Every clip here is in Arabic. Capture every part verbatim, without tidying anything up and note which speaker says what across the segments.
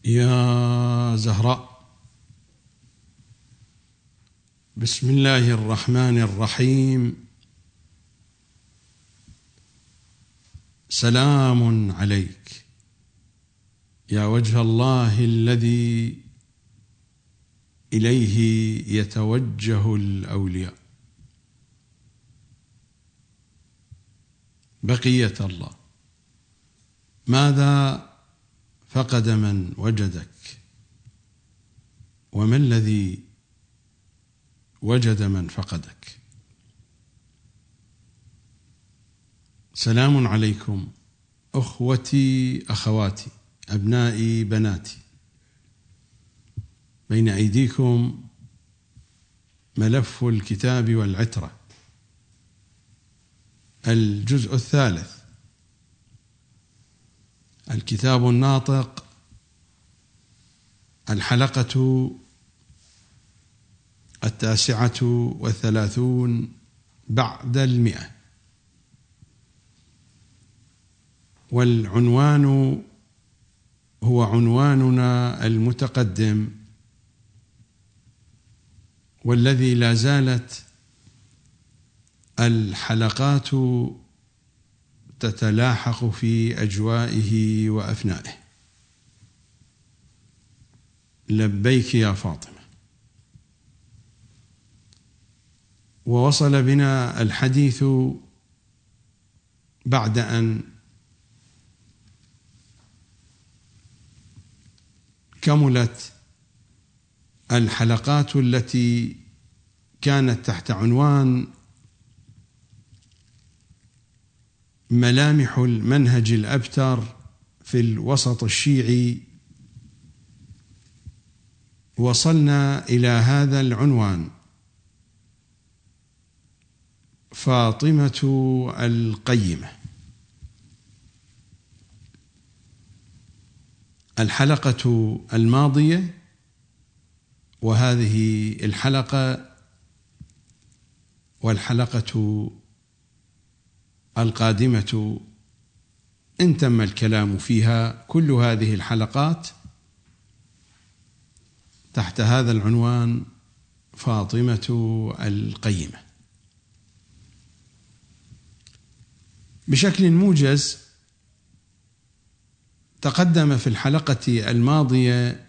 Speaker 1: يا زهراء، بسم الله الرحمن الرحيم. سلام عليك يا وجه الله الذي إليه يتوجه الأولياء. بقية الله، ماذا فقد من وجدك؟ وما الذي وجد من فقدك؟ سلام عليكم أخوتي أخواتي أبنائي بناتي. بين أيديكم ملف الكتاب والعترة، الجزء الثالث، الكتاب الناطق، الحلقة التاسعة والثلاثون بعد المئة، والعنوان هو عنواننا المتقدم، والذي لا زالت الحلقات تتلاحق في أجوائه وأفنائه. لبيك يا فاطمة. ووصل بنا الحديث بعد أن كملت الحلقات التي كانت تحت عنوان ملامح المنهج الأبتر في الوسط الشيعي. وصلنا إلى هذا العنوان: فاطمة القيمة. الحلقة الماضية وهذه الحلقة والحلقة القادمة إن تم الكلام فيها، كل هذه الحلقات تحت هذا العنوان: فاطمة القيمة. بشكل موجز، تقدم في الحلقة الماضية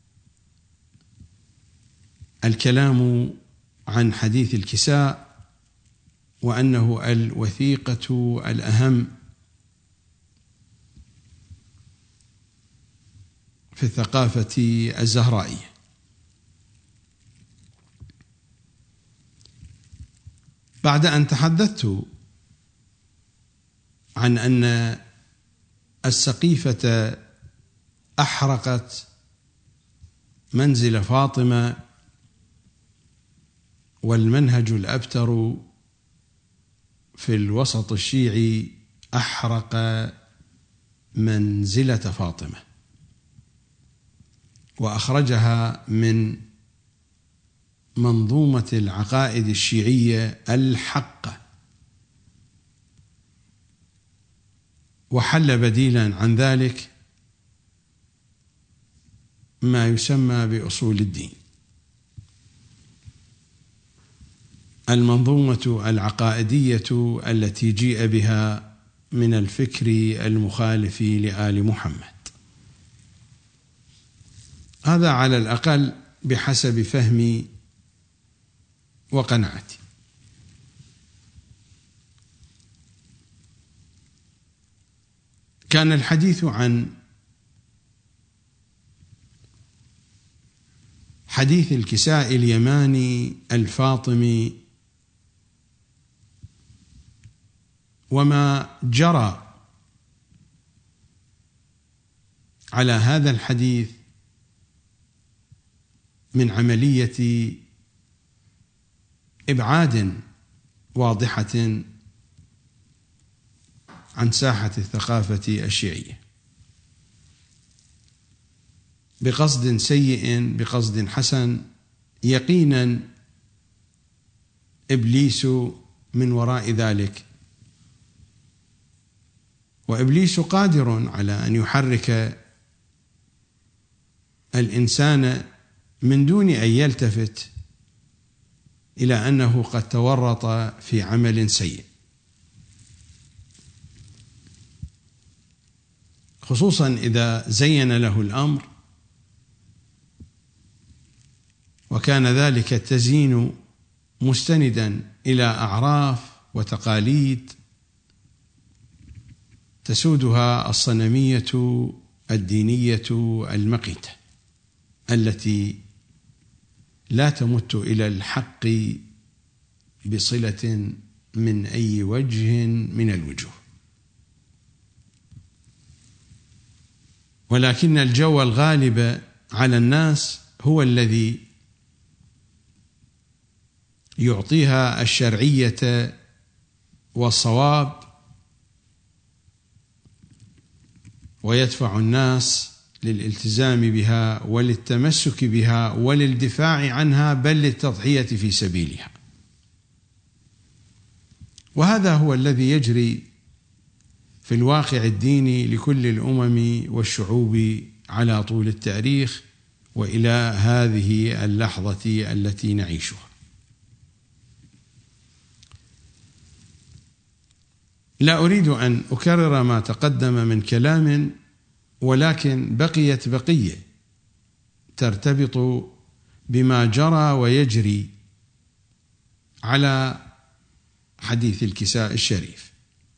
Speaker 1: الكلام عن حديث الكساء، وأنه الوثيقة الأهم في الثقافة الزهرائية. بعد أن تحدثت عن أن السقيفة أحرقت منزل فاطمة، والمنهج الأبتر في الوسط الشيعي أحرق منزلة فاطمة وأخرجها من منظومة العقائد الشيعية الحقة، وحل بديلا عن ذلك ما يسمى بأصول الدين. المنظومة العقائدية التي جيء بها من الفكر المخالف لآل محمد. هذا على الأقل بحسب فهمي وقناعتي. كان الحديث عن حديث الكساء اليماني الفاطمي وما جرى على هذا الحديث من عملية إبعاد واضحة عن ساحة الثقافة الشيعية، بقصد سيء بقصد حسن. يقينا إبليس من وراء ذلك، وإبليس قادر على أن يحرك الإنسان من دون أن يلتفت إلى أنه قد تورط في عمل سيء، خصوصا إذا زين له الأمر وكان ذلك التزيين مستندا إلى أعراف وتقاليد تسودها الصنمية الدينية المقيتة التي لا تمت إلى الحق بصلة من أي وجه من الوجوه. ولكن الجو الغالب على الناس هو الذي يعطيها الشرعية والصواب ويدفع الناس للالتزام بها وللتمسك بها وللدفاع عنها بل للتضحية في سبيلها. وهذا هو الذي يجري في الواقع الديني لكل الأمم والشعوب على طول التاريخ وإلى هذه اللحظة التي نعيشها. لا أريد أن أكرر ما تقدم من كلام، ولكن بقيت بقية ترتبط بما جرى ويجري على حديث الكساء الشريف.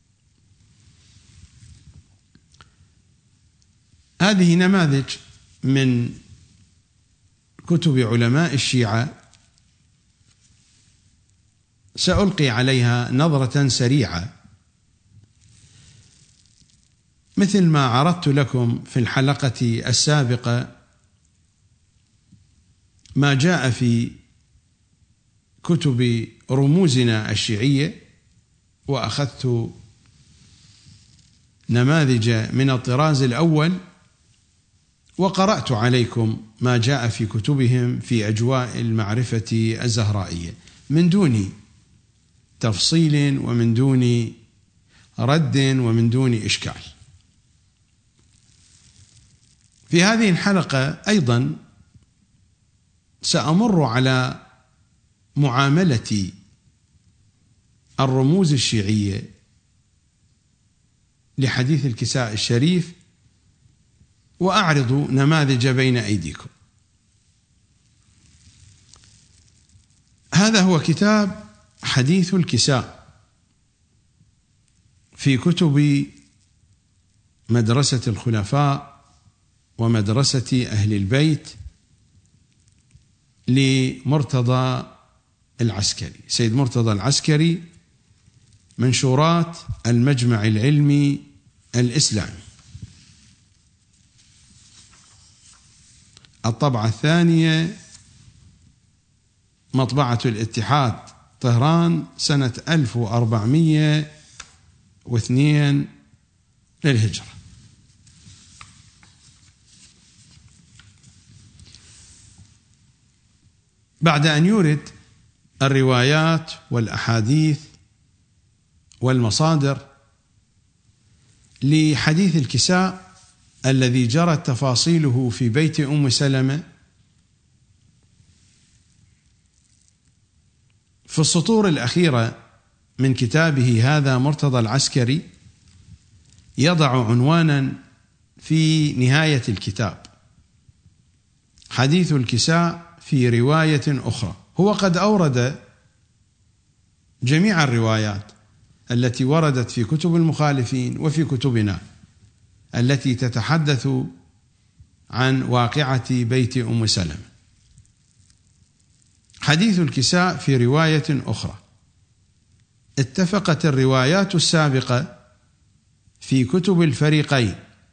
Speaker 1: هذه نماذج من كتب علماء الشيعة سألقي عليها نظرة سريعة مثل ما عرضت لكم في الحلقة السابقة ما جاء في كتب رموزنا الشيعية، وأخذت نماذج من الطراز الأول وقرأت عليكم ما جاء في كتبهم في أجواء المعرفة الزهرائية من دون تفصيل ومن دون رد ومن دون إشكال. في هذه الحلقة أيضا سأمر على معاملة الرموز الشيعية لحديث الكساء الشريف وأعرض نماذج بين أيديكم. هذا هو كتاب حديث الكساء في كتب مدرسة الخلفاء ومدرسة أهل البيت لمرتضى العسكري، سيد مرتضى العسكري، منشورات المجمع العلمي الإسلامي، الطبعة الثانية، مطبعة الاتحاد طهران، سنة ألف وأربعمائة واثنين للهجرة. بعد أن يورد الروايات والأحاديث والمصادر لحديث الكساء الذي جرت تفاصيله في بيت أم سلمة، في السطور الأخيرة من كتابه هذا مرتضى العسكري يضع عنوانا في نهاية الكتاب: حديث الكساء في رواية أخرى. هو قد أورد جميع الروايات التي وردت في كتب المخالفين وفي كتبنا التي تتحدث عن واقعة بيت أم سلمة. حديث الكساء في رواية أخرى. اتفقت الروايات السابقة في كتب الفريقين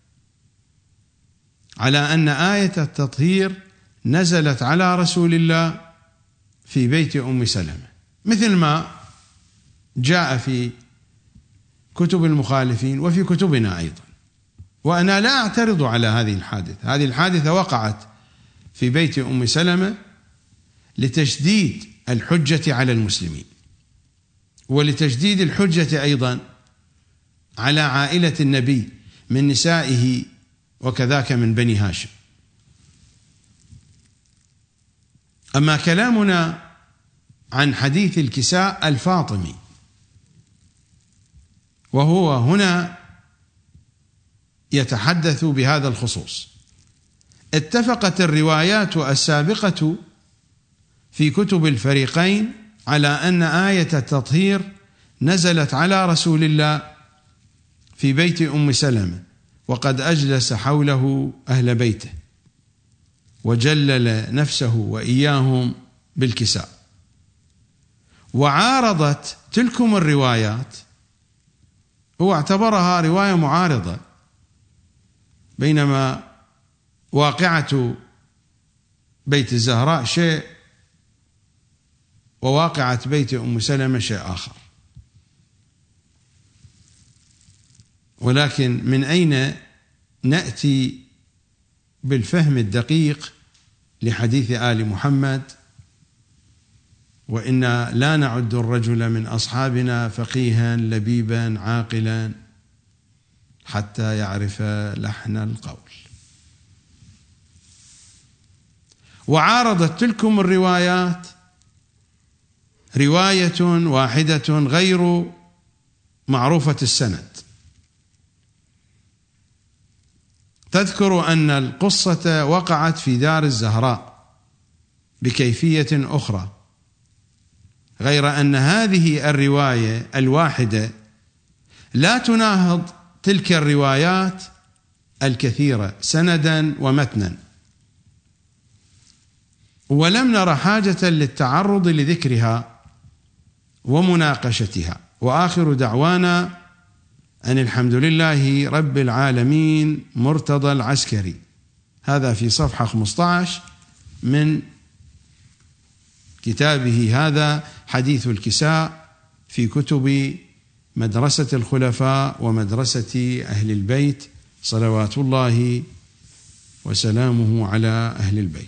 Speaker 1: على أن آية التطهير نزلت على رسول الله في بيت أم سلمة، مثل ما جاء في كتب المخالفين وفي كتبنا أيضا. وأنا لا أعترض على هذه الحادثة، هذه الحادثة وقعت في بيت أم سلمة لتشديد الحجة على المسلمين ولتشديد الحجة أيضا على عائلة النبي من نسائه وكذاك من بني هاشم. أما كلامنا عن حديث الكساء الفاطمي، وهو هنا يتحدث بهذا الخصوص. اتفقت الروايات السابقة في كتب الفريقين على أن آية التطهير نزلت على رسول الله في بيت أم سلمة، وقد أجلس حوله أهل بيته وجلل نفسه وإياهم بالكساء. وعارضت تلكم الروايات، هو اعتبرها رواية معارضة، بينما واقعة بيت الزهراء شيء وواقعة بيت أم سلمة شيء آخر. ولكن من أين نأتي بالفهم الدقيق لحديث آل محمد؟ وإنا لا نعد الرجل من أصحابنا فقيها لبيبا عاقلا حتى يعرف لحن القول. وعارضت تلكم الروايات رواية واحدة غير معروفة السند، تذكر أن القصة وقعت في دار الزهراء بكيفية أخرى، غير أن هذه الرواية الواحدة لا تناهض تلك الروايات الكثيرة سندا ومتنا، ولم نر حاجة للتعرض لذكرها ومناقشتها. وآخر دعوانا أن الحمد لله رب العالمين. مرتضى العسكري، هذا في صفحة خمسة عشر من كتابه هذا حديث الكساء في كتب مدرسة الخلفاء ومدرسة أهل البيت صلوات الله وسلامه على أهل البيت.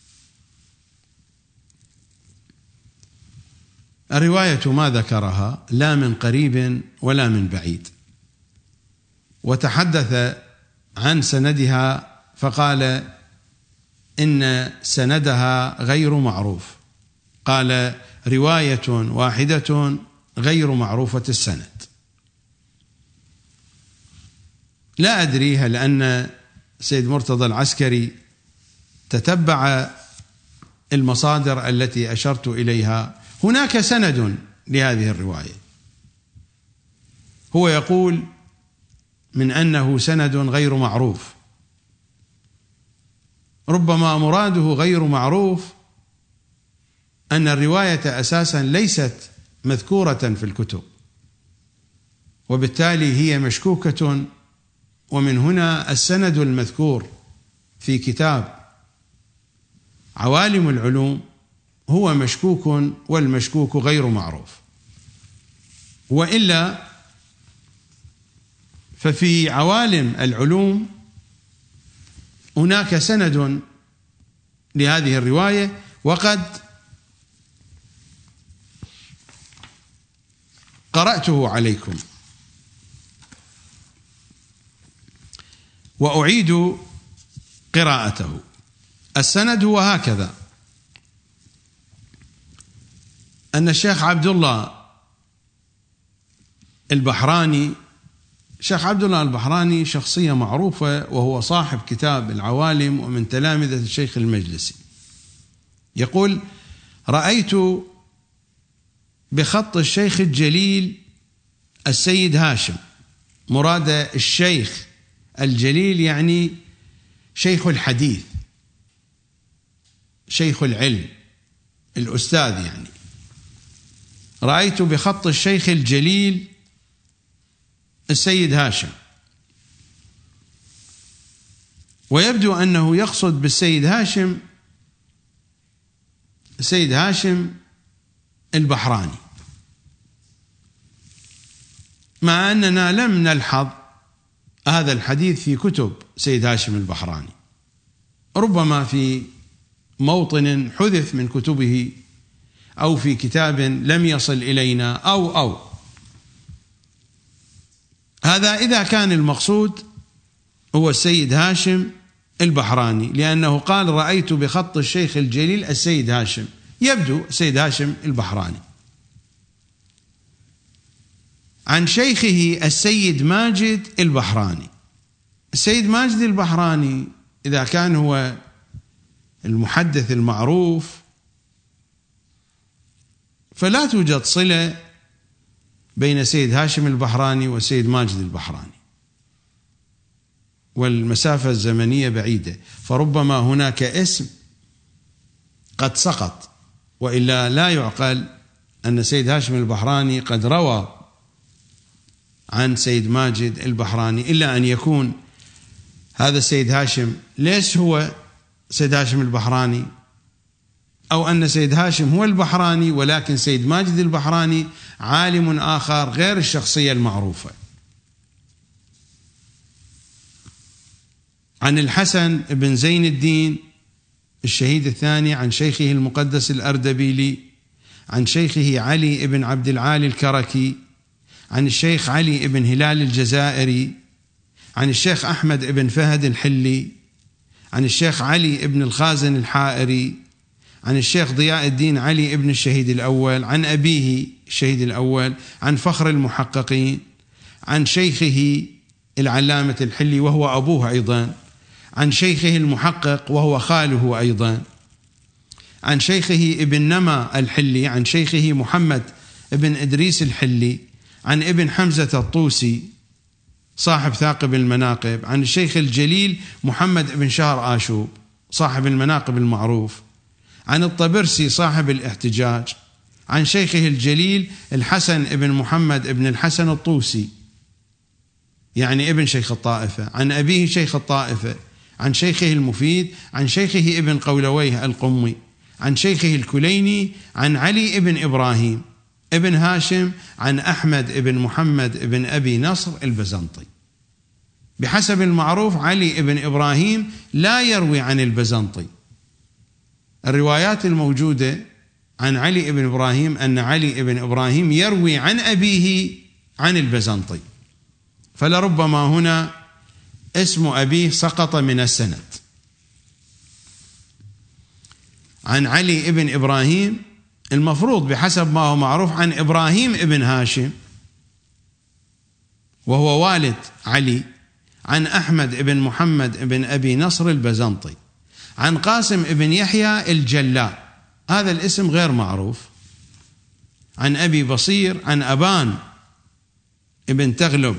Speaker 1: الرواية ما ذكرها لا من قريب ولا من بعيد، وتحدث عن سندها فقال إن سندها غير معروف، قال رواية واحدة غير معروفة السند. لا أدري هل أن سيد مرتضى العسكري تتبع المصادر التي أشرت إليها. هناك سند لهذه الرواية، هو يقول من أنه سند غير معروف، ربما مراده غير معروف أن الرواية أساسا ليست مذكورة في الكتب، وبالتالي هي مشكوكة، ومن هنا السند المذكور في كتاب عوالم العلوم هو مشكوك، والمشكوك غير معروف. وإلا ففي عوالم العلوم هناك سند لهذه الرواية، وقد قرأته عليكم وأعيد قراءته. السند هو هكذا: أن الشيخ عبد الله البحراني، الشيخ عبد الله البحراني شخصية معروفة، وهو صاحب كتاب العوالم ومن تلامذة الشيخ المجلسي، يقول: رأيت بخط الشيخ الجليل السيد هاشم، مراد الشيخ الجليل يعني شيخ الحديث، شيخ العلم، الأستاذ يعني. رأيت بخط الشيخ الجليل السيد هاشم، ويبدو أنه يقصد بالسيد هاشم السيد هاشم البحراني، مع أننا لم نلحظ هذا الحديث في كتب سيد هاشم البحراني، ربما في موطن حذف من كتبه أو في كتاب لم يصل إلينا أو أو هذا إذا كان المقصود هو السيد هاشم البحراني، لأنه قال رأيت بخط الشيخ الجليل السيد هاشم، يبدو السيد هاشم البحراني. عن شيخه السيد ماجد البحراني. السيد ماجد البحراني إذا كان هو المحدث المعروف فلا توجد صلة بين سيد هاشم البحراني وسيد ماجد البحراني، والمسافة الزمنية بعيدة، فربما هناك اسم قد سقط، وإلا لا يعقل أن سيد هاشم البحراني قد روى عن سيد ماجد البحراني، إلا أن يكون هذا السيد هاشم ليس هو سيد هاشم البحراني، أو أن سيد هاشم هو البحراني ولكن سيد ماجد البحراني عالم آخر غير الشخصية المعروفة. عن الحسن بن زين الدين الشهيد الثاني عن شيخه المقدس الأردبيلي، عن شيخه علي بن عبد العالي الكركي، عن الشيخ علي بن هلال الجزائري، عن الشيخ أحمد بن فهد الحلي، عن الشيخ علي بن الخازن الحائري، عن الشيخ ضياء الدين علي بن الشهيد الأول، عن أبيه الشهيد الأول، عن فخر المحققين، عن شيخه العلامة الحلي وهو أبوه أيضا، عن شيخه المحقق وهو خاله أيضا، عن شيخه ابن نما الحلي، عن شيخه محمد ابن إدريس الحلي، عن ابن حمزة الطوسي صاحب ثاقب المناقب، عن الشيخ الجليل محمد بن شهر آشوب صاحب المناقب المعروف، عن الطبرسي صاحب الاحتجاج، عن شيخه الجليل الحسن بن محمد بن الحسن الطوسي يعني ابن شيخ الطائفة، عن أبيه شيخ الطائفة، عن شيخه المفيد، عن شيخه ابن قولويه القمي، عن شيخه الكليني، عن علي ابن إبراهيم ابن هاشم، عن أحمد ابن محمد ابن أبي نصر البزنطي. بحسب المعروف علي ابن إبراهيم لا يروي عن البزنطي. الروايات الموجودة عن علي ابن إبراهيم أن علي ابن إبراهيم يروي عن أبيه عن البزنطي، فلربما هنا اسم أبيه سقط من السند. عن علي ابن إبراهيم المفروض بحسب ما هو معروف عن إبراهيم ابن هاشم وهو والد علي، عن أحمد ابن محمد ابن أبي نصر البزنطي، عن قاسم ابن يحيى الجلاء هذا الاسم غير معروف، عن أبي بصير، عن أبان ابن تغلب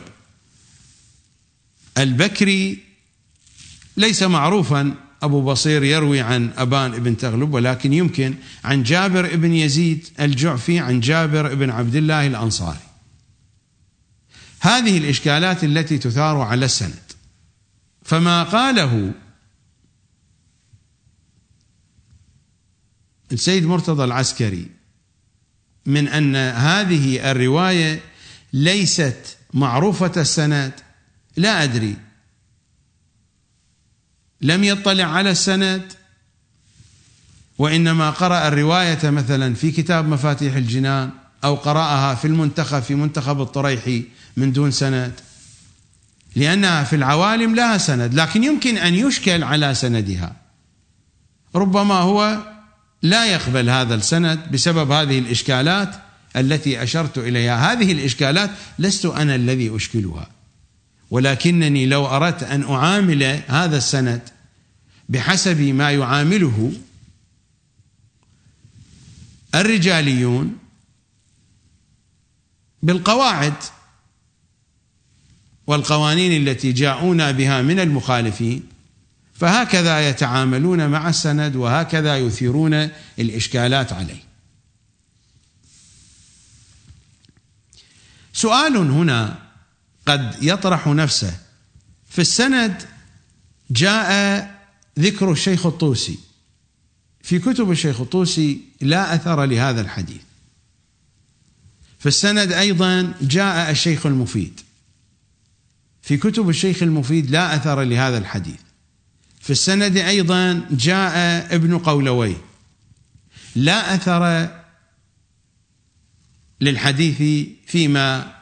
Speaker 1: البكري ليس معروفا أبو بصير يروي عن أبان ابن تغلب، ولكن يمكن عن جابر ابن يزيد الجعفي، عن جابر ابن عبد الله الأنصاري. هذه الإشكالات التي تثار على السند. فما قاله السيد مرتضى العسكري من أن هذه الرواية ليست معروفة السند لا أدري، لم يطلع على السند وإنما قرأ الرواية مثلا في كتاب مفاتيح الجنان أو قرأها في المنتخب في منتخب الطريحي من دون سند، لأنها في العوالم لها سند، لكن يمكن أن يشكل على سندها، ربما هو لا يقبل هذا السند بسبب هذه الإشكالات التي أشرت إليها. هذه الإشكالات لست أنا الذي أشكلها، ولكنني لو أردت أن أعامل هذا السند بحسب ما يعامله الرجاليون بالقواعد والقوانين التي جاءونا بها من المخالفين، فهكذا يتعاملون مع السند وهكذا يثيرون الإشكالات عليه. سؤال هنا قد يطرح نفسه: في السند جاء ذكر الشيخ الطوسي، في كتب الشيخ الطوسي لا أثر لهذا الحديث. في السند أيضا جاء الشيخ المفيد، في كتب الشيخ المفيد لا أثر لهذا الحديث. في السند أيضا جاء ابن قولويه، لا أثر للحديث فيما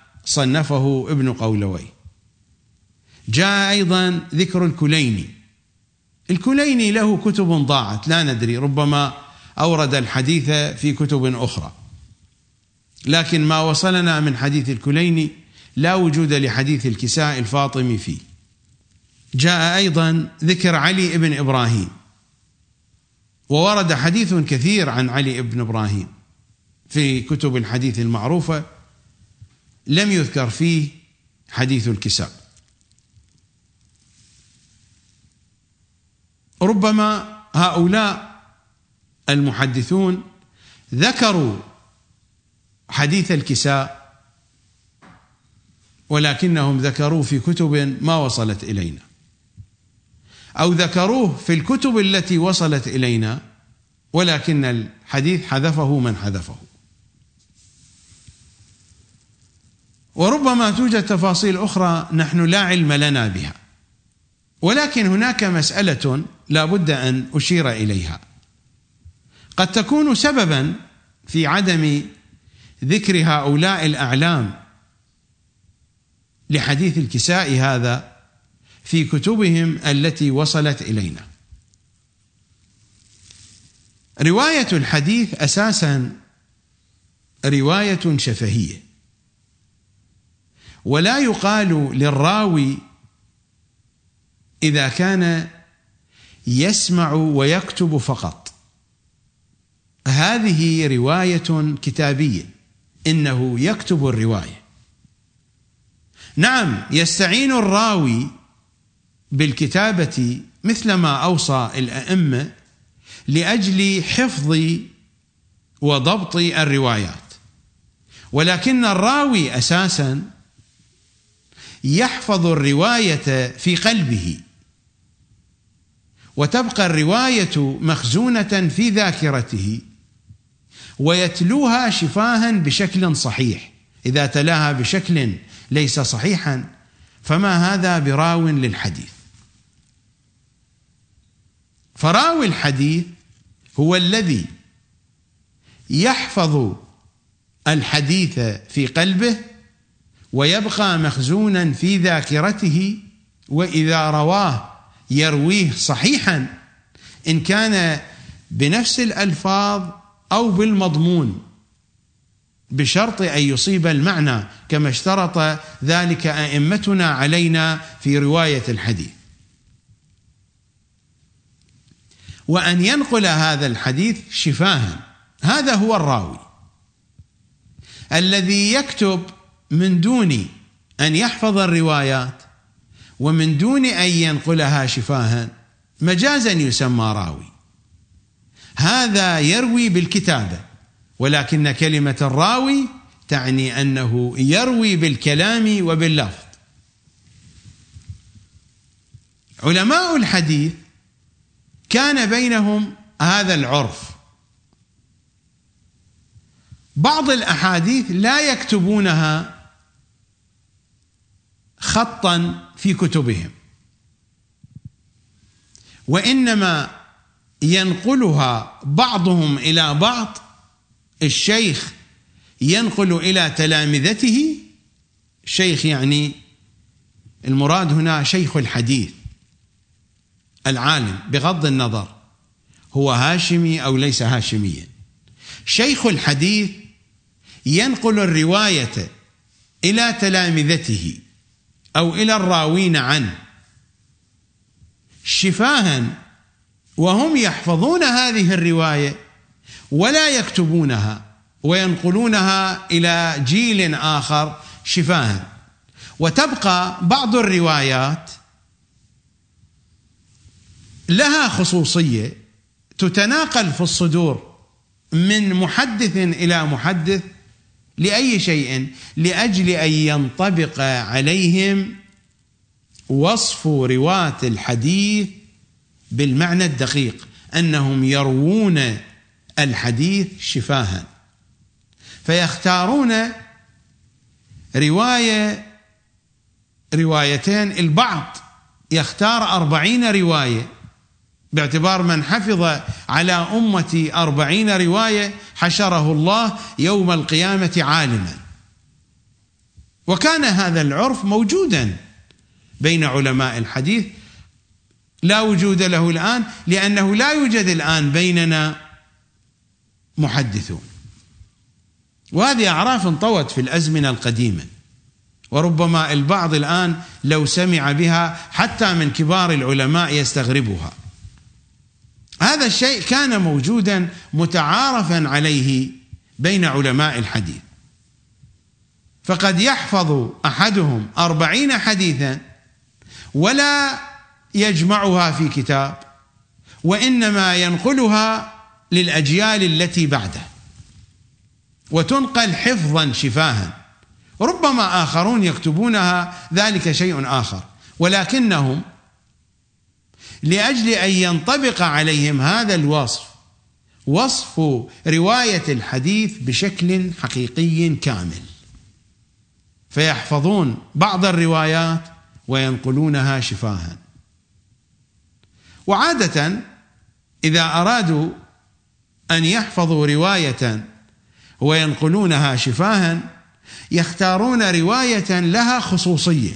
Speaker 1: صنفه ابن قولويه. جاء أيضا ذكر الكليني، الكليني له كتب ضاعت لا ندري، ربما أورد الحديث في كتب أخرى، لكن ما وصلنا من حديث الكليني لا وجود لحديث الكساء الفاطمي فيه. جاء أيضا ذكر علي بن إبراهيم، وورد حديث كثير عن علي بن إبراهيم في كتب الحديث المعروفة، لم يذكر فيه حديث الكساء. ربما هؤلاء المحدثون ذكروا حديث الكساء ولكنهم ذكروه في كتب ما وصلت إلينا، أو ذكروه في الكتب التي وصلت إلينا ولكن الحديث حذفه من حذفه. وربما توجد تفاصيل أخرى نحن لا علم لنا بها، ولكن هناك مسألة لا بد أن أشير إليها قد تكون سببا في عدم ذكر هؤلاء الأعلام لحديث الكساء هذا في كتبهم التي وصلت إلينا. رواية الحديث أساسا رواية شفهية، ولا يقال للراوي إذا كان يسمع ويكتب فقط هذه رواية كتابية، إنه يكتب الرواية. نعم يستعين الراوي بالكتابة مثلما أوصى الأئمة لأجل حفظ وضبط الروايات، ولكن الراوي أساسا يحفظ الرواية في قلبه، وتبقى الرواية مخزونة في ذاكرته ويتلوها شفاها بشكل صحيح. إذا تلاها بشكل ليس صحيحا فما هذا براو للحديث. فراوي الحديث هو الذي يحفظ الحديث في قلبه ويبقى مخزونا في ذاكرته، وإذا رواه يرويه صحيحا إن كان بنفس الألفاظ أو بالمضمون، بشرط أن يصيب المعنى كما اشترط ذلك أئمتنا علينا في رواية الحديث، وأن ينقل هذا الحديث شفاها. هذا هو الراوي الذي يكتب من دون أن يحفظ الروايات ومن دون أن ينقلها شفاها، مجازا يسمى راوي. هذا يروي بالكتابة، ولكن كلمة الراوي تعني أنه يروي بالكلام وباللفظ. علماء الحديث كان بينهم هذا العرف، بعض الأحاديث لا يكتبونها خطا في كتبهم، وإنما ينقلها بعضهم إلى بعض. الشيخ ينقل إلى تلامذته، شيخ يعني المراد هنا شيخ الحديث العالم بغض النظر هو هاشمي أو ليس هاشميا. شيخ الحديث ينقل الرواية إلى تلامذته أو إلى الراوين عنه شفاها، وهم يحفظون هذه الرواية ولا يكتبونها وينقلونها إلى جيل آخر شفاها. وتبقى بعض الروايات لها خصوصية تتناقل في الصدور من محدث إلى محدث لأي شيء، لأجل أن ينطبق عليهم وصف رواة الحديث بالمعنى الدقيق، أنهم يروون الحديث شفاها، فيختارون رواية روايتين. البعض يختار أربعين رواية، باعتبار من حفظ على أمتي أربعين رواية حشره الله يوم القيامة عالما. وكان هذا العرف موجودا بين علماء الحديث لا وجود له الآن لأنه لا يوجد الآن بيننا محدثون. وهذه أعراف انطوت في الأزمنة القديمة، وربما البعض الآن لو سمع بها حتى من كبار العلماء يستغربها. هذا الشيء كان موجودا متعارفا عليه بين علماء الحديث، فقد يحفظ أحدهم أربعين حديثا ولا يجمعها في كتاب، وإنما ينقلها للأجيال التي بعده وتنقل حفظا شفاها. ربما آخرون يكتبونها، ذلك شيء آخر، ولكنهم لأجل أن ينطبق عليهم هذا الوصف، وصف رواية الحديث بشكل حقيقي كامل، فيحفظون بعض الروايات وينقلونها شفاها. وعادة إذا أرادوا أن يحفظوا رواية وينقلونها شفاها يختارون رواية لها خصوصية،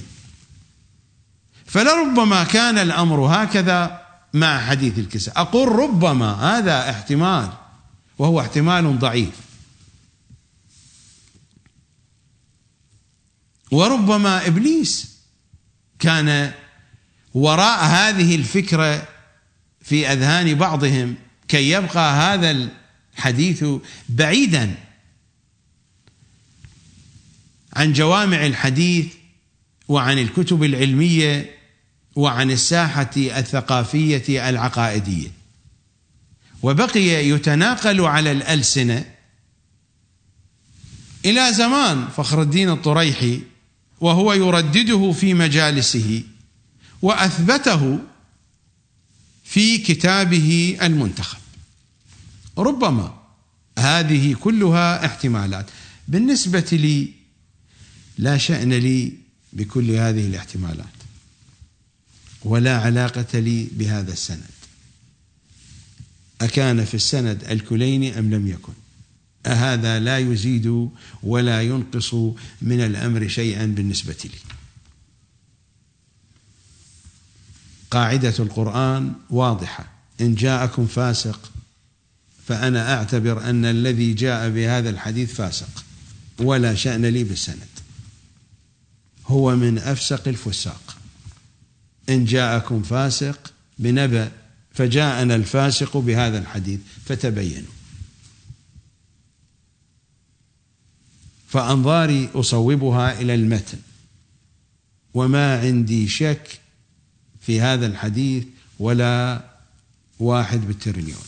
Speaker 1: فلربما كان الأمر هكذا مع حديث الكساء. أقول ربما، هذا احتمال وهو احتمال ضعيف. وربما إبليس كان وراء هذه الفكرة في أذهان بعضهم كي يبقى هذا الحديث بعيدا عن جوامع الحديث وعن الكتب العلمية وعن الساحة الثقافية العقائدية، وبقي يتناقل على الألسنة إلى زمان فخر الدين الطريحي وهو يردده في مجالسه، وأثبته في كتابه المنتخب. ربما هذه كلها احتمالات. بالنسبة لي لا شأن لي بكل هذه الاحتمالات، ولا علاقة لي بهذا السند، أكان في السند الكليني أم لم يكن، هذا لا يزيد ولا ينقص من الأمر شيئا بالنسبة لي. قاعدة القرآن واضحة: إن جاءكم فاسق فأنا أعتبر أن الذي جاء بهذا الحديث فاسق، ولا شأن لي بالسند، هو من أفسق الفساق. إن جاءكم فاسق بنبأ فجاءنا الفاسق بهذا الحديث فتبينوا. فأنظاري أصوبها إلى المتن، وما عندي شك في هذا الحديث ولا واحد بالتريليون.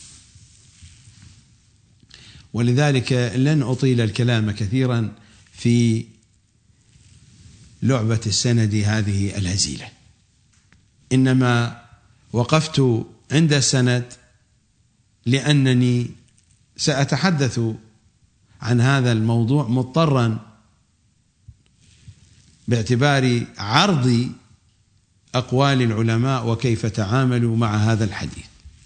Speaker 1: ولذلك لن أطيل الكلام كثيرا في لعبة السند هذه الهزيلة، إنما وقفت عند السند لأنني سأتحدث عن هذا الموضوع مضطرا باعتبار عرض أقوال العلماء وكيف تعاملوا مع هذا الحديث.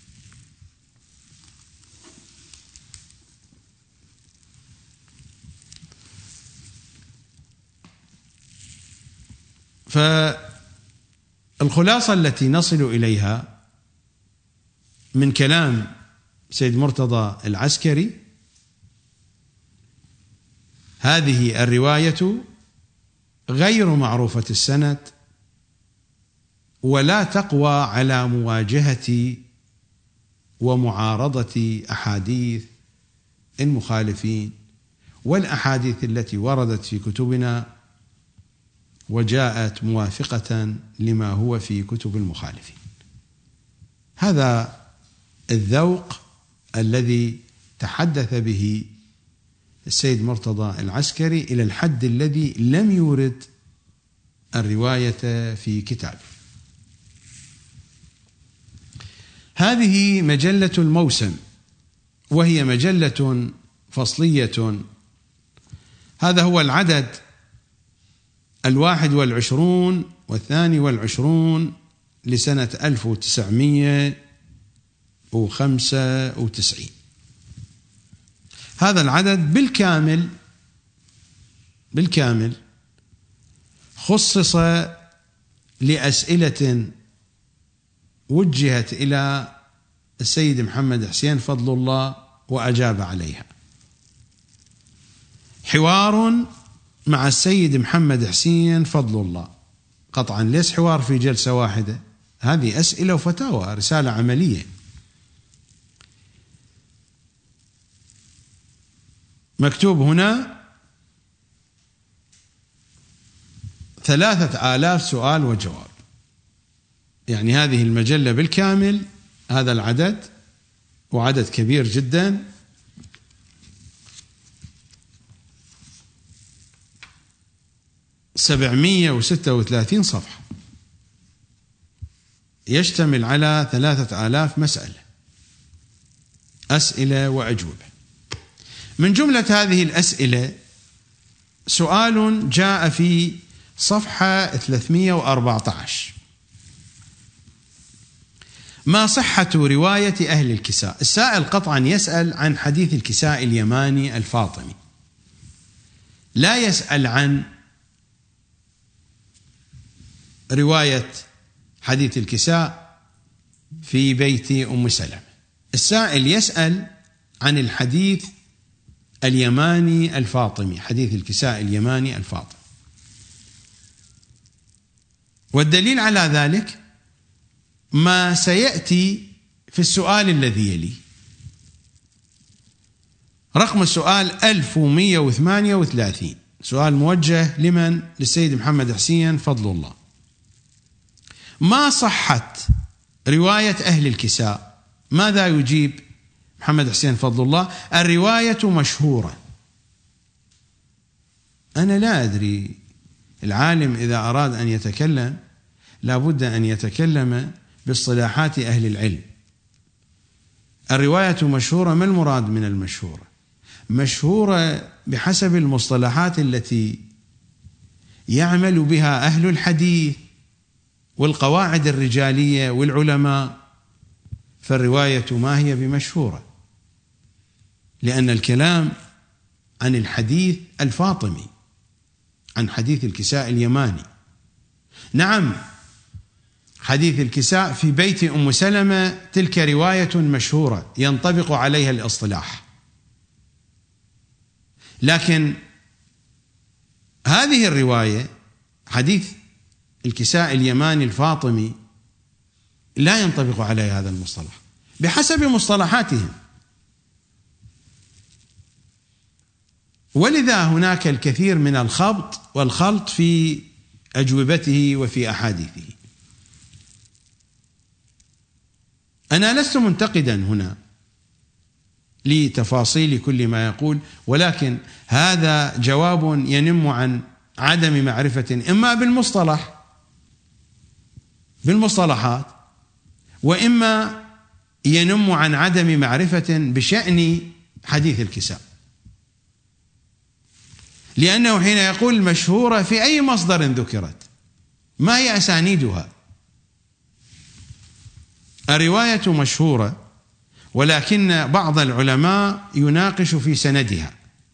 Speaker 1: فالخلاصة التي نصل إليها من كلام سيد مرتضى العسكري: هذه الرواية غير معروفة السند، ولا تقوى على مواجهة ومعارضة أحاديث المخالفين والأحاديث التي وردت في كتبنا وجاءت موافقة لما هو في كتب المخالفين. هذا الذوق الذي تحدث به السيد مرتضى العسكري إلى الحد الذي لم يورد الرواية في كتابه. هذه مجلة الموسم، وهي مجلة فصلية. هذا هو العدد الواحد والعشرون والثاني والعشرون لسنة ألف وتسعمائة وخمسة وتسعين. هذا العدد بالكامل بالكامل خصص لأسئلة وجهت إلى السيد محمد حسين فضل الله وأجاب عليها. حوار مع السيد محمد حسين فضل الله، قطعا ليس حوار في جلسة واحدة، هذه أسئلة وفتاوى، رسالة عملية. مكتوب هنا ثلاثة آلاف سؤال وجواب، يعني هذه المجلة بالكامل هذا العدد، وعدد كبير جدا، سبعمائة وستة وثلاثين صفحة، يشتمل على ثلاثة آلاف مسألة، أسئلة وأجوبة. من جملة هذه الأسئلة سؤال جاء في صفحة ثلاثمائة وأربعة عشر: ما صحة رواية أهل الكساء؟ السائل قطعا يسأل عن حديث الكساء اليماني الفاطمي، لا يسأل عن رواية حديث الكساء في بيت أم سلمة. السائل يسأل عن الحديث اليماني الفاطمي، حديث الكساء اليماني الفاطمي. والدليل على ذلك ما سيأتي في السؤال الذي يلي. رقم السؤال ألف ومئة وثمانية وثلاثين، سؤال موجه لمن؟ للسيد محمد حسين فضل الله. ما صحة رواية أهل الكساء؟ ماذا يجيب محمد حسين فضل الله؟ الرواية مشهورة. أنا لا أدري، العالم إذا أراد أن يتكلم لابد أن يتكلم باصطلاحات أهل العلم. الرواية مشهورة، ما المراد من المشهورة؟ مشهورة بحسب المصطلحات التي يعمل بها أهل الحديث والقواعد الرجالية والعلماء، فالرواية ما هي بمشهورة، لأن الكلام عن الحديث الفاطمي، عن حديث الكساء اليماني. نعم، حديث الكساء في بيت أم سلمة تلك رواية مشهورة ينطبق عليها الاصطلاح، لكن هذه الرواية حديث الكساء اليماني الفاطمي لا ينطبق عليها هذا المصطلح بحسب مصطلحاتهم، ولذا هناك الكثير من الخبط والخلط في أجوبته وفي أحاديثه. أنا لست منتقدا هنا لتفاصيل كل ما يقول، ولكن هذا جواب ينم عن عدم معرفة إما بالمصطلح بالمصطلحات، وإما ينم عن عدم معرفة بشأن حديث الكساء، لأنه حين يقول مشهورة في أي مصدر ذكرت؟ ما هي أسانيدها؟ الرواية مشهورة، ولكن بعض العلماء يناقش في سندها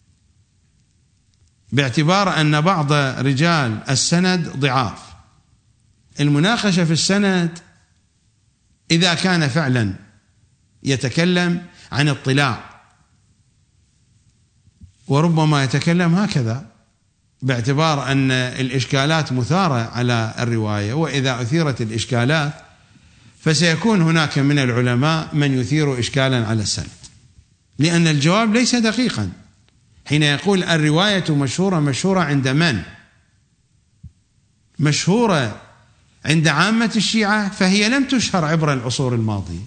Speaker 1: باعتبار أن بعض رجال السند ضعاف. المناقشة في السند إذا كان فعلا يتكلم عن اطلاع، وربما يتكلم هكذا باعتبار أن الإشكالات مثارة على الرواية، وإذا أثيرت الإشكالات فسيكون هناك من العلماء من يثير إشكالا على السند، لأن الجواب ليس دقيقا. حين يقول الرواية مشهورة، مشهورة عند من؟ مشهورة عند عامة الشيعة، فهي لم تشهر عبر العصور الماضية،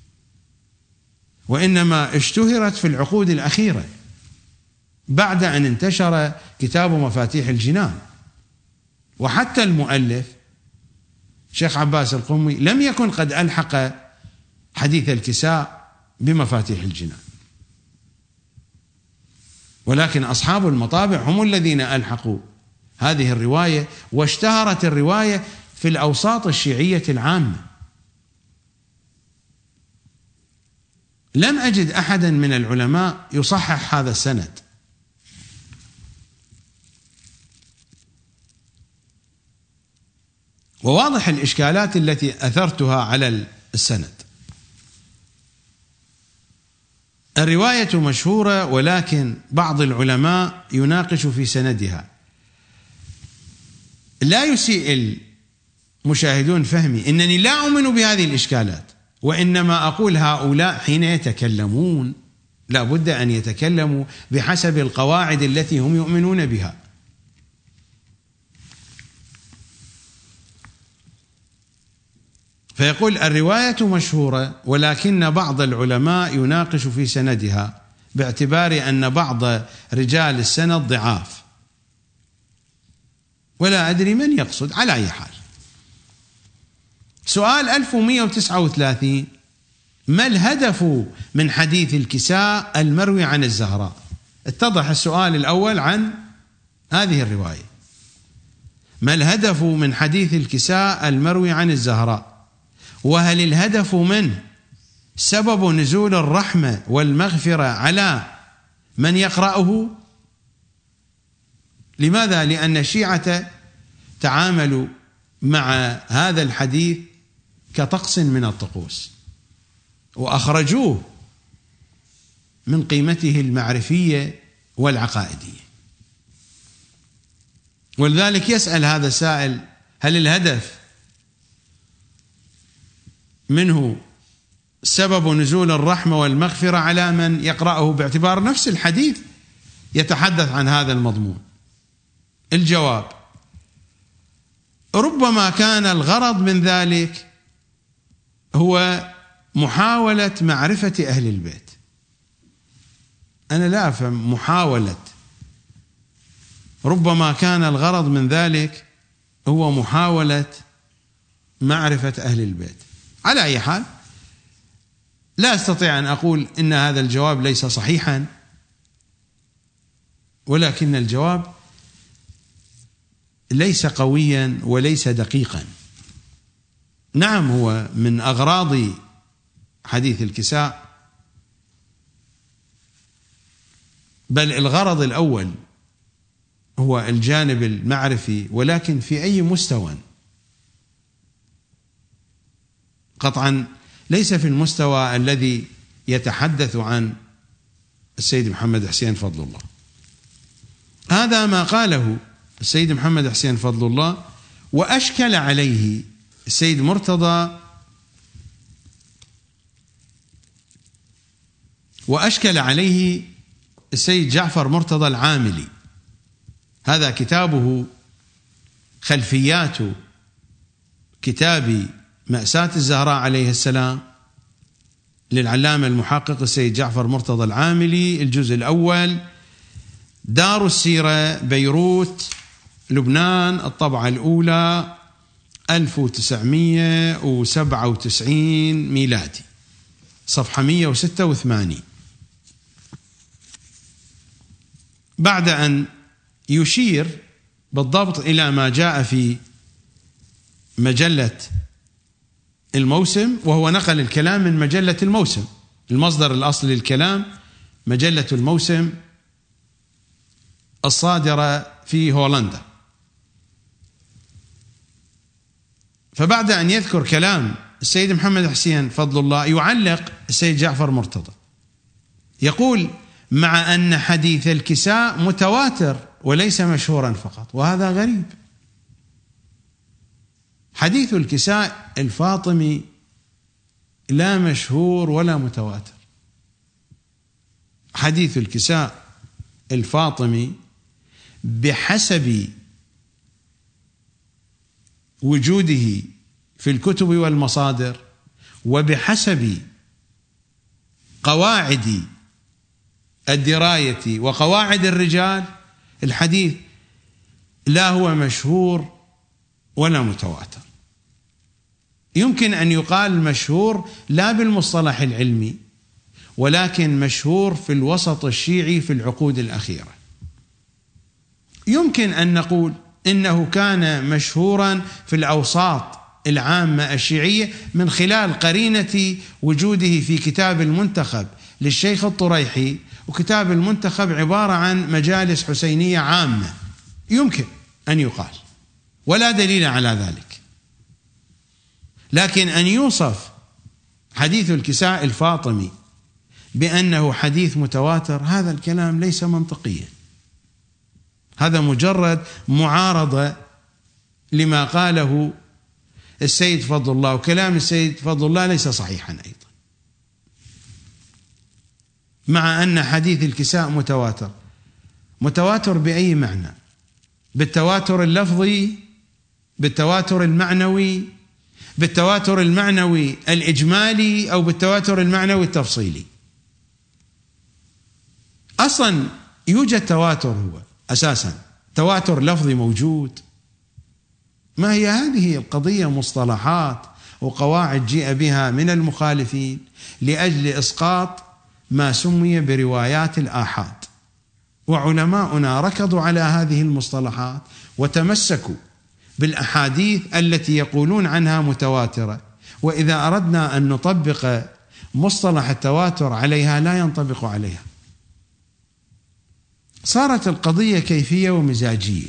Speaker 1: وإنما اشتهرت في العقود الأخيرة بعد أن انتشر كتاب مفاتيح الجنان. وحتى المؤلف شيخ عباس القمي لم يكن قد ألحق حديث الكساء بمفاتيح الجنان، ولكن أصحاب المطابع هم الذين ألحقوا هذه الرواية، واشتهرت الرواية في الأوساط الشيعية العامة. لم أجد أحدا من العلماء يصحح هذا السند. وواضح الإشكالات التي أثرتها على السند. الرواية مشهورة، ولكن بعض العلماء يناقش في سندها. لا يسيء المشاهدون فهمي، إنني لا أؤمن بهذه الإشكالات، وإنما أقول هؤلاء حين يتكلمون لا بد أن يتكلموا بحسب القواعد التي هم يؤمنون بها. فيقول الرواية مشهورة، ولكن بعض العلماء يناقش في سندها باعتبار أن بعض رجال السند ضعاف، ولا أدري من يقصد. على أي حال، سؤال ألف ومئة وتسعة وثلاثين: ما الهدف من حديث الكساء المروي عن الزهراء؟ اتضح السؤال الأول عن هذه الرواية. ما الهدف من حديث الكساء المروي عن الزهراء؟ وهل الهدف منه سبب نزول الرحمة والمغفرة على من يقرأه؟ لماذا؟ لأن الشيعة تعاملوا مع هذا الحديث كطقس من الطقوس، وأخرجوه من قيمته المعرفية والعقائدية. ولذلك يسأل هذا السائل: هل الهدف منه سبب نزول الرحمة والمغفرة على من يقرأه، باعتبار نفس الحديث يتحدث عن هذا المضمون؟ الجواب: ربما كان الغرض من ذلك هو محاولة معرفة أهل البيت. أنا لا أفهم محاولة، ربما كان الغرض من ذلك هو محاولة معرفة أهل البيت. على أي حال، لا أستطيع أن أقول إن هذا الجواب ليس صحيحا، ولكن الجواب ليس قويا وليس دقيقا. نعم، هو من أغراض حديث الكساء، بل الغرض الأول هو الجانب المعرفي، ولكن في أي مستوى؟ قطعا ليس في المستوى الذي يتحدث عن السيد محمد حسين فضل الله. هذا ما قاله السيد محمد حسين فضل الله، وأشكل عليه السيد مرتضى وأشكل عليه السيد جعفر مرتضى العاملي. هذا كتابه خلفيات كتاب مأساة الزهراء عليه السلام للعلامة المحقق السيد جعفر مرتضى العاملي، الجزء الأول، دار السيرة، بيروت، لبنان، الطبعة الأولى، ألف وتسعمئة وسبعة وتسعين ميلادي، صفحة مئة وستة وثمانين. بعد أن يشير بالضبط إلى ما جاء في مجلة الموسم، وهو نقل الكلام من مجلة الموسم، المصدر الأصلي للكلام مجلة الموسم الصادرة في هولندا. فبعد أن يذكر كلام السيد محمد حسين فضل الله، يعلق السيد جعفر مرتضى يقول: مع أن حديث الكساء متواتر وليس مشهورا فقط. وهذا غريب. حديث الكساء الفاطمي لا مشهور ولا متواتر. حديث الكساء الفاطمي بحسب وجوده في الكتب والمصادر، وبحسب قواعد الدراية وقواعد الرجال، الحديث لا هو مشهور ولا متواتر. يمكن أن يقال مشهور لا بالمصطلح العلمي، ولكن مشهور في الوسط الشيعي في العقود الأخيرة. يمكن أن نقول إنه كان مشهورا في الأوساط العامة الشيعية من خلال قرينة وجوده في كتاب المنتخب للشيخ الطريحي، وكتاب المنتخب عبارة عن مجالس حسينية عامة. يمكن أن يقال، ولا دليل على ذلك. لكن أن يوصف حديث الكساء الفاطمي بأنه حديث متواتر، هذا الكلام ليس منطقيا، هذا مجرد معارضة لما قاله السيد فضل الله، وكلام السيد فضل الله ليس صحيحا أيضا، مع أن حديث الكساء متواتر. متواتر بأي معنى؟ بالتواتر اللفظي، بالتواتر المعنوي، بالتواتر المعنوي الإجمالي، أو بالتواتر المعنوي التفصيلي؟ أصلا يوجد تواتر، هو أساسا تواتر لفظي موجود. ما هي هذه القضية؟ مصطلحات وقواعد جيء بها من المخالفين لأجل إسقاط ما سمي بروايات الآحاد، وعلماؤنا ركضوا على هذه المصطلحات وتمسكوا بالأحاديث التي يقولون عنها متواترة، وإذا أردنا أن نطبق مصطلح التواتر عليها لا ينطبق عليها. صارت القضية كيفية ومزاجية.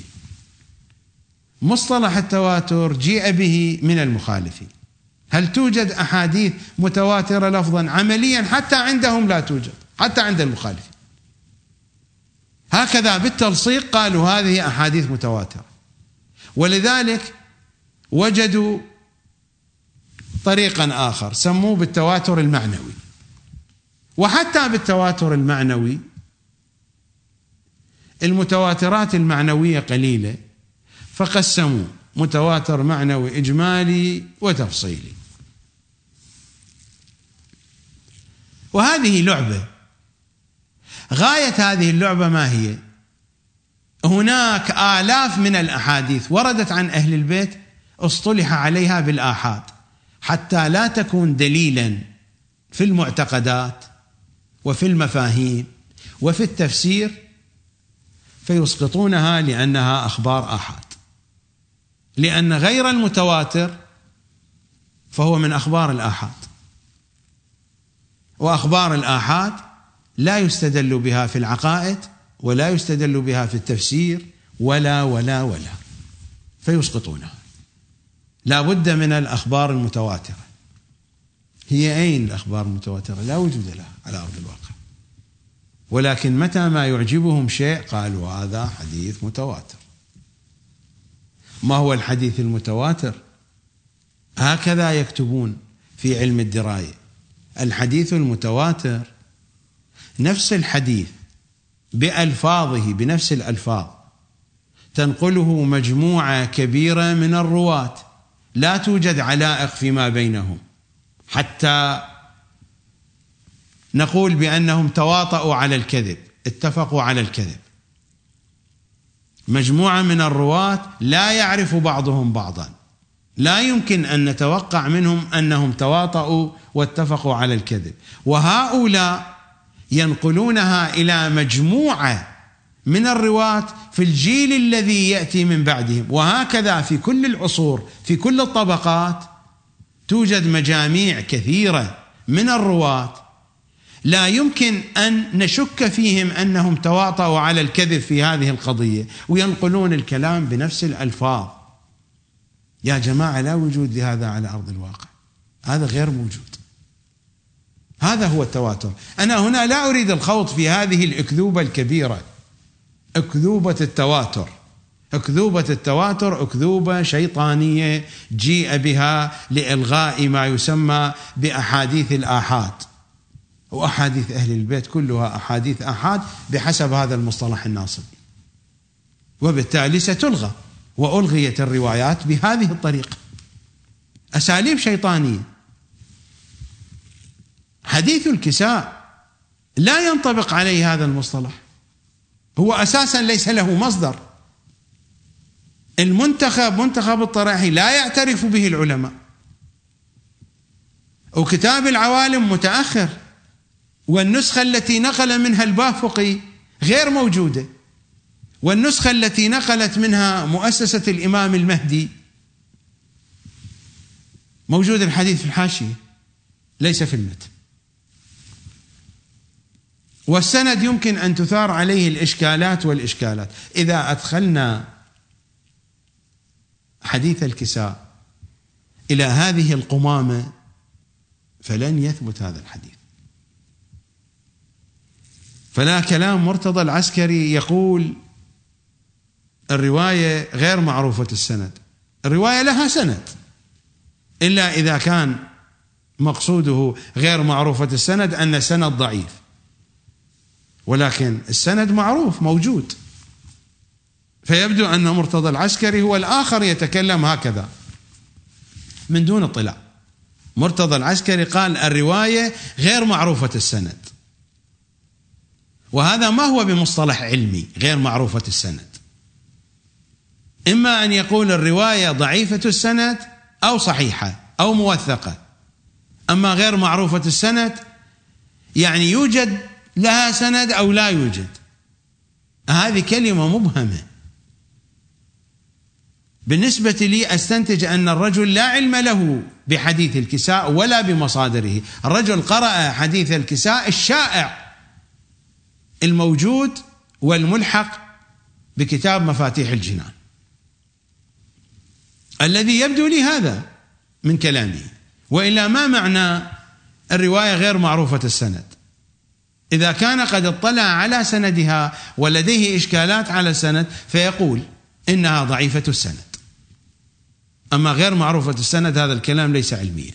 Speaker 1: مصطلح التواتر جيء به من المخالفين. هل توجد أحاديث متواترة لفظا؟ عمليا حتى عندهم لا توجد، حتى عند المخالفين. هكذا بالتلصيق قالوا هذه أحاديث متواترة، ولذلك وجدوا طريقا آخر سموه بالتواتر المعنوي. وحتى بالتواتر المعنوي المتواترات المعنوية قليلة، فقسموا متواتر معنوي إجمالي وتفصيلي. وهذه لعبة. غاية هذه اللعبة ما هي؟ هناك آلاف من الأحاديث وردت عن أهل البيت اصطلح عليها بالآحاد حتى لا تكون دليلا في المعتقدات وفي المفاهيم وفي التفسير، فيسقطونها لأنها أخبار آحاد، لأن غير المتواتر فهو من أخبار الآحاد، وأخبار الآحاد لا يستدل بها في العقائد ولا يستدل بها في التفسير ولا ولا ولا فيسقطونها. لا بد من الأخبار المتواترة. هي أين الأخبار المتواترة؟ لا وجود لها على أرض الواقع، ولكن متى ما يعجبهم شيء قالوا هذا حديث متواتر. ما هو الحديث المتواتر؟ هكذا يكتبون في علم الدراية: الحديث المتواتر نفس الحديث بألفاظه، بنفس الألفاظ، تنقله مجموعة كبيرة من الرواة، لا توجد علائق فيما بينهم حتى نقول بأنهم تواطؤوا على الكذب، اتفقوا على الكذب. مجموعة من الرواة لا يعرف بعضهم بعضا، لا يمكن أن نتوقع منهم أنهم تواطؤوا واتفقوا على الكذب، وهؤلاء ينقلونها إلى مجموعة من الرواة في الجيل الذي يأتي من بعدهم. وهكذا في كل العصور، في كل الطبقات توجد مجاميع كثيرة من الرواة لا يمكن أن نشك فيهم أنهم تواطؤوا على الكذب في هذه القضية، وينقلون الكلام بنفس الألفاظ. يا جماعة لا وجود لهذا على أرض الواقع، هذا غير موجود. هذا هو التواتر. أنا هنا لا أريد الخوض في هذه الأكذوبة الكبيرة، أكذوبة التواتر. أكذوبة التواتر أكذوبة شيطانية جيء بها لإلغاء ما يسمى بأحاديث الآحاد، وأحاديث أهل البيت كلها أحاديث آحاد بحسب هذا المصطلح الناصبي، وبالتالي ستلغى. وألغيت الروايات بهذه الطريقة، أساليب شيطانية. حديث الكساء لا ينطبق عليه هذا المصطلح، هو أساسا ليس له مصدر. المنتخب منتخب الطرائحي لا يعترف به العلماء، وكتاب العوالم متأخر، والنسخة التي نقل منها البافقي غير موجودة، والنسخة التي نقلت منها مؤسسة الإمام المهدي موجود الحديث في الحاشية ليس في المتن. والسند يمكن أن تثار عليه الإشكالات والإشكالات. إذا أدخلنا حديث الكساء إلى هذه القمامة فلن يثبت هذا الحديث. فلا كلام مرتضى العسكري يقول الرواية غير معروفة السند. الرواية لها سند، إلا إذا كان مقصوده غير معروفة السند أن السند ضعيف، ولكن السند معروف موجود. فيبدو أن مرتضى العسكري هو الآخر يتكلم هكذا من دون اطلاع. مرتضى العسكري قال الرواية غير معروفة السند، وهذا ما هو بمصطلح علمي غير معروفة السند. إما أن يقول الرواية ضعيفة السند أو صحيحة أو موثقة، أما غير معروفة السند يعني يوجد لها سند أو لا يوجد. هذه كلمة مبهمة. بالنسبة لي أستنتج أن الرجل لا علم له بحديث الكساء ولا بمصادره. الرجل قرأ حديث الكساء الشائع الموجود والملحق بكتاب مفاتيح الجنان، الذي يبدو لي هذا من كلامه. وإلا ما معنى الرواية غير معروفة السند؟ إذا كان قد اطلع على سندها ولديه إشكالات على السند فيقول إنها ضعيفة السند. أما غير معروفة السند هذا الكلام ليس علميا.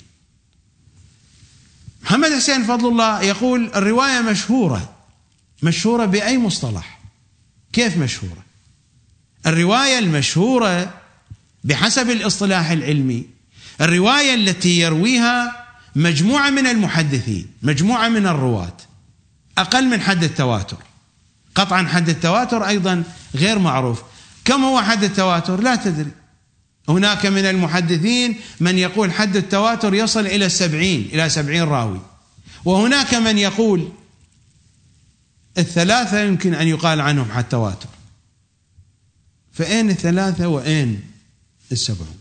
Speaker 1: محمد حسين فضل الله يقول الرواية مشهورة. مشهورة بأي مصطلح؟ كيف مشهورة؟ الرواية المشهورة بحسب الاصطلاح العلمي الرواية التي يرويها مجموعة من المحدثين، مجموعة من الرواة، أقل من حد التواتر. قطعا حد التواتر أيضا غير معروف. كم هو حد التواتر؟ لا تدري. هناك من المحدثين من يقول حد التواتر يصل إلى السبعين، إلى سبعين راوي، وهناك من يقول الثلاثة يمكن أن يقال عنهم حد تواتر. فأين الثلاثة وأين السبعون؟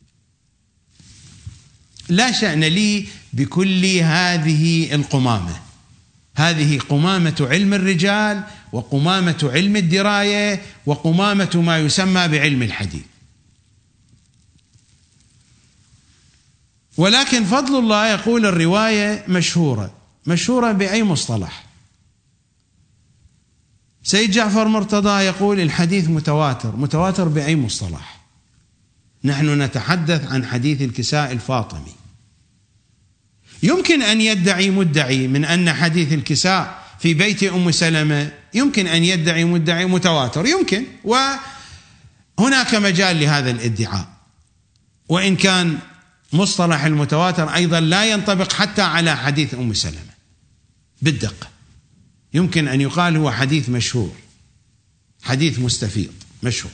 Speaker 1: لا شأن لي بكل هذه القمامة. هذه قمامة علم الرجال، وقمامة علم الدراية، وقمامة ما يسمى بعلم الحديث. ولكن فضل الله يقول الرواية مشهورة. مشهورة بأي مصطلح؟ سيد جعفر مرتضى يقول الحديث متواتر. متواتر بأي مصطلح؟ نحن نتحدث عن حديث الكساء الفاطمي. يمكن أن يدعي مدعي من أن حديث الكساء في بيت أم سلمة، يمكن أن يدعي مدعي متواتر، يمكن، وهناك مجال لهذا الادعاء، وإن كان مصطلح المتواتر أيضا لا ينطبق حتى على حديث أم سلمة بالدقة. يمكن أن يقال هو حديث مشهور، حديث مستفيض مشهور،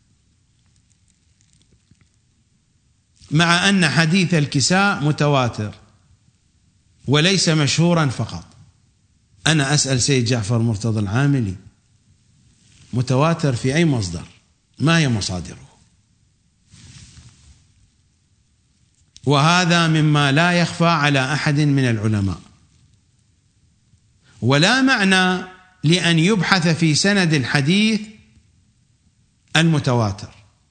Speaker 1: مع أن حديث الكساء متواتر وليس مشهورا فقط. أنا أسأل سيد جعفر مرتضى العاملي، متواتر في أي مصدر؟ ما هي مصادره؟ وهذا مما لا يخفى على أحد من العلماء. ولا معنى لأن يبحث في سند الحديث المتواتر.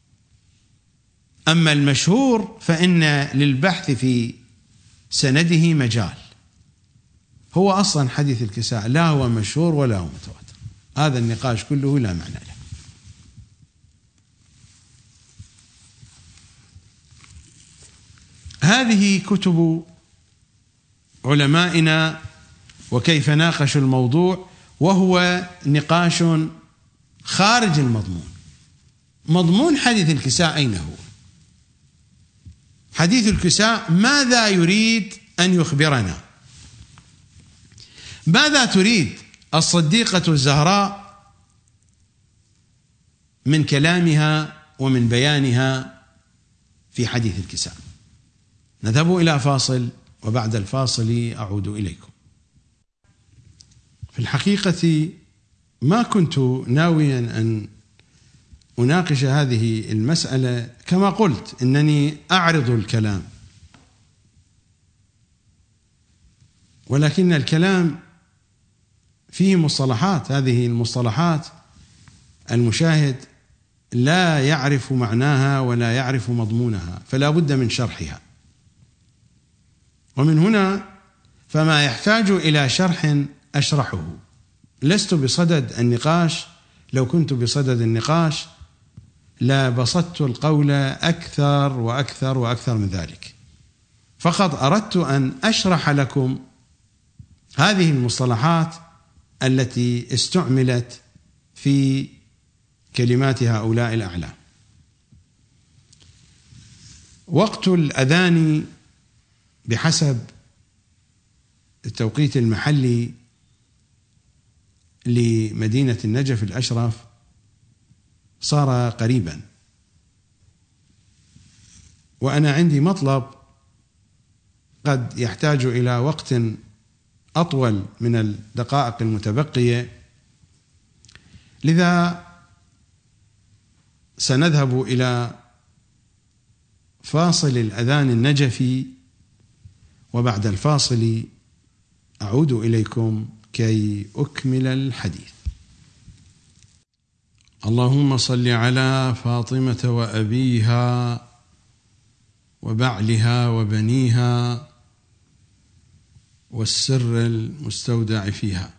Speaker 1: أما المشهور فإن للبحث في سنده مجال. هو أصلا حديث الكساء لا هو مشهور ولا هو متواتر. هذا النقاش كله لا معنى له. هذه كتب علمائنا وكيف ناقشوا الموضوع، وهو نقاش خارج المضمون. مضمون حديث الكساء أين هو؟ حديث الكساء ماذا يريد أن يخبرنا؟ ماذا تريد الصديقة الزهراء من كلامها ومن بيانها في حديث الكساء؟ نذهب إلى فاصل، وبعد الفاصل أعود إليكم. في الحقيقة ما كنت ناويا أن أناقش هذه المسألة. كما قلت إنني أعرض الكلام، ولكن الكلام فيه مصطلحات. هذه المصطلحات المشاهد لا يعرف معناها ولا يعرف مضمونها، فلا بد من شرحها. ومن هنا فما يحتاج إلى شرح أشرحه. لست بصدد النقاش، لو كنت بصدد النقاش لا بسطت القول أكثر وأكثر وأكثر من ذلك. فقط أردت أن أشرح لكم هذه المصطلحات التي استعملت في كلمات هؤلاء الأعلام. وقت الأذان بحسب التوقيت المحلي لمدينة النجف الأشرف صار قريبا، وأنا عندي مطلب قد يحتاج إلى وقت أطول من الدقائق المتبقية، لذا سنذهب إلى فاصل الأذان النجفي، وبعد الفاصل أعود إليكم كي أكمل الحديث. اللهم صل على فاطمة وأبيها وبعلها وبنيها والسر المستودع فيها.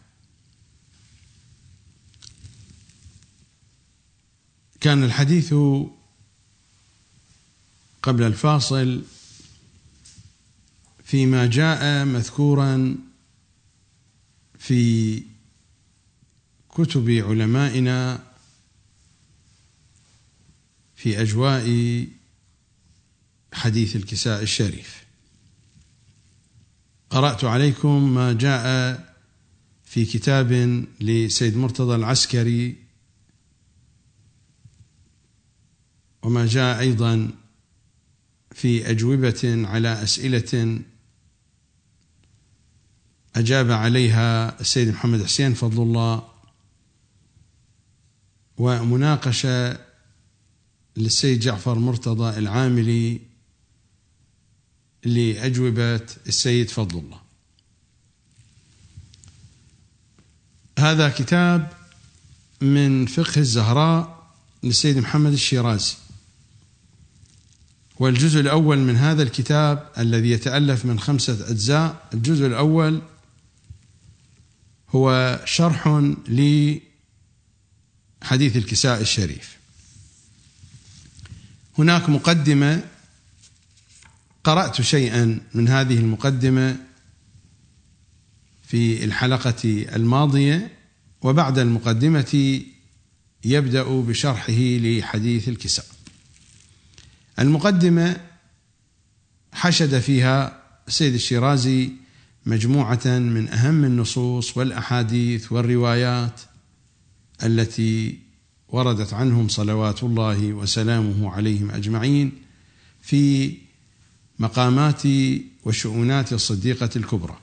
Speaker 1: كان الحديث قبل الفاصل فيما جاء مذكورا في كتب علمائنا في أجواء حديث الكساء الشريف. قرأت عليكم ما جاء في كتاب لسيد مرتضى العسكري، وما جاء أيضا في أجوبة على أسئلة أجاب عليها السيد محمد حسين فضل الله، ومناقشة للسيد جعفر مرتضى العاملي لأجوبة السيد فضل الله. هذا كتاب من فقه الزهراء للسيد محمد الشيرازي، والجزء الأول من هذا الكتاب الذي يتألف من خمسة أجزاء، الجزء الأول هو شرح لحديث الكساء الشريف. هناك مقدمة، قرأت شيئا من هذه المقدمة في الحلقة الماضية، وبعد المقدمة يبدأ بشرحه لحديث الكساء. المقدمة حشد فيها السيد الشيرازي مجموعة من أهم النصوص والأحاديث والروايات التي وردت عنهم صلوات الله وسلامه عليهم أجمعين في مقامات وشؤونات الصديقة الكبرى.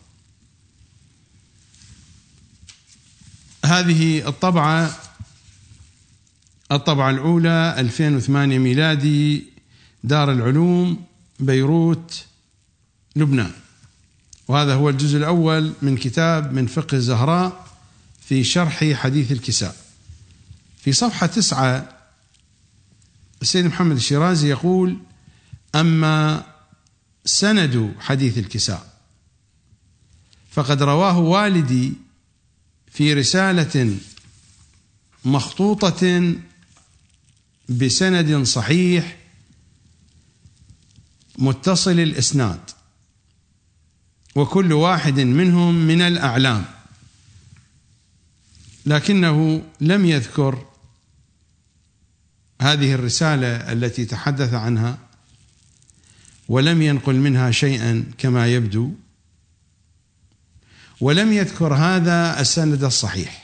Speaker 1: هذه الطبعة الطبعة الأولى ألفين وثمانية ميلادي، دار العلوم بيروت لبنان، وهذا هو الجزء الأول من كتاب من فقه الزهراء في شرح حديث الكساء. في صفحة تسعة السيد محمد الشيرازي يقول: أما سند حديث الكساء فقد رواه والدي في رسالة مخطوطة بسند صحيح متصل الإسناد، وكل واحد منهم من الأعلام، لكنه لم يذكر هذه الرسالة التي تحدث عنها، ولم ينقل منها شيئا كما يبدو، ولم يذكر هذا السند الصحيح،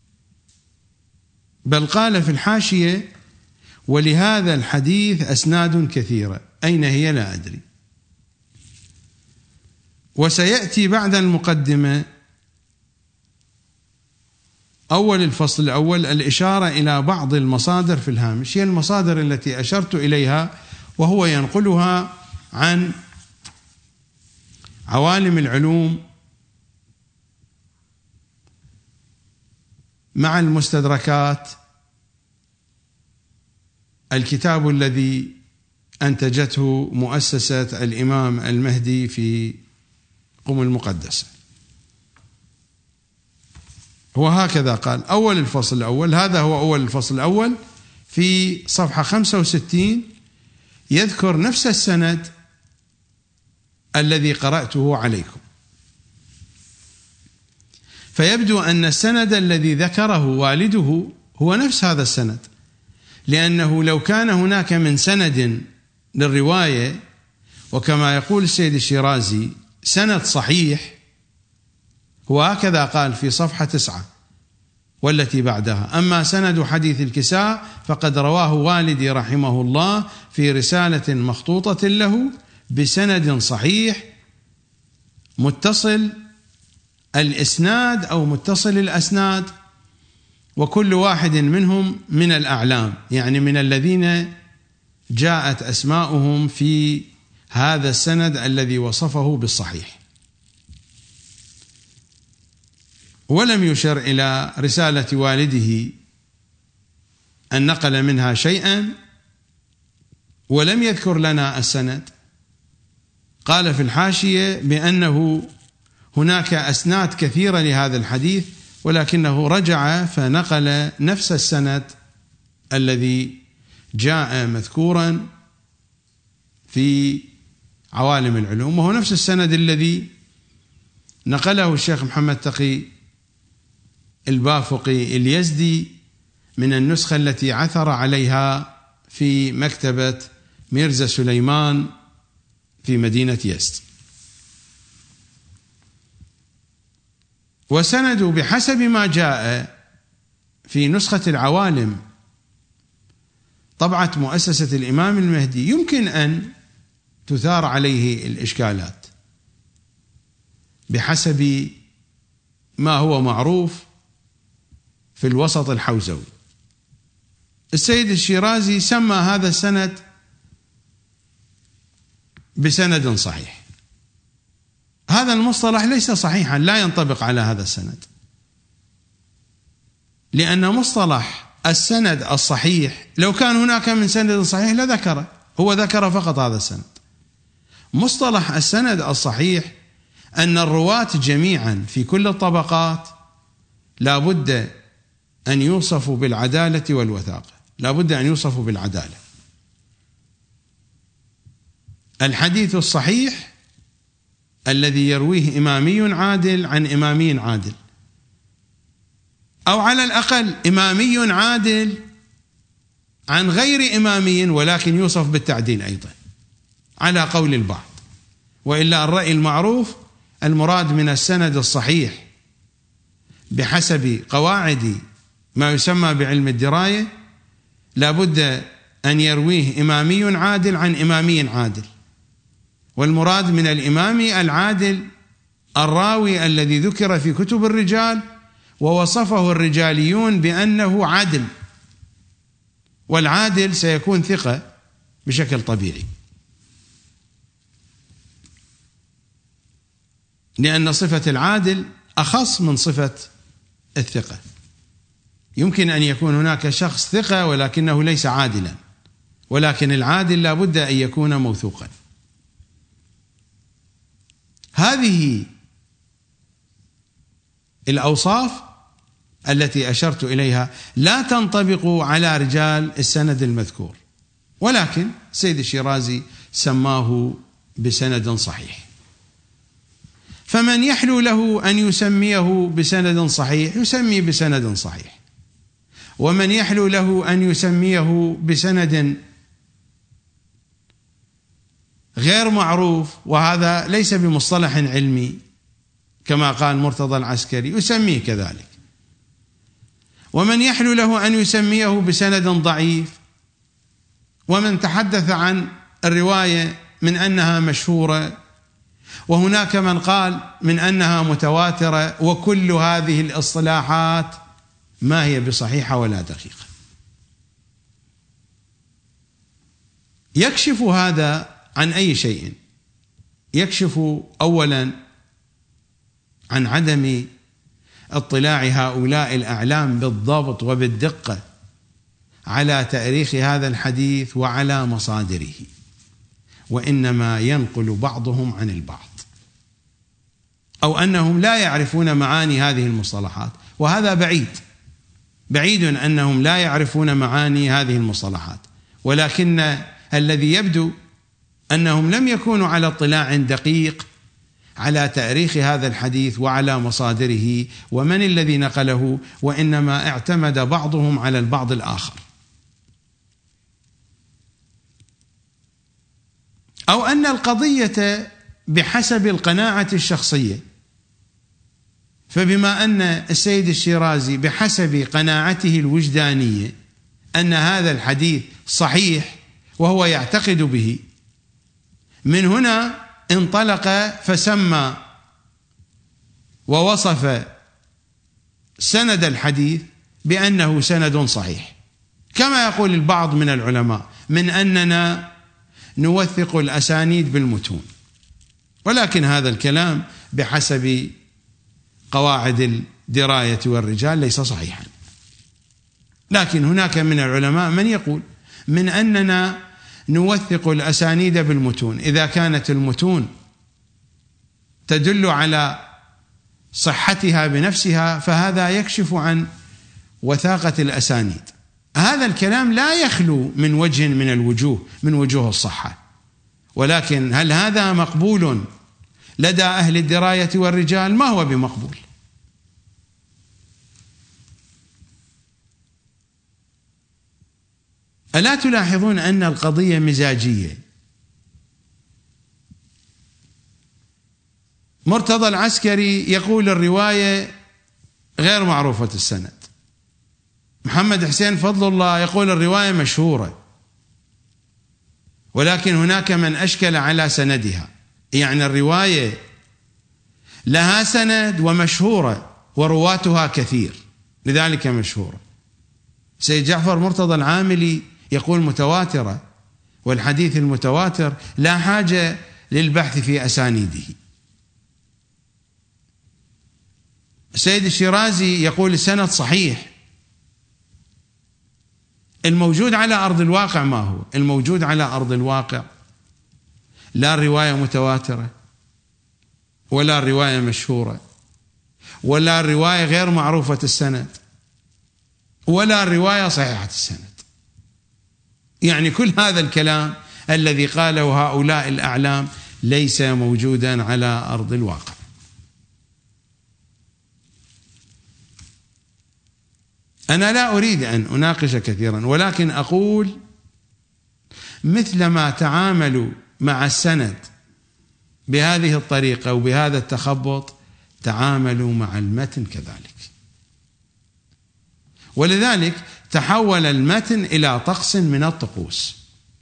Speaker 1: بل قال في الحاشية: ولهذا الحديث أسناد كثيرة، أين هي لا أدري. وسيأتي بعد المقدمة أول الفصل الأول الإشارة إلى بعض المصادر في الهامش، هي المصادر التي أشرت إليها، وهو ينقلها عن عوالم العلوم مع المستدركات، الكتاب الذي أنتجته مؤسسة الإمام المهدي في قم المقدسة. هو هكذا قال أول الفصل الأول، هذا هو أول الفصل الأول في صفحة خمسة وستين، يذكر نفس السند الذي قرأته عليكم. فيبدو أن السند الذي ذكره والده هو نفس هذا السند، لأنه لو كان هناك من سند للرواية، وكما يقول السيد الشيرازي سند صحيح، هو هكذا قال في صفحة تسعة والتي بعدها: أما سند حديث الكساء فقد رواه والدي رحمه الله في رسالة مخطوطة له بسند صحيح متصل الإسناد أو متصل الأسناد، وكل واحد منهم من الأعلام، يعني من الذين جاءت أسماؤهم في هذا السند الذي وصفه بالصحيح. ولم يشر إلى رسالة والده أن نقل منها شيئا، ولم يذكر لنا السند. قال في الحاشية بأنه هناك أسناد كثيرة لهذا الحديث، ولكنه رجع فنقل نفس السند الذي جاء مذكورا في عوالم العلوم، وهو نفس السند الذي نقله الشيخ محمد تقي البافقي اليزدي من النسخة التي عثر عليها في مكتبة ميرزا سليمان في مدينة يزد. وسند بحسب ما جاء في نسخة العوالم طبعة مؤسسة الإمام المهدي يمكن أن تثار عليه الإشكالات بحسب ما هو معروف في الوسط الحوزوي. السيد الشيرازي سمى هذا السند بسند صحيح. هذا المصطلح ليس صحيحا، لا ينطبق على هذا السند، لأن مصطلح السند الصحيح لو كان هناك من سند صحيح لذكره، هو ذكر فقط هذا السند. مصطلح السند الصحيح أن الرواة جميعا في كل الطبقات لا بد أن يوصفوا بالعدالة والوثاقة، لا بد أن يوصفوا بالعدالة. الحديث الصحيح الذي يرويه إمامي عادل عن إمامي عادل، أو على الأقل إمامي عادل عن غير إمامي ولكن يوصف بالتعديل أيضا على قول البعض. وإلا الرأي المعروف المراد من السند الصحيح بحسب قواعد ما يسمى بعلم الدراية لا بد أن يرويه إمامي عادل عن إمامي عادل، والمراد من الإمام العادل الراوي الذي ذكر في كتب الرجال ووصفه الرجاليون بأنه عادل، والعادل سيكون ثقة بشكل طبيعي، لأن صفة العادل أخص من صفة الثقة. يمكن أن يكون هناك شخص ثقة ولكنه ليس عادلا، ولكن العادل لا بد أن يكون موثوقا. هذه الأوصاف التي أشرت إليها لا تنطبق على رجال السند المذكور، ولكن سيد الشيرازي سماه بسند صحيح. فمن يحلو له أن يسميه بسند صحيح يسمي بسند صحيح، ومن يحلو له أن يسميه بسند غير معروف، وهذا ليس بمصطلح علمي كما قال مرتضى العسكري، يسميه كذلك. ومن يحلو له أن يسميه بسند ضعيف، ومن تحدث عن الرواية من أنها مشهورة، وهناك من قال من أنها متواترة، وكل هذه الاصطلاحات ما هي بصحيحة ولا دقيقة. يكشف هذا عن أي شيء؟ يكشف أولا عن عدم اطلاع هؤلاء الأعلام بالضبط وبالدقة على تاريخ هذا الحديث وعلى مصادره، وإنما ينقل بعضهم عن البعض. أو أنهم لا يعرفون معاني هذه المصطلحات، وهذا بعيد بعيد أنهم لا يعرفون معاني هذه المصطلحات، ولكن الذي يبدو أنهم لم يكونوا على اطلاع دقيق على تاريخ هذا الحديث وعلى مصادره ومن الذي نقله، وإنما اعتمد بعضهم على البعض الآخر، أو أن القضية بحسب القناعة الشخصية، فبما أن السيد الشيرازي بحسب قناعته الوجدانية أن هذا الحديث صحيح وهو يعتقد به، من هنا انطلق فسمى ووصف سند الحديث بأنه سند صحيح، كما يقول البعض من العلماء من أننا نوثق الأسانيد بالمتون، ولكن هذا الكلام بحسب قواعد الدراية والرجال ليس صحيحا. لكن هناك من العلماء من يقول من أننا نوثق الأسانيد بالمتون إذا كانت المتون تدل على صحتها بنفسها، فهذا يكشف عن وثاقة الأسانيد. هذا الكلام لا يخلو من وجه من الوجوه من وجوه الصحة، ولكن هل هذا مقبول لدى أهل الدراية والرجال؟ ما هو بمقبول. ألا تلاحظون أن القضية مزاجية؟ مرتضى العسكري يقول الرواية غير معروفة السند، محمد حسين فضل الله يقول الرواية مشهورة، ولكن هناك من أشكل على سندها، يعني الرواية لها سند ومشهورة ورواتها كثير لذلك مشهورة. سيد جعفر مرتضى العاملي يقول متواترة، والحديث المتواتر لا حاجة للبحث في أسانيده. السيد الشيرازي يقول السند صحيح. الموجود على أرض الواقع ما هو؟ الموجود على أرض الواقع لا الرواية متواترة ولا الرواية مشهورة ولا الرواية غير معروفة السند ولا الرواية صحيحة السند. يعني كل هذا الكلام الذي قاله هؤلاء الأعلام ليس موجودا على أرض الواقع. أنا لا أريد أن أناقش كثيرا، ولكن أقول مثلما تعاملوا مع السند بهذه الطريقة وبهذا التخبط تعاملوا مع المتن كذلك، ولذلك تحول المتن إلى طقس من الطقوس.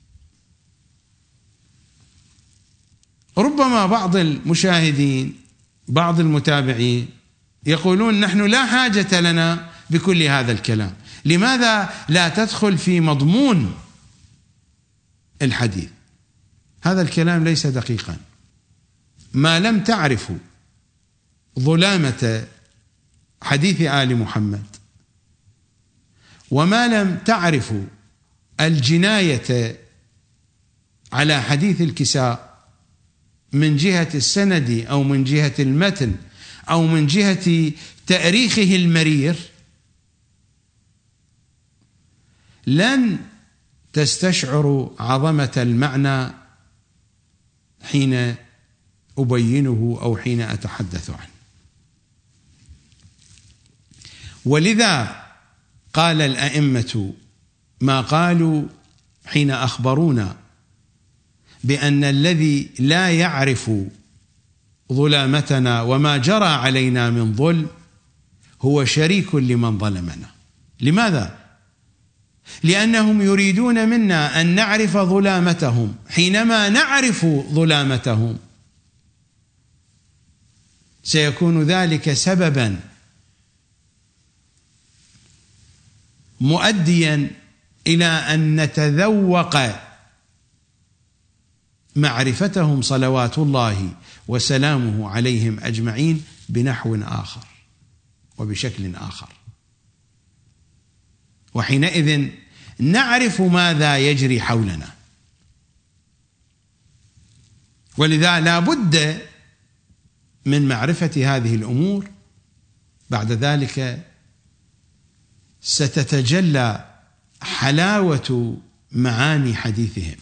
Speaker 1: ربما بعض المشاهدين بعض المتابعين يقولون نحن لا حاجة لنا بكل هذا الكلام، لماذا لا تدخل في مضمون الحديث؟ هذا الكلام ليس دقيقا. ما لم تعرفوا ظلامة حديث آل محمد وما لم تعرفوا الجناية على حديث الكساء من جهة السند أو من جهة المتن أو من جهة تأريخه المرير، لن تستشعروا عظمة المعنى حين أبينه أو حين أتحدث عنه. ولذا قال الأئمة ما قالوا حين أخبرونا بأن الذي لا يعرف ظلامتنا وما جرى علينا من ظلم هو شريك لمن ظلمنا. لماذا؟ لأنهم يريدون منا أن نعرف ظلامتهم. حينما نعرف ظلامتهم سيكون ذلك سببا مؤديا إلى أن نتذوق معرفتهم صلوات الله وسلامه عليهم أجمعين بنحو آخر وبشكل آخر، وحينئذ نعرف ماذا يجري حولنا. ولذا لا بد من معرفة هذه الأمور بعد ذلك ستتجلى حلاوة معاني حديثهم.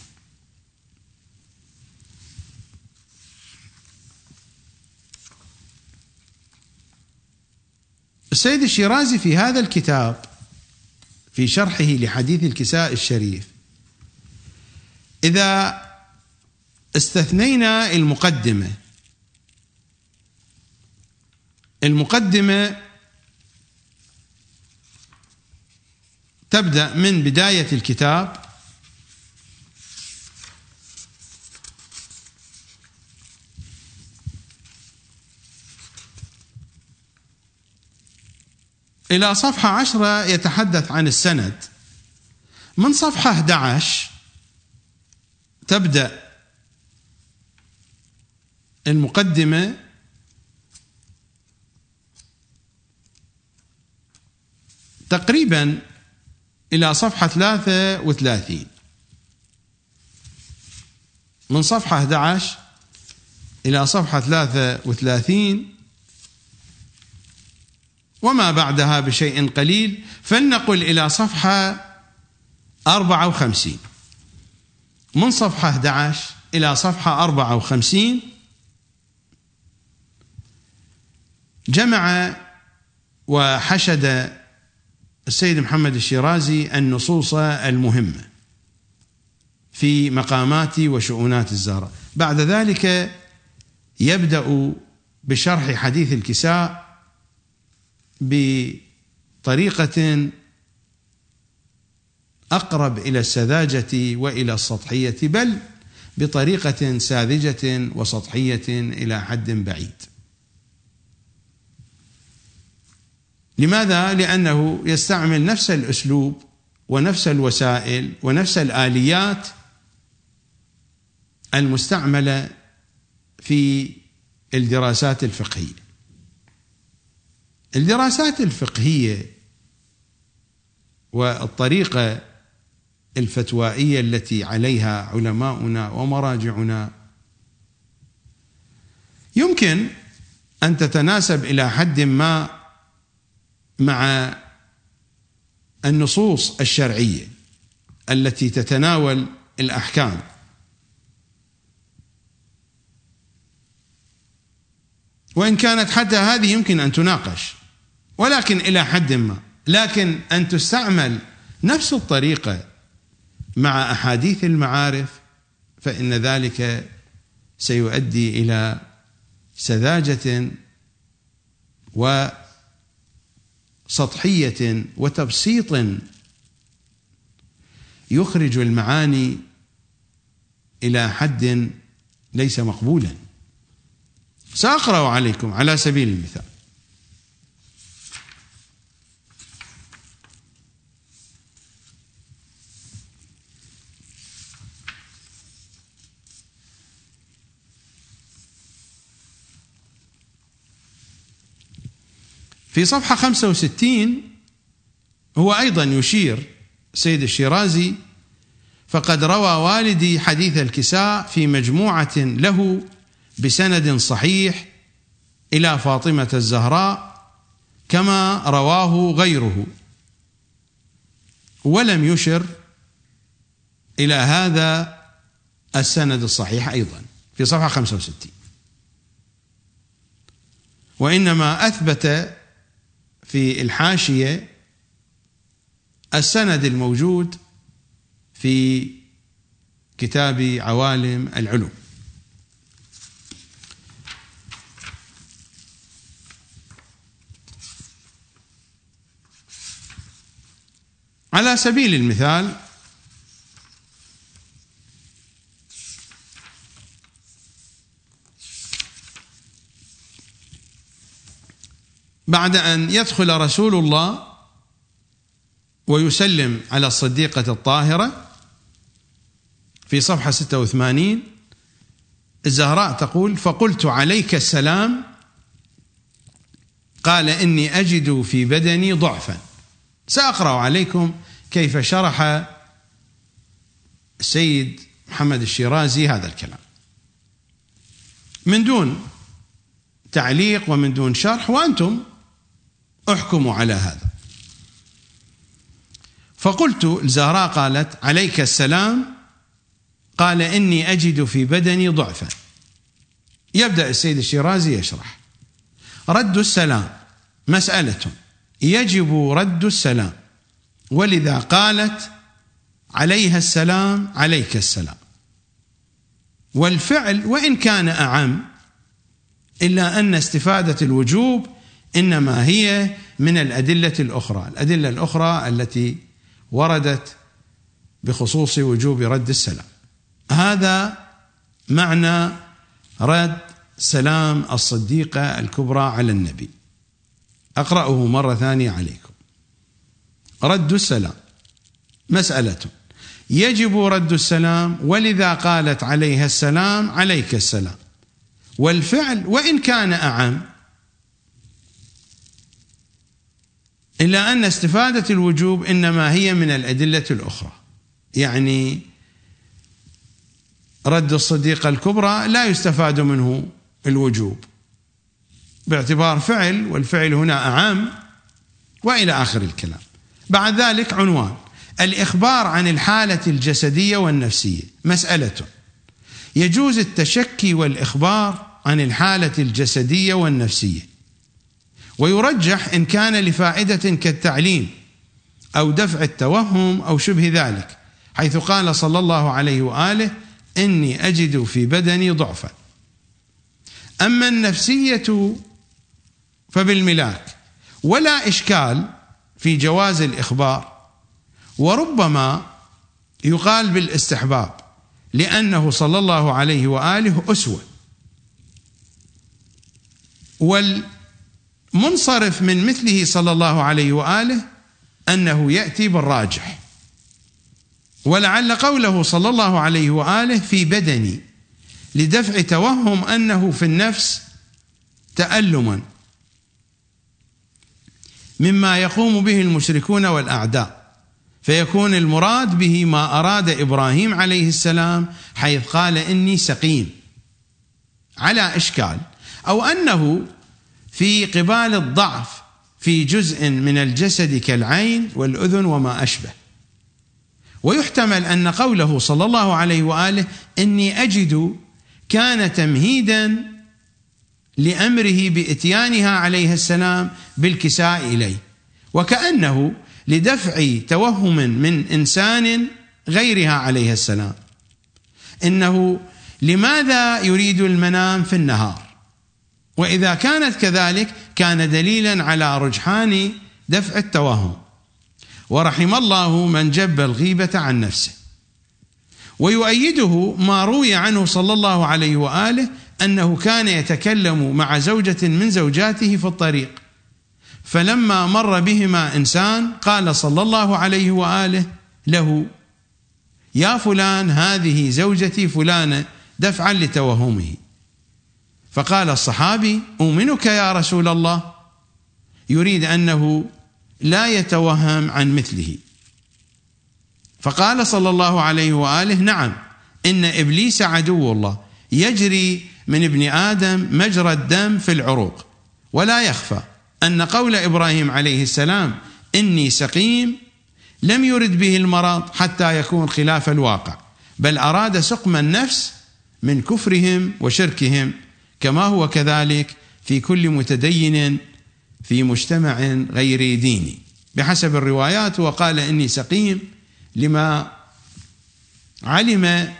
Speaker 1: السيد الشيرازي في هذا الكتاب في شرحه لحديث الكساء الشريف، إذا استثنينا المقدمة المقدمة تبدأ من بداية الكتاب إلى صفحة عشرة يتحدث عن السند. من صفحة أحد عشر تبدأ المقدمة تقريبا إلى صفحة ثلاثة وثلاثين. من صفحة أحد عشر إلى صفحة ثلاثة وثلاثين وما بعدها بشيء قليل، فلنقل إلى صفحة أربعة وخمسين. من صفحة أحد عشر إلى صفحة أربعة وخمسين جمع وحشد السيد محمد الشيرازي النصوص المهمة في مقامات وشؤونات الزهراء. بعد ذلك يبدأ بشرح حديث الكساء بطريقة أقرب إلى السذاجة وإلى السطحية، بل بطريقة ساذجة وسطحية إلى حد بعيد. لماذا؟ لأنه يستعمل نفس الأسلوب ونفس الوسائل ونفس الآليات المستعملة في الدراسات الفقهية. الدراسات الفقهية والطريقة الفتوائية التي عليها علماؤنا ومراجعنا يمكن أن تتناسب إلى حد ما مع النصوص الشرعية التي تتناول الأحكام، وإن كانت حتى هذه يمكن أن تناقش، ولكن إلى حد ما. لكن أن تستعمل نفس الطريقة مع أحاديث المعارف فإن ذلك سيؤدي إلى سذاجة وسطحية وتبسيط يخرج المعاني إلى حد ليس مقبولا. سأقرأ عليكم على سبيل المثال. في صفحة خمسة وستين هو أيضا يشير سيد الشيرازي: فقد روى والدي حديث الكساء في مجموعة له بسند صحيح إلى فاطمة الزهراء كما رواه غيره، ولم يشر إلى هذا السند الصحيح أيضا في صفحة خمسة وستين، وإنما أثبت في الحاشية السند الموجود في كتاب عوالم العلوم. على سبيل المثال بعد أن يدخل رسول الله ويسلم على الصديقة الطاهرة في صفحة ستة وثمانين، الزهراء تقول: فقلت عليك السلام، قال إني أجد في بدني ضعفا. سأقرأ عليكم كيف شرح السيد محمد الشيرازي هذا الكلام من دون تعليق ومن دون شرح، وأنتم احكموا على هذا. فقلت، الزهراء قالت: عليك السلام. قال: إني أجد في بدني ضعفا. يبدأ السيد الشيرازي يشرح: رد السلام مسألة يجب رد السلام، ولذا قالت عليها السلام عليك السلام. والفعل وإن كان أعم، إلا أن استفادة الوجوب إنما هي من الأدلة الأخرى، الأدلة الأخرى التي وردت بخصوص وجوب رد السلام. هذا معنى رد سلام الصديقة الكبرى على النبي. أقرأه مرة ثانية عليكم: رد السلام مسألة يجب رد السلام، ولذا قالت عليها السلام عليك السلام. والفعل وإن كان أعم، إلا أن استفادة الوجوب إنما هي من الأدلة الأخرى. يعني رد الصديقة الكبرى لا يستفاد منه الوجوب باعتبار فعل، والفعل هنا أعم، وإلى آخر الكلام. بعد ذلك عنوان: الإخبار عن الحالة الجسدية والنفسية. مسألة يجوز التشكي والإخبار عن الحالة الجسدية والنفسية، ويرجح إن كان لفائدة كالتعليم أو دفع التوهم أو شبه ذلك، حيث قال صلى الله عليه وآله: إني أجد في بدني ضعفا. أما النفسية فبالملاك، ولا إشكال في جواز الإخبار، وربما يقال بالاستحباب، لأنه صلى الله عليه وآله أسوة. والمنصرف من مثله صلى الله عليه وآله أنه يأتي بالراجح. ولعل قوله صلى الله عليه وآله في بدني لدفع توهم أنه في النفس تألما مما يقوم به المشركون والأعداء، فيكون المراد به ما أراد إبراهيم عليه السلام حيث قال: إني سقيم، على إشكال، أو أنه في قبال الضعف في جزء من الجسد كالعين والأذن وما أشبه. ويحتمل أن قوله صلى الله عليه وآله إني أجد كان تمهيدا لأمره بإتيانها عليه السلام بالكساء إليه، وكأنه لدفع توهم من إنسان غيرها عليه السلام إنه لماذا يريد المنام في النهار. وإذا كانت كذلك كان دليلا على رجحان دفع التوهم، ورحم الله من جب الغيبة عن نفسه. ويؤيده ما روي عنه صلى الله عليه وآله أنه كان يتكلم مع زوجة من زوجاته في الطريق، فلما مر بهما إنسان قال صلى الله عليه وآله له: يا فلان، هذه زوجتي فلانة، دفعا لتوهمه. فقال الصحابي: أؤمنك يا رسول الله، يريد أنه لا يتوهم عن مثله. فقال صلى الله عليه وآله: نعم، إن إبليس عدو الله، يجري من ابن آدم مجرى الدم في العروق. ولا يخفى أن قول إبراهيم عليه السلام إني سقيم لم يرد به المرض حتى يكون خلاف الواقع، بل أراد سقم النفس من كفرهم وشركهم، كما هو كذلك في كل متدين في مجتمع غير ديني بحسب الروايات. وقال إني سقيم لما علم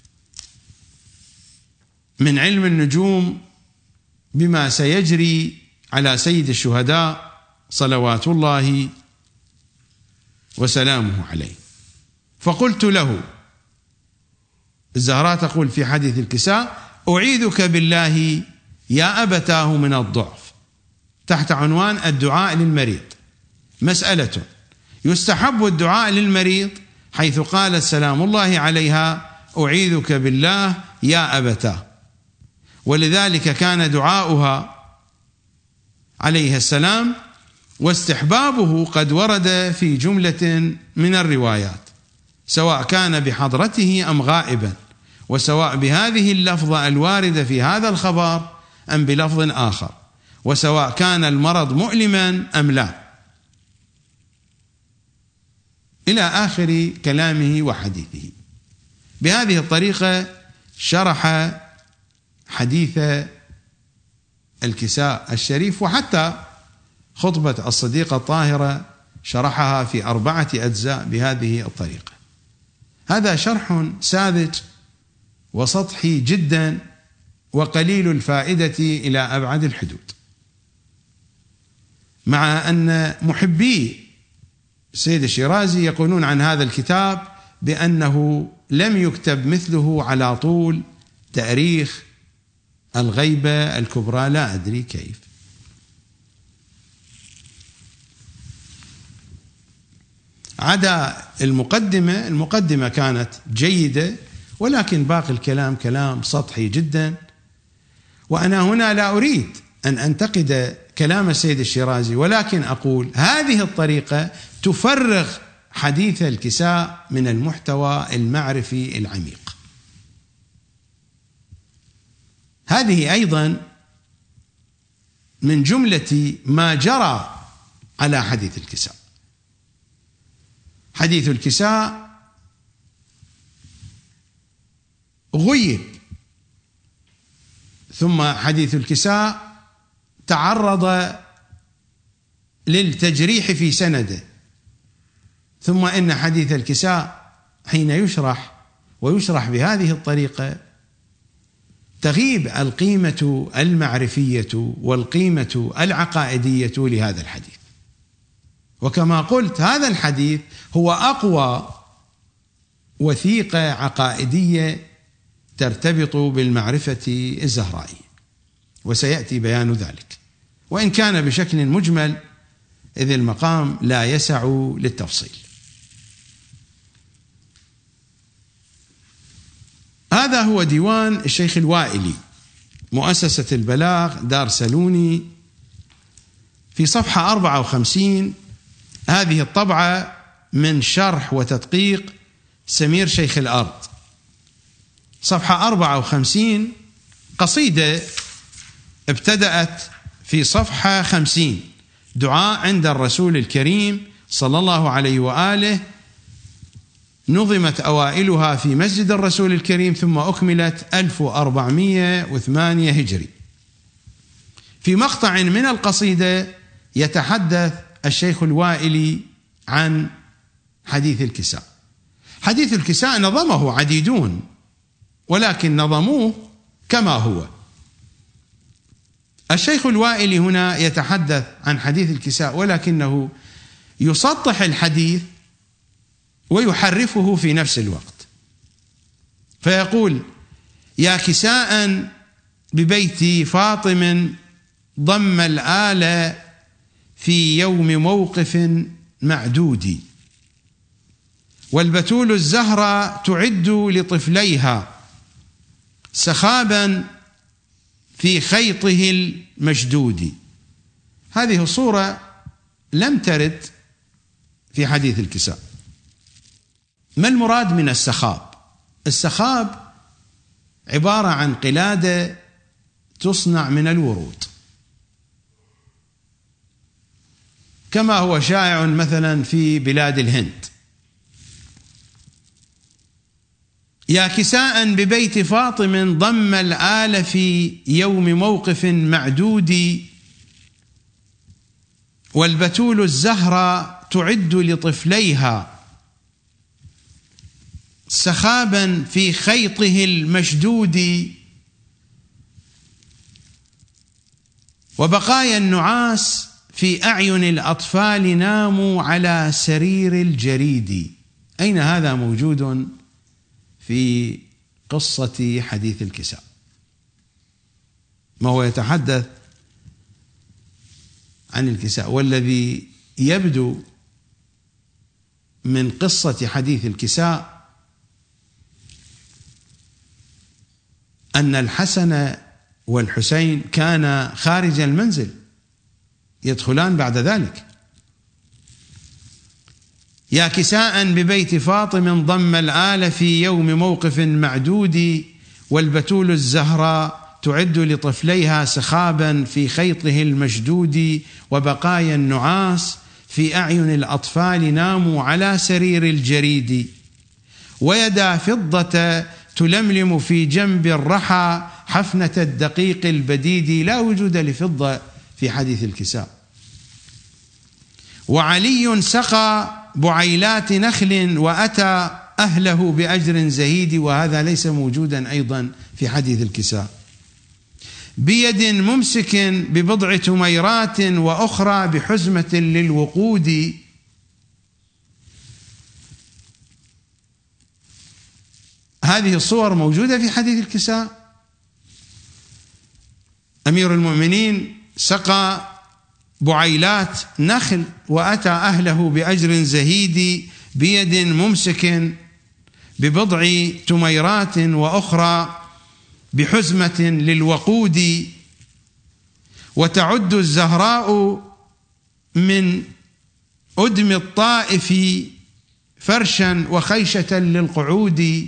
Speaker 1: من علم النجوم بما سيجري على سيد الشهداء صلوات الله وسلامه عليه. فقلت له، الزهراء تقول في حديث الكساء: أعيذك بالله يا أبتاه من الضعف، تحت عنوان الدعاء للمريض. مسألة يستحب الدعاء للمريض، حيث قال سلام الله عليها: أعيذك بالله يا أبتاه، ولذلك كان دعاؤها عليه السلام واستحبابه قد ورد في جملة من الروايات، سواء كان بحضرته أم غائبا، وسواء بهذه اللفظة الواردة في هذا الخبر أم بلفظ آخر، وسواء كان المرض مؤلما أم لا، إلى آخر كلامه وحديثه. بهذه الطريقة شرح حديث الكساء الشريف، وحتى خطبة الصديقة الطاهرة شرحها في أربعة أجزاء بهذه الطريقة. هذا شرح ساذج وسطحي جدا وقليل الفائدة إلى أبعد الحدود، مع أن محبي السيد الشيرازي يقولون عن هذا الكتاب بأنه لم يكتب مثله على طول تاريخ الغيبة الكبرى، لا أدري كيف. عدا المقدمة، المقدمة كانت جيدة، ولكن باقي الكلام كلام سطحي جدا. وأنا هنا لا أريد أن أنتقد كلام السيد الشيرازي، ولكن أقول هذه الطريقة تفرغ حديث الكساء من المحتوى المعرفي العميق. هذه أيضا من جملة ما جرى على حديث الكساء. حديث الكساء غيب، ثم حديث الكساء تعرض للتجريح في سنده، ثم إن حديث الكساء حين يشرح ويشرح بهذه الطريقة تغيب القيمة المعرفية والقيمة العقائدية لهذا الحديث. وكما قلت هذا الحديث هو أقوى وثيقة عقائدية ترتبط بالمعرفة الزهرائية، وسيأتي بيان ذلك، وإن كان بشكل مجمل إذ المقام لا يسع للتفصيل. هذا هو ديوان الشيخ الوائلي، مؤسسة البلاغ، دار سلوني، في صفحة أربعة وخمسين. هذه الطبعة من شرح وتدقيق سمير شيخ الأرض. صفحة أربعة وخمسين قصيدة ابتدأت في صفحة خمسين: دعاء عند الرسول الكريم صلى الله عليه وآله، نظمت أوائلها في مسجد الرسول الكريم، ثم أكملت ألف وأربعمائة وثمانية هجري. في مقطع من القصيدة يتحدث الشيخ الوائلي عن حديث الكساء. حديث الكساء نظمه عديدون، ولكن نظموه كما هو. الشيخ الوائلي هنا يتحدث عن حديث الكساء، ولكنه يسطح الحديث ويحرفه في نفس الوقت، فيقول: يا كساء ببيت فاطم ضم الآل في يوم موقف معدود، والبتول الزهرة تعد لطفليها سخابا في خيطه المشدود. هذه الصورة لم ترد في حديث الكساء. ما المراد من السخاب؟ السخاب عبارة عن قلادة تصنع من الورود، كما هو شائع مثلا في بلاد الهند. يا كساء ببيت فاطم ضم الآل في يوم موقف معدود، والبتول الزهرة تعد لطفليها سخابا في خيطه المشدود، وبقايا النعاس في أعين الأطفال ناموا على سرير الجريد. أين هذا موجود في قصة حديث الكساء؟ ما هو يتحدث عن الكساء، والذي يبدو من قصة حديث الكساء أن الحسن والحسين كانا خارج المنزل يدخلان بعد ذلك. يا كساء ببيت فاطم ضم الآل في يوم موقف معدود، والبتول الزهراء تعد لطفليها سخابا في خيطه المشدود، وبقايا النعاس في أعين الأطفال ناموا على سرير الجريد، ويدا فضة تلملم في جنب الرحى حفنة الدقيق البديد. لا وجود لفضة في حديث الكساء. وعلي سقى بعيلات نخل وأتى أهله بأجر زهيد، وهذا ليس موجودا أيضا في حديث الكساء. بيد ممسك ببضع تميرات وأخرى بحزمة للوقود. هذه الصور موجودة في حديث الكساء. أمير المؤمنين سقى بعيلات نخل وأتى أهله بأجر زهيد، بيد ممسك ببضع تميرات وأخرى بحزمة للوقود. وتعد الزهراء من أدم الطائف فرشا وخيشة للقعود.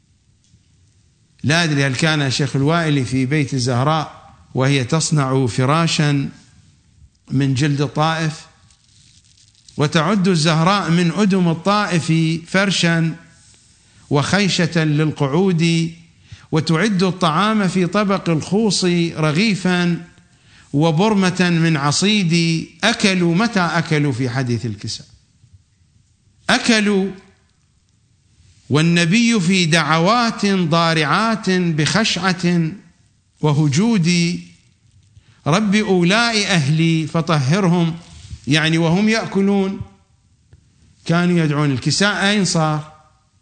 Speaker 1: لا أدري هل كان الشيخ الوائلي في بيت الزهراء وهي تصنع فراشا من جلد الطائف. وتعد الزهراء من أدم الطائف فرشا وخيشة للقعود. وتعد الطعام في طبق الخوص رغيفا وبرمة من عصيد. أكلوا متى أكلوا في حديث الكساء؟ أكلوا والنبي في دعوات ضارعات بخشعة وهجود. رب أولاء أهلي فطهرهم، يعني وهم يأكلون كانوا يدعون. الكساء أين صار؟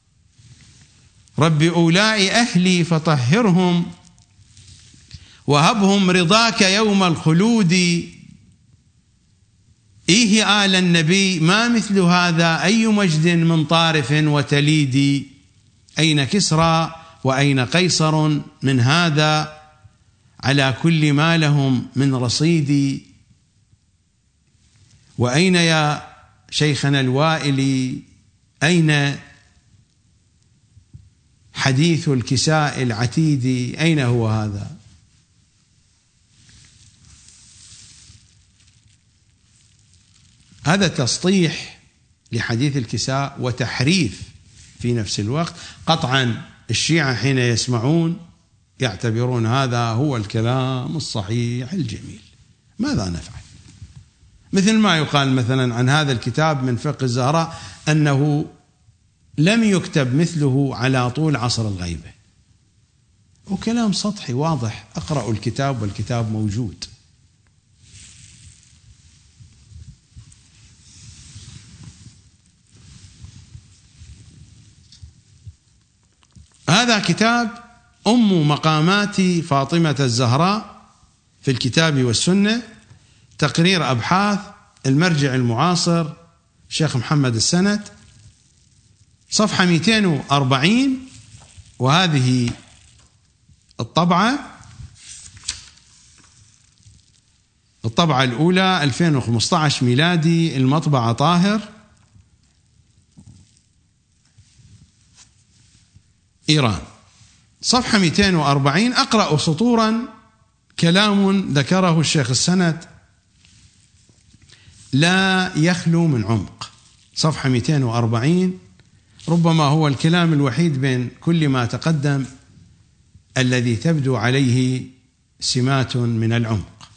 Speaker 1: رب أولاء أهلي فطهرهم وهبهم رضاك يوم الخلود. إيه آل النبي ما مثل هذا، أي مجد من طارف وتليد. أين كسرى وأين قيصر من هذا، على كل ما لهم من رصيد. وأين يا شيخنا الوائلي، أين حديث الكساء العتيد، أين هو هذا؟ هذا تسطيح لحديث الكساء وتحريف في نفس الوقت. قطعا الشيعة حين يسمعون يعتبرون هذا هو الكلام الصحيح الجميل. ماذا نفعل؟ مثل ما يقال مثلا عن هذا الكتاب من فقه الزهراء أنه لم يكتب مثله على طول عصر الغيبة، وكلام سطحي واضح. أقرأوا الكتاب والكتاب موجود. هذا كتاب أم مقامات فاطمة الزهراء في الكتاب والسنة، تقرير أبحاث المرجع المعاصر شيخ محمد السند، صفحة مئتين وأربعين. وهذه الطبعة الطبعة الأولى ألفين وخمسة عشر ميلادي، المطبعة طاهر، إيران، صفحة مئتين وأربعين. أقرأ سطورا، كلام ذكره الشيخ السند لا يخلو من عمق. صفحة مئتين وأربعين، ربما هو الكلام الوحيد بين كل ما تقدم الذي تبدو عليه سمات من العمق.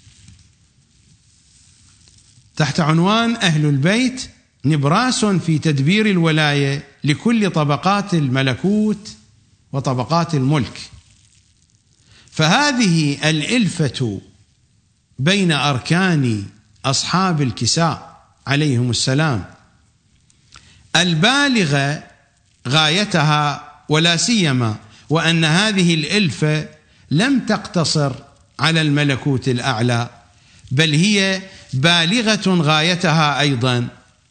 Speaker 1: تحت عنوان أهل البيت نبراس في تدبير الولاية لكل طبقات الملكوت وطبقات الملك. فهذه الإلفة بين أركان أصحاب الكساء عليهم السلام البالغة غايتها، ولا سيما وأن هذه الإلفة لم تقتصر على الملكوت الأعلى، بل هي بالغة غايتها أيضا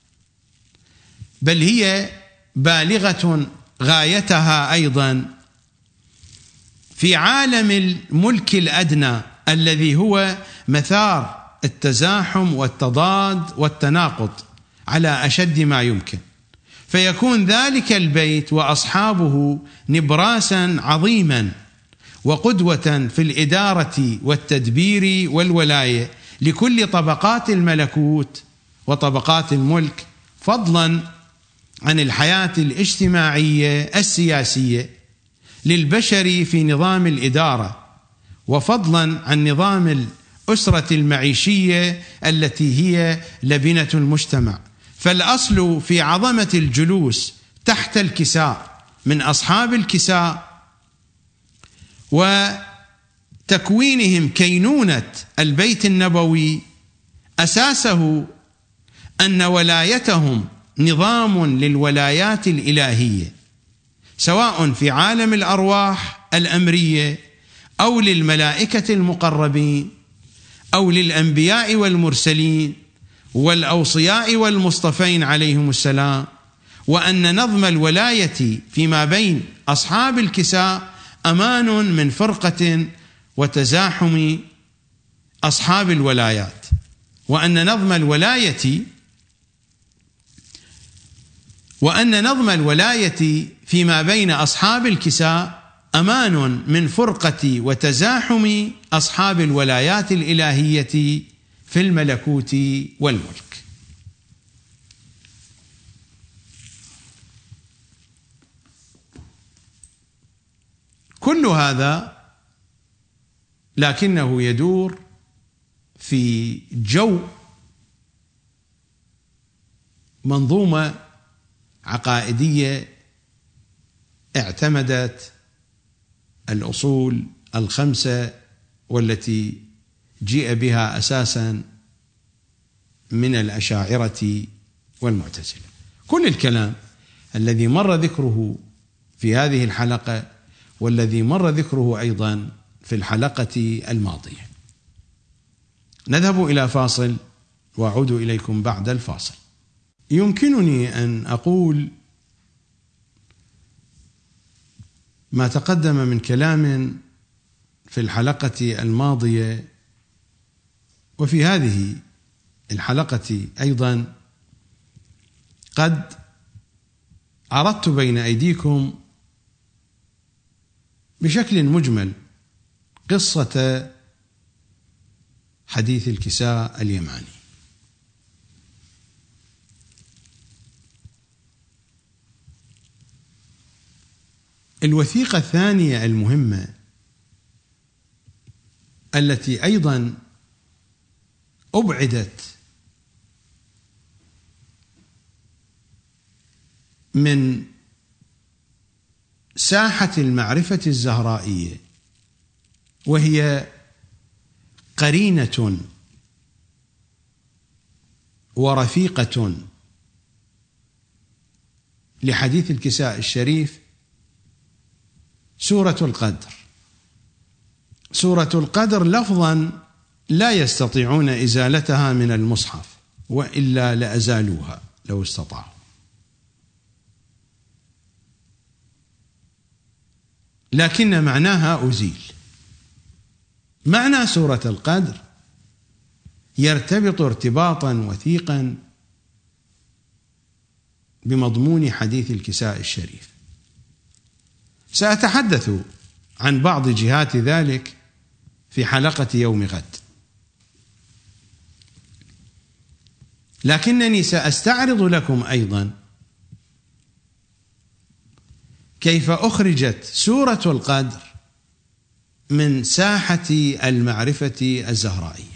Speaker 1: بل هي بالغة غايتها أيضا في عالم الملك الأدنى الذي هو مثار التزاحم والتضاد والتناقض على أشد ما يمكن. فيكون ذلك البيت وأصحابه نبراسا عظيما وقدوة في الإدارة والتدبير والولاية لكل طبقات الملكوت وطبقات الملك، فضلا عن الحياة الاجتماعية السياسية للبشر في نظام الإدارة، وفضلا عن نظام الأسرة المعيشية التي هي لبنة المجتمع. فالأصل في عظمة الجلوس تحت الكساء من أصحاب الكساء وتكوينهم كينونة البيت النبوي أساسه أن ولايتهم نظام للولايات الإلهية، سواء في عالم الأرواح الأمرية أو للملائكة المقربين أو للأنبياء والمرسلين والأوصياء والمصطفين عليهم السلام، وأن نظم الولاية فيما بين أصحاب الكساء أمان من فرقة وتزاحم أصحاب الولايات، وأن نظم الولاية وأن نظم الولاية فيما بين أصحاب الكساء أمان من فرقة وتزاحم أصحاب الولايات الإلهية في الملكوت والملك. كل هذا لكنه يدور في جو منظومة عقائدية اعتمدت الأصول الخمسة والتي جيء بها أساسا من الأشاعرة والمعتزلة. كل الكلام الذي مر ذكره في هذه الحلقة والذي مر ذكره أيضا في الحلقة الماضية. نذهب إلى فاصل وأعود إليكم بعد الفاصل. يمكنني أن أقول ما تقدم من كلام في الحلقة الماضية وفي هذه الحلقة أيضا قد عرضت بين أيديكم بشكل مجمل قصة حديث الكساء اليماني. الوثيقة الثانية المهمة التي أيضا أبعدت من ساحة المعرفة الزهرائية وهي قرينة ورفيقة لحديث الكساء الشريف، سورة القدر. سورة القدر لفظا لا يستطيعون إزالتها من المصحف، وإلا لأزالوها لو استطاعوا، لكن معناها أزيل. معنى سورة القدر يرتبط ارتباطا وثيقا بمضمون حديث الكساء الشريف. سأتحدث عن بعض جهات ذلك في حلقة يوم غد، لكنني سأستعرض لكم أيضا كيف أخرجت سورة القدر من ساحة المعرفة الزهرائية.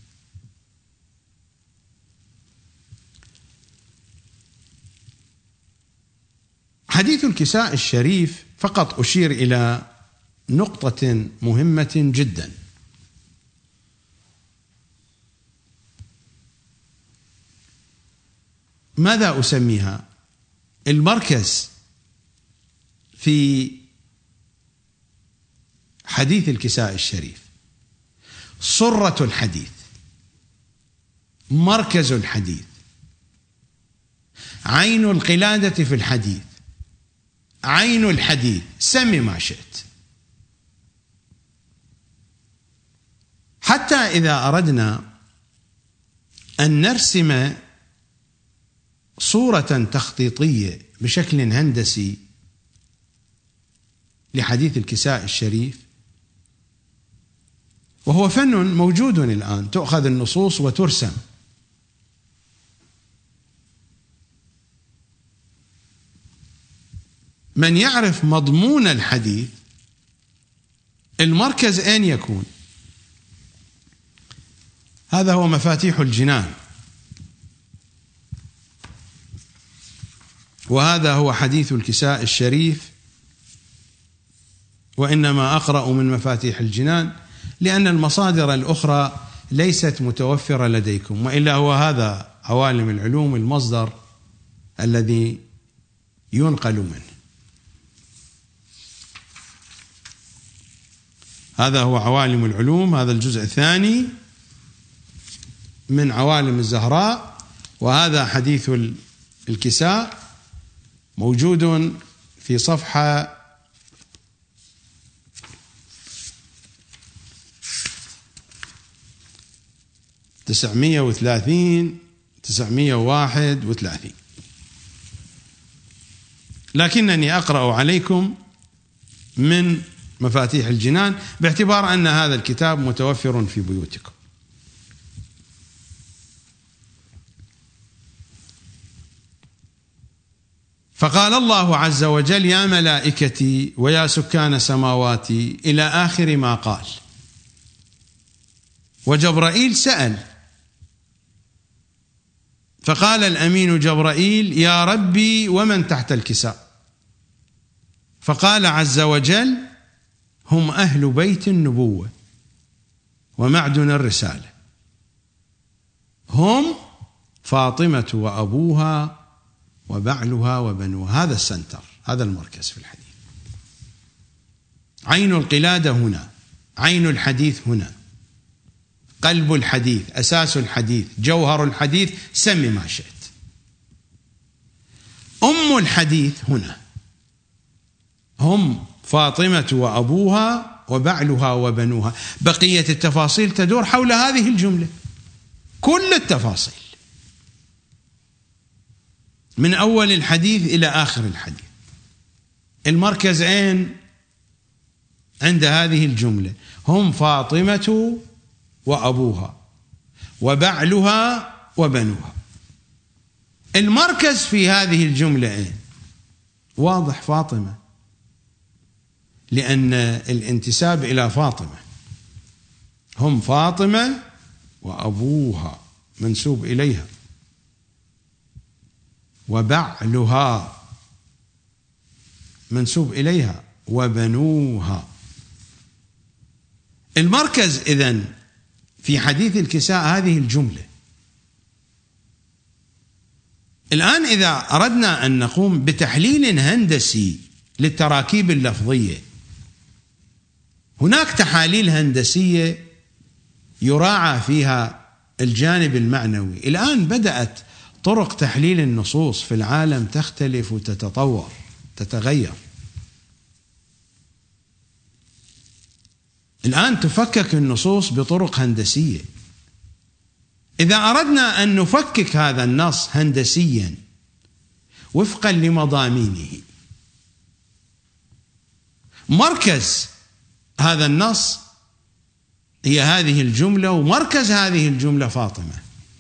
Speaker 1: حديث الكساء الشريف فقط أشير إلى نقطة مهمة جدا. ماذا أسميها؟ المركز في حديث الكساء الشريف، صرة الحديث، مركز الحديث، عين القلادة في الحديث، عين الحديث، سمي ما شئت. حتى إذا أردنا أن نرسم صورة تخطيطية بشكل هندسي لحديث الكساء الشريف، وهو فن موجود الآن، تؤخذ النصوص وترسم. من يعرف مضمون الحديث المركز أين يكون؟ هذا هو مفاتيح الجنان، وهذا هو حديث الكساء الشريف. وإنما أقرأ من مفاتيح الجنان لأن المصادر الأخرى ليست متوفرة لديكم، وإلا هو هذا عوالم العلوم المصدر الذي ينقل منه. هذا هو عوالم العلوم، هذا الجزء الثاني من عوالم الزهراء، وهذا حديث الكساء موجود في صفحة تسعمائة وثلاثين تسعمائة وواحد وثلاثين، لكنني أقرأ عليكم من مفاتيح الجنان باعتبار أن هذا الكتاب متوفر في بيوتكم. فقال الله عز وجل: يا ملائكتي ويا سكان سماواتي، إلى آخر ما قال. وجبرائيل سأل، فقال الأمين جبرائيل: يا ربي ومن تحت الكساء؟ فقال عز وجل: هم أهل بيت النبوة ومعدن الرسالة، هم فاطمة وأبوها وبعلها وبنوها. هذا السنتر، هذا المركز في الحديث. عين القلادة هنا، عين الحديث هنا، قلب الحديث، أساس الحديث، جوهر الحديث، سمي ما شئت. أم الحديث هنا، هم فاطمة وأبوها وبعلها وبنوها. بقية التفاصيل تدور حول هذه الجملة، كل التفاصيل من أول الحديث إلى آخر الحديث. المركز أين؟ عند هذه الجملة: هم فاطمة وأبوها وبعلها وبنوها. المركز في هذه الجملة أين؟ واضح، فاطمة، لأن الانتساب إلى فاطمة. هم فاطمة وأبوها منسوب إليها، وبعلها منسوب إليها، وبنوها. المركز إذن في حديث الكساء هذه الجملة. الآن إذا أردنا أن نقوم بتحليل هندسي للتراكيب اللفظية، هناك تحاليل هندسية يراعى فيها الجانب المعنوي. الآن بدأت طرق تحليل النصوص في العالم تختلف وتتطور تتغير. الآن تفكك النصوص بطرق هندسية. إذا أردنا أن نفكك هذا النص هندسيا وفقا لمضامينه، مركز هذا النص هي هذه الجملة، ومركز هذه الجملة فاطمة.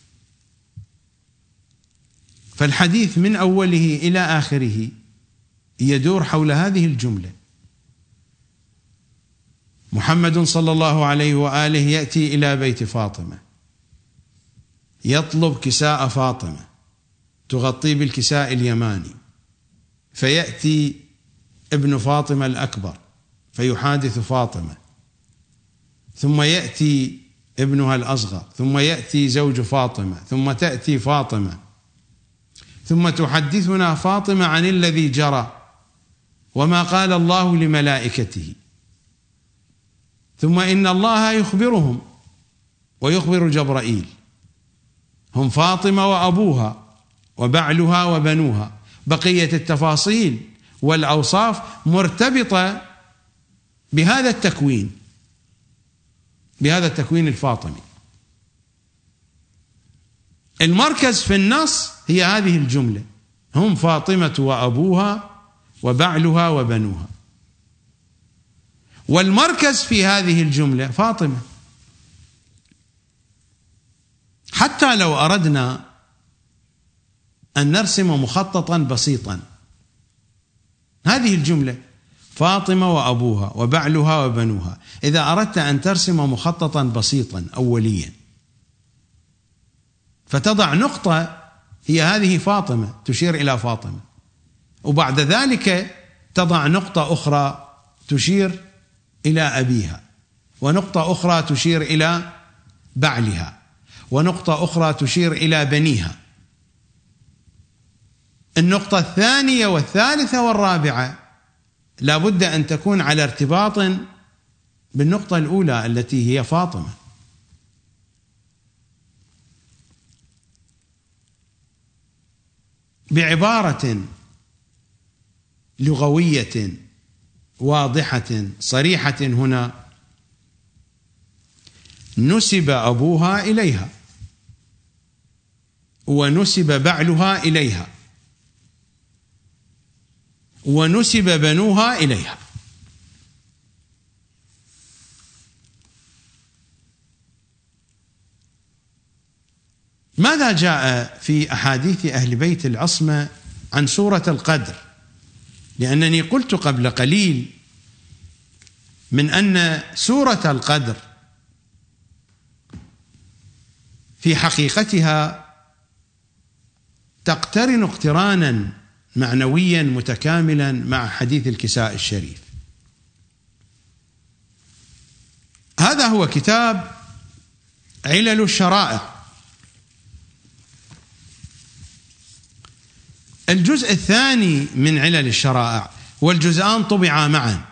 Speaker 1: فالحديث من أوله إلى آخره يدور حول هذه الجملة. محمد صلى الله عليه وآله يأتي إلى بيت فاطمة، يطلب كساء فاطمة تغطيه بالكساء اليماني، فيأتي ابن فاطمة الأكبر فيحادث فاطمة، ثم يأتي ابنها الأصغر، ثم يأتي زوج فاطمة، ثم تأتي فاطمة، ثم تحدثنا فاطمة عن الذي جرى وما قال الله لملائكته، ثم إن الله يخبرهم ويخبر جبرائيل. هم فاطمة وأبوها وبعلها وبنوها. بقية التفاصيل والأوصاف مرتبطة بهذا التكوين، بهذا التكوين الفاطمي. المركز في النص هي هذه الجملة: هم فاطمة وأبوها وبعلها وبنوها. والمركز في هذه الجملة فاطمة، حتى لو أردنا أن نرسم مخططا بسيطا، هذه الجملة فاطمة وأبوها وبعلها وبنوها، إذا أردت أن ترسم مخططا بسيطا أوليا فتضع نقطة هي هذه فاطمة تشير إلى فاطمة، وبعد ذلك تضع نقطة أخرى تشير إلى أبيها، ونقطة أخرى تشير إلى بعلها، ونقطة أخرى تشير إلى بنيها. النقطة الثانية والثالثة والرابعة لا بد أن تكون على ارتباط بالنقطة الأولى التي هي فاطمة. بعبارة لغوية واضحة صريحة هنا، نسب أبوها إليها ونسب بعلها إليها ونسب بنوها إليها. ماذا جاء في أحاديث أهل بيت العصمة عن سورة القدر؟ لأنني قلت قبل قليل من أن سورة القدر في حقيقتها تقترن اقترانا معنويا متكاملا مع حديث الكساء الشريف. هذا هو كتاب علل الشرائع، الجزء الثاني من علل الشرائع، والجزءان طبعا معا.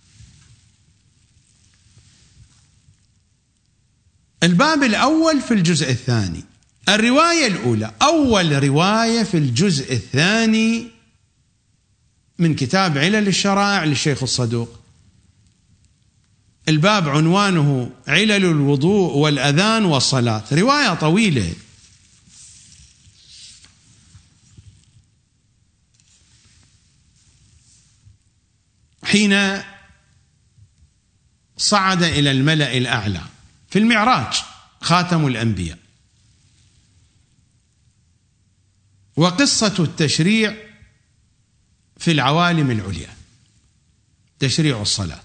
Speaker 1: الباب الأول في الجزء الثاني، الرواية الأولى، أول رواية في الجزء الثاني من كتاب علل الشرائع للشيخ الصدوق. الباب عنوانه علل الوضوء والأذان والصلاة، رواية طويلة. حين صعد إلى الملأ الأعلى في المعراج خاتم الأنبياء، وقصة التشريع في العوالم العليا، تشريع الصلاة.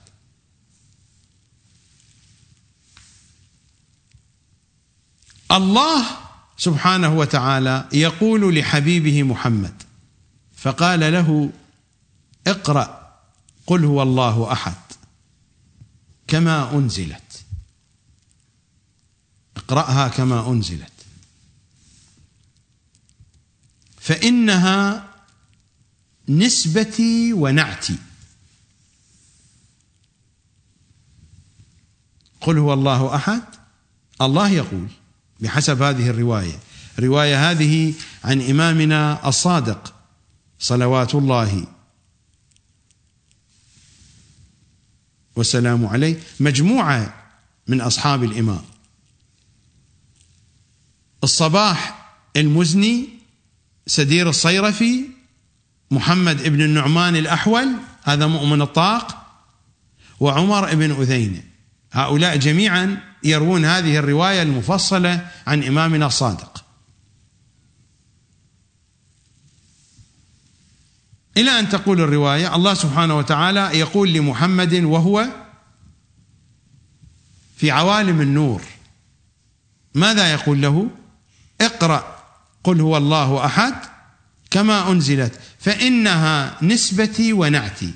Speaker 1: الله سبحانه وتعالى يقول لحبيبه محمد، فقال له: اقرأ قل هو الله أحد كما أنزلت، اقرأها كما أنزلت، فإنها نسبتي ونعتي. قل هو الله أحد، الله يقول بحسب هذه الرواية، الرواية هذه عن إمامنا الصادق صلوات الله والسلام عليه، مجموعة من أصحاب الإمام: الصباح المزني، سدير الصيرفي، محمد ابن النعمان الأحول هذا مؤمن الطاق، وعمر ابن أذينة، هؤلاء جميعا يروون هذه الرواية المفصلة عن إمامنا الصادق، إلى أن تقول الرواية: الله سبحانه وتعالى يقول لمحمد وهو في عوالم النور، ماذا يقول له؟ اقرأ قل هو الله أحد كما أنزلت، فإنها نسبتي ونعتي.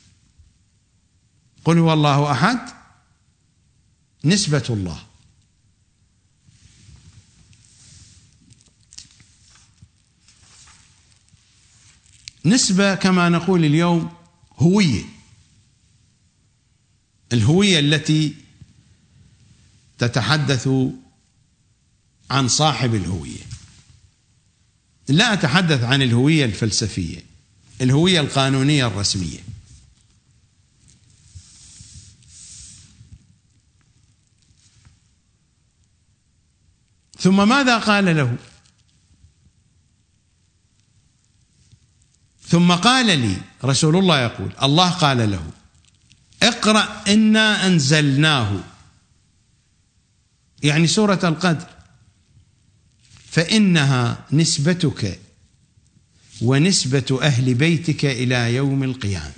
Speaker 1: قل هو الله أحد نسبة الله، نسبة كما نقول اليوم هوية، الهوية التي تتحدث عن صاحب الهوية. لا أتحدث عن الهوية الفلسفية، الهوية القانونية الرسمية. ثم ماذا قال له؟ ثم قال لي رسول الله يقول، الله قال له: اقرأ إنا أنزلناه، يعني سورة القدر، فإنها نسبتك ونسبة أهل بيتك إلى يوم القيامة.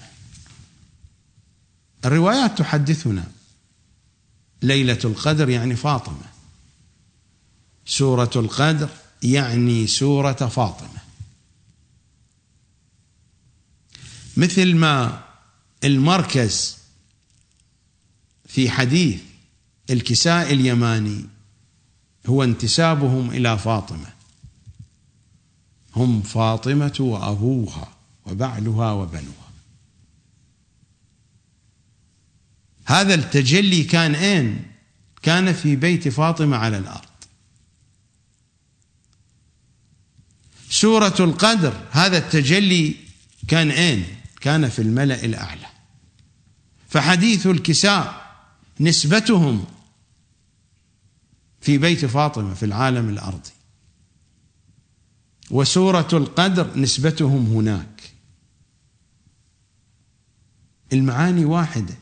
Speaker 1: الروايات تحدثنا ليلة القدر يعني فاطمة، سورة القدر يعني سورة فاطمة. مثل ما المركز في حديث الكساء اليماني هو انتسابهم إلى فاطمة، هم فاطمة وأبوها وبعلها وبنوها. هذا التجلي كان أين؟ كان في بيت فاطمة على الأرض. سورة القدر هذا التجلي كان أين؟ كان في الملأ الأعلى. فحديث الكساء نسبتهم في بيت فاطمة في العالم الأرضي، وسورة القدر نسبتهم هناك. المعاني واحدة.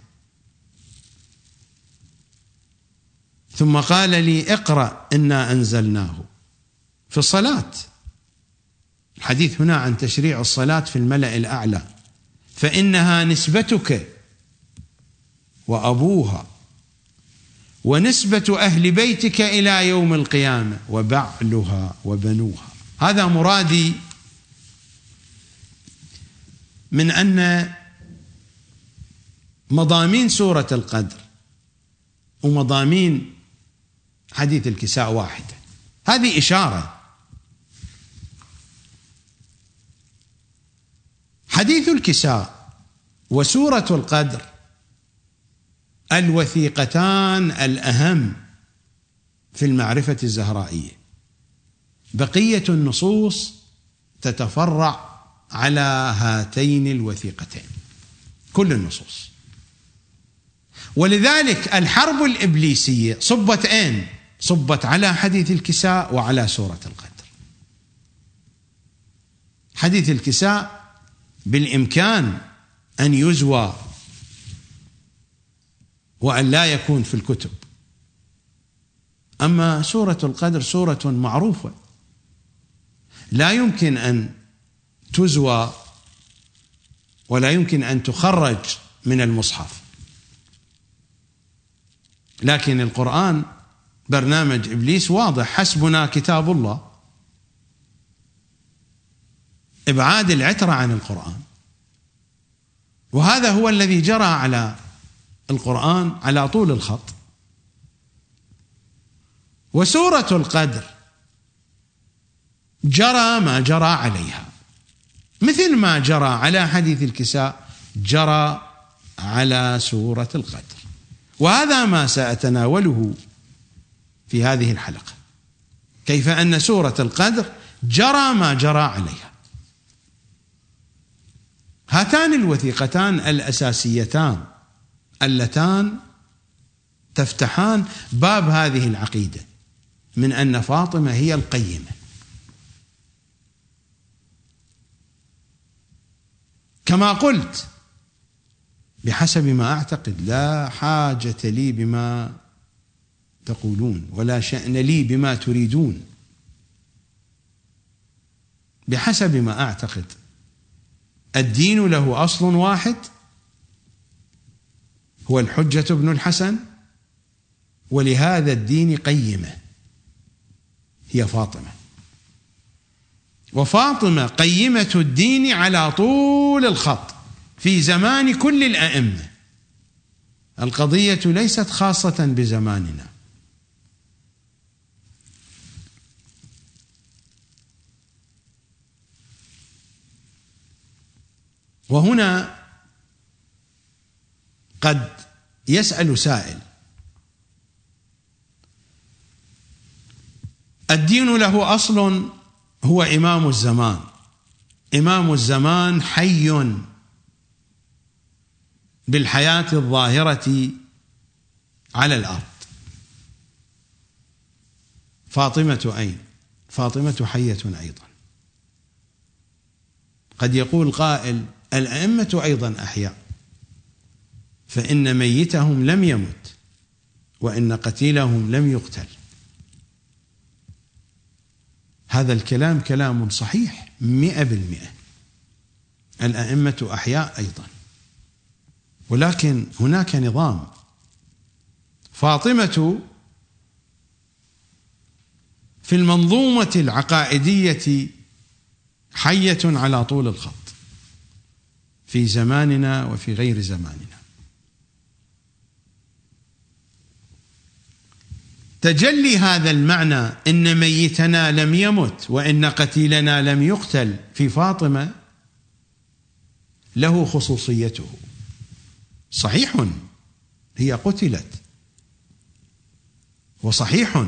Speaker 1: ثم قال لي اقرأ إنا أنزلناه في الصلاة. الحديث هنا عن تشريع الصلاة في الملأ الأعلى، فإنها نسبتك وأبوها ونسبة أهل بيتك إلى يوم القيامة وبعلها وبنوها. هذا مرادي من أن مضامين سورة القدر ومضامين حديث الكساء واحدة. هذه إشارة. حديث الكساء وسورة القدر الوثيقتان الأهم في المعرفة الزهرائية. بقية النصوص تتفرع على هاتين الوثيقتين، كل النصوص. ولذلك الحرب الإبليسية صبت أين؟ صبت على حديث الكساء وعلى سورة القدر. حديث الكساء بالإمكان أن يزوى وأن لا يكون في الكتب، أما سورة القدر سورة معروفة لا يمكن أن تزوى ولا يمكن أن تخرج من المصحف. لكن القرآن برنامج إبليس واضح، حسبنا كتاب الله، إبعاد العترة عن القرآن. وهذا هو الذي جرى على القرآن على طول الخط. وسورة القدر جرى ما جرى عليها، مثل ما جرى على حديث الكساء جرى على سورة القدر. وهذا ما سأتناوله في هذه الحلقة، كيف أن سورة القدر جرى ما جرى عليها. هاتان الوثيقتان الأساسيتان اللتان تفتحان باب هذه العقيدة من أن فاطمة هي القيمة. كما قلت بحسب ما أعتقد، لا حاجة لي بما تقولون ولا شأن لي بما تريدون. بحسب ما أعتقد الدين له أصل واحد هو الحجة بن الحسن، ولهذا الدين قيمة هي فاطمة. وفاطمة قيمة الدين على طول الخط في زمان كل الأئمة. القضية ليست خاصة بزماننا. وهنا قد يسأل سائل: الدين له أصل هو إمام الزمان، إمام الزمان حي بالحياة الظاهرة على الأرض. فاطمة أين؟ فاطمة حية أيضا. قد يقول قائل: الأئمة أيضا أحياء، فإن ميتهم لم يمت وإن قتيلهم لم يقتل. هذا الكلام كلام صحيح مئة بالمئة، الأئمة أحياء أيضا، ولكن هناك نظام. فاطمة في المنظومة العقائدية حية على طول الخط في زماننا وفي غير زماننا. تجلي هذا المعنى إن ميتنا لم يمت وإن قتيلنا لم يقتل في فاطمة له خصوصيته. صحيح هي قتلت، وصحيح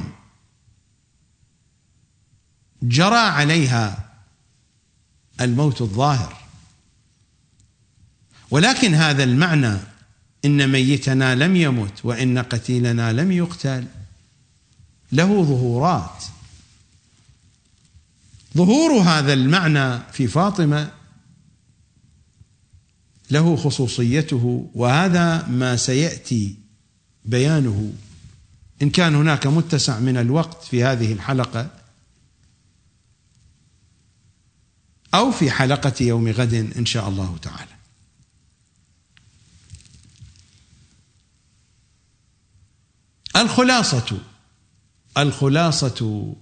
Speaker 1: جرى عليها الموت الظاهر، ولكن هذا المعنى إن ميتنا لم يمت وإن قتيلنا لم يقتل له ظهورات. ظهور هذا المعنى في فاطمة له خصوصيته، وهذا ما سيأتي بيانه إن كان هناك متسع من الوقت في هذه الحلقة أو في حلقة يوم غد إن شاء الله تعالى. الخلاصة الخلاصة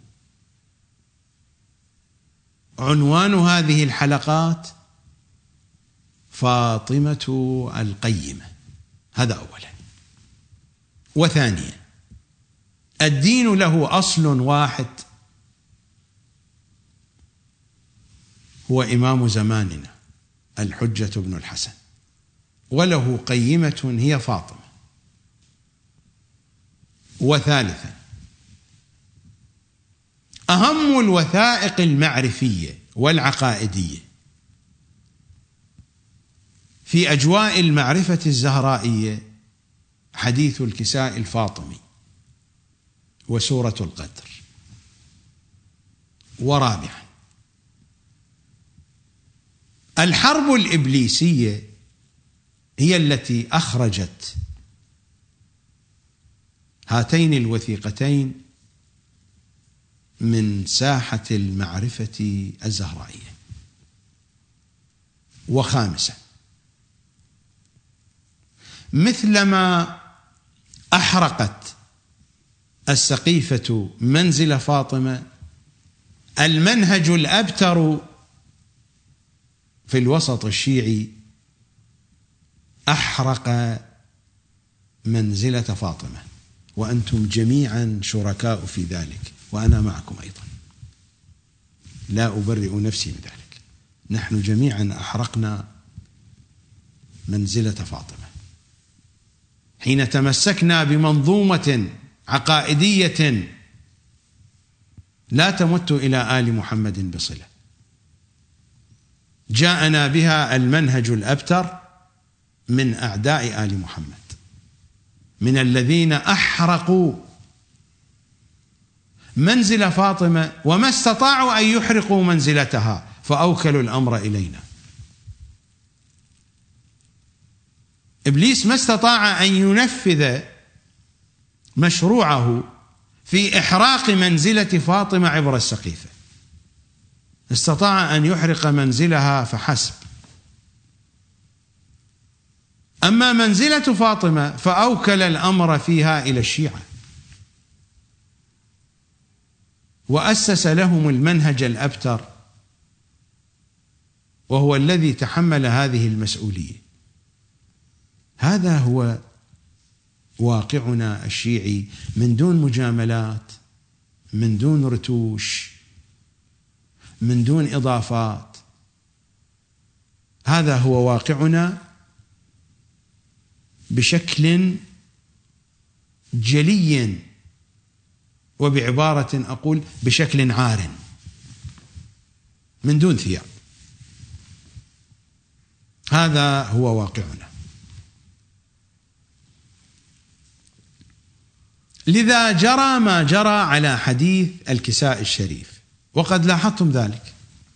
Speaker 1: عنوان هذه الحلقات فاطمة القيمة، هذا أولا. وثانيا الدين له أصل واحد هو إمام زماننا الحجة بن الحسن، وله قيمة هي فاطمة. وثالثا أهم الوثائق المعرفية والعقائدية في أجواء المعرفة الزهرائية حديث الكساء الفاطمي وسورة القدر. ورابعا الحرب الإبليسية هي التي أخرجت هاتين الوثيقتين من ساحة المعرفة الزهرائية. وخامسا مثلما أحرقت السقيفة منزل فاطمة، المنهج الأبتر في الوسط الشيعي أحرق منزلة فاطمة، وأنتم جميعا شركاء في ذلك، وأنا معكم أيضا، لا أبرئ نفسي من ذلك. نحن جميعا أحرقنا منزلة فاطمة حين تمسكنا بمنظومة عقائدية لا تمت إلى آل محمد بصلة. جاءنا بها المنهج الأبتر من أعداء آل محمد، من الذين أحرقوا منزل فاطمة وما استطاعوا أن يحرقوا منزلتها، فأوكلوا الأمر إلينا. إبليس ما استطاع أن ينفذ مشروعه في إحراق منزلة فاطمة عبر السقيفة، استطاع أن يحرق منزلها فحسب. أما منزلة فاطمة فأوكل الأمر فيها إلى الشيعة، وأسس لهم المنهج الأبتر، وهو الذي تحمل هذه المسؤولية. هذا هو واقعنا الشيعي من دون مجاملات، من دون رتوش، من دون إضافات. هذا هو واقعنا بشكل جلي، وبعبارة أقول بشكل عار من دون ثياب. هذا هو واقعنا. لذا جرى ما جرى على حديث الكساء الشريف، وقد لاحظتم ذلك.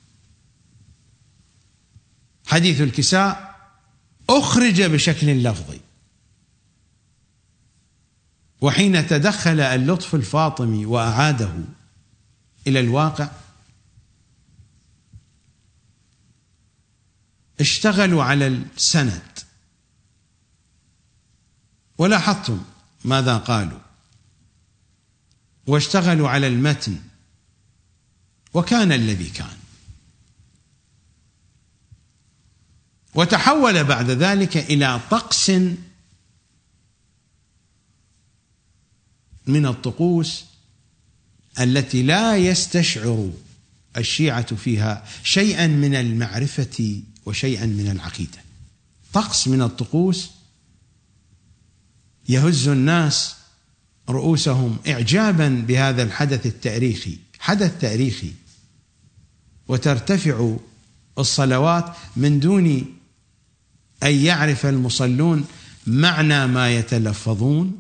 Speaker 1: حديث الكساء أخرج بشكل لفظي، وحين تدخل اللطف الفاطمي وأعاده إلى الواقع اشتغلوا على السند، ولاحظتم ماذا قالوا، واشتغلوا على المتن، وكان الذي كان. وتحول بعد ذلك إلى طقس من الطقوس التي لا يستشعر الشيعة فيها شيئا من المعرفة وشيئا من العقيدة. طقس من الطقوس يهز الناس رؤوسهم إعجابا بهذا الحدث التاريخي، حدث تاريخي، وترتفع الصلوات من دون أن يعرف المصلون معنى ما يتلفظون،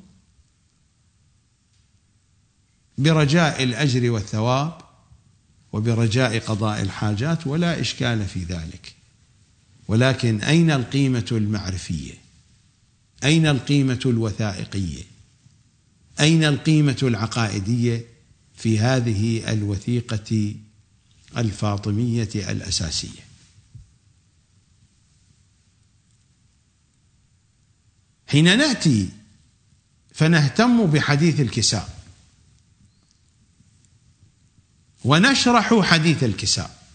Speaker 1: برجاء الأجر والثواب وبرجاء قضاء الحاجات، ولا إشكال في ذلك. ولكن أين القيمة المعرفية؟ أين القيمة الوثائقية؟ أين القيمة العقائدية في هذه الوثيقة الفاطمية الأساسية؟ حين نأتي فنهتم بحديث الكساء ونشرح حديث الكساء،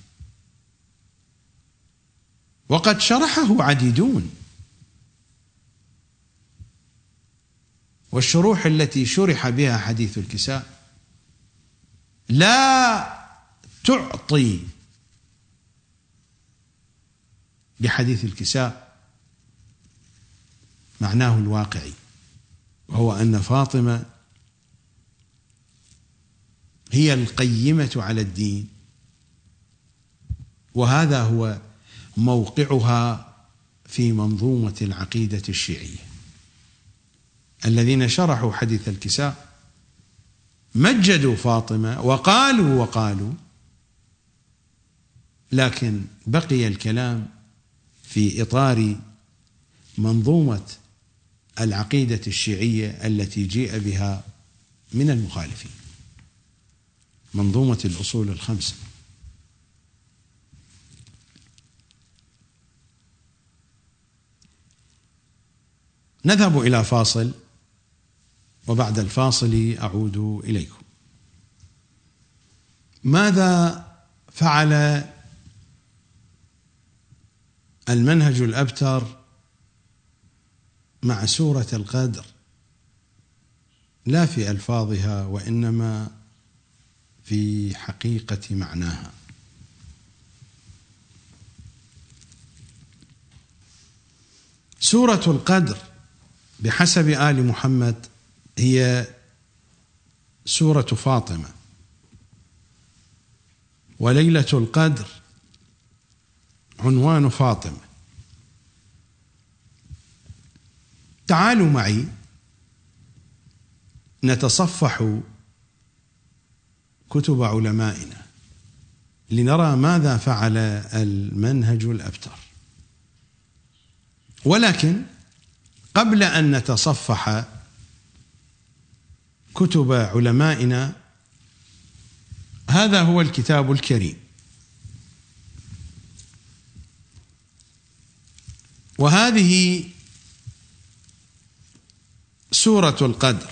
Speaker 1: وقد شرحه عديدون، والشروح التي شرح بها حديث الكساء لا تعطي بحديث الكساء معناه الواقعي، وهو أن فاطمة هي القيمة على الدين، وهذا هو موقعها في منظومة العقيدة الشيعية. الذين شرحوا حديث الكساء مجدوا فاطمة وقالوا وقالوا، لكن بقي الكلام في إطار منظومة العقيدة الشيعية التي جيء بها من المخالفين، منظومة الأصول الخمسة. نذهب إلى فاصل، وبعد الفاصل أعود إليكم. ماذا فعل المنهج الأبتر مع سورة القدر؟ لا في ألفاظها وإنما في حقيقة معناها. سورة القدر بحسب آل محمد هي سورة فاطمة، وليلة القدر عنوان فاطمة. تعالوا معي نتصفح كتب علمائنا لنرى ماذا فعل المنهج الأبتر. ولكن قبل أن نتصفح كتب علمائنا، هذا هو الكتاب الكريم، وهذه سورة القدر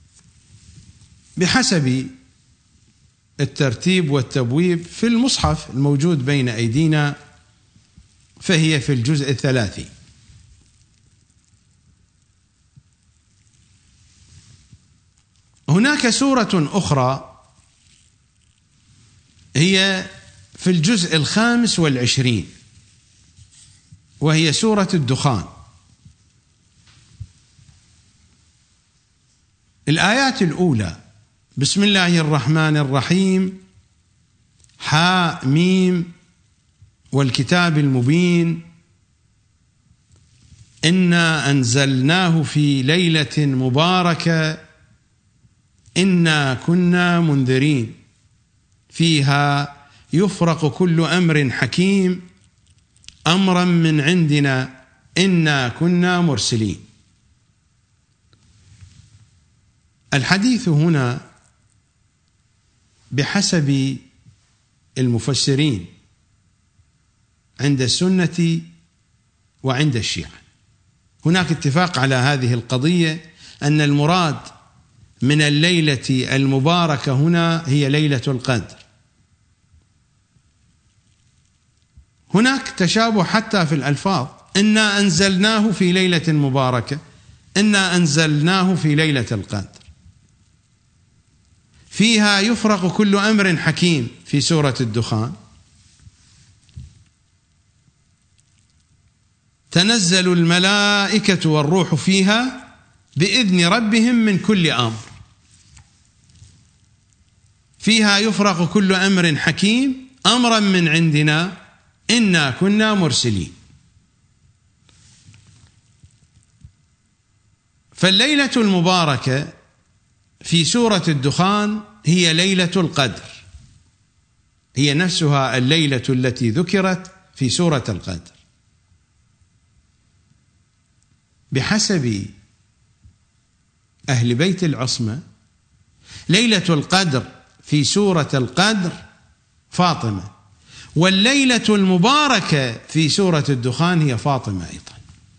Speaker 1: بحسب الترتيب والتبويب في المصحف الموجود بين أيدينا، فهي في الجزء الثلاثي. هناك سورة أخرى هي في الجزء الخامس والعشرين، وهي سورة الدخان. الآيات الأولى: بسم الله الرحمن الرحيم، حاء ميم والكتاب المبين، إنا أنزلناه في ليلة مباركة إنا كنا منذرين فيها يفرق كل أمر حكيم أمرا من عندنا إنا كنا مرسلين. الحديث هنا بحسب المفسرين عند السنة وعند الشيعة. هناك اتفاق على هذه القضية، أن المراد من الليلة المباركة هنا هي ليلة القدر. هناك تشابه حتى في الألفاظ، إنا أنزلناه في ليلة مباركة، إنا أنزلناه في ليلة القدر. فيها يفرق كل أمر حكيم في سورة الدخان، تنزل الملائكة والروح فيها بإذن ربهم من كل أمر. فيها يفرق كل أمر حكيم أمرا من عندنا إنا كنا مرسلين. فالليلة المباركة في سورة الدخان هي ليلة القدر، هي نفسها الليلة التي ذكرت في سورة القدر. بحسب أهل بيت العصمة ليلة القدر في سورة القدر فاطمة، والليلة المباركة في سورة الدخان هي فاطمة أيضا.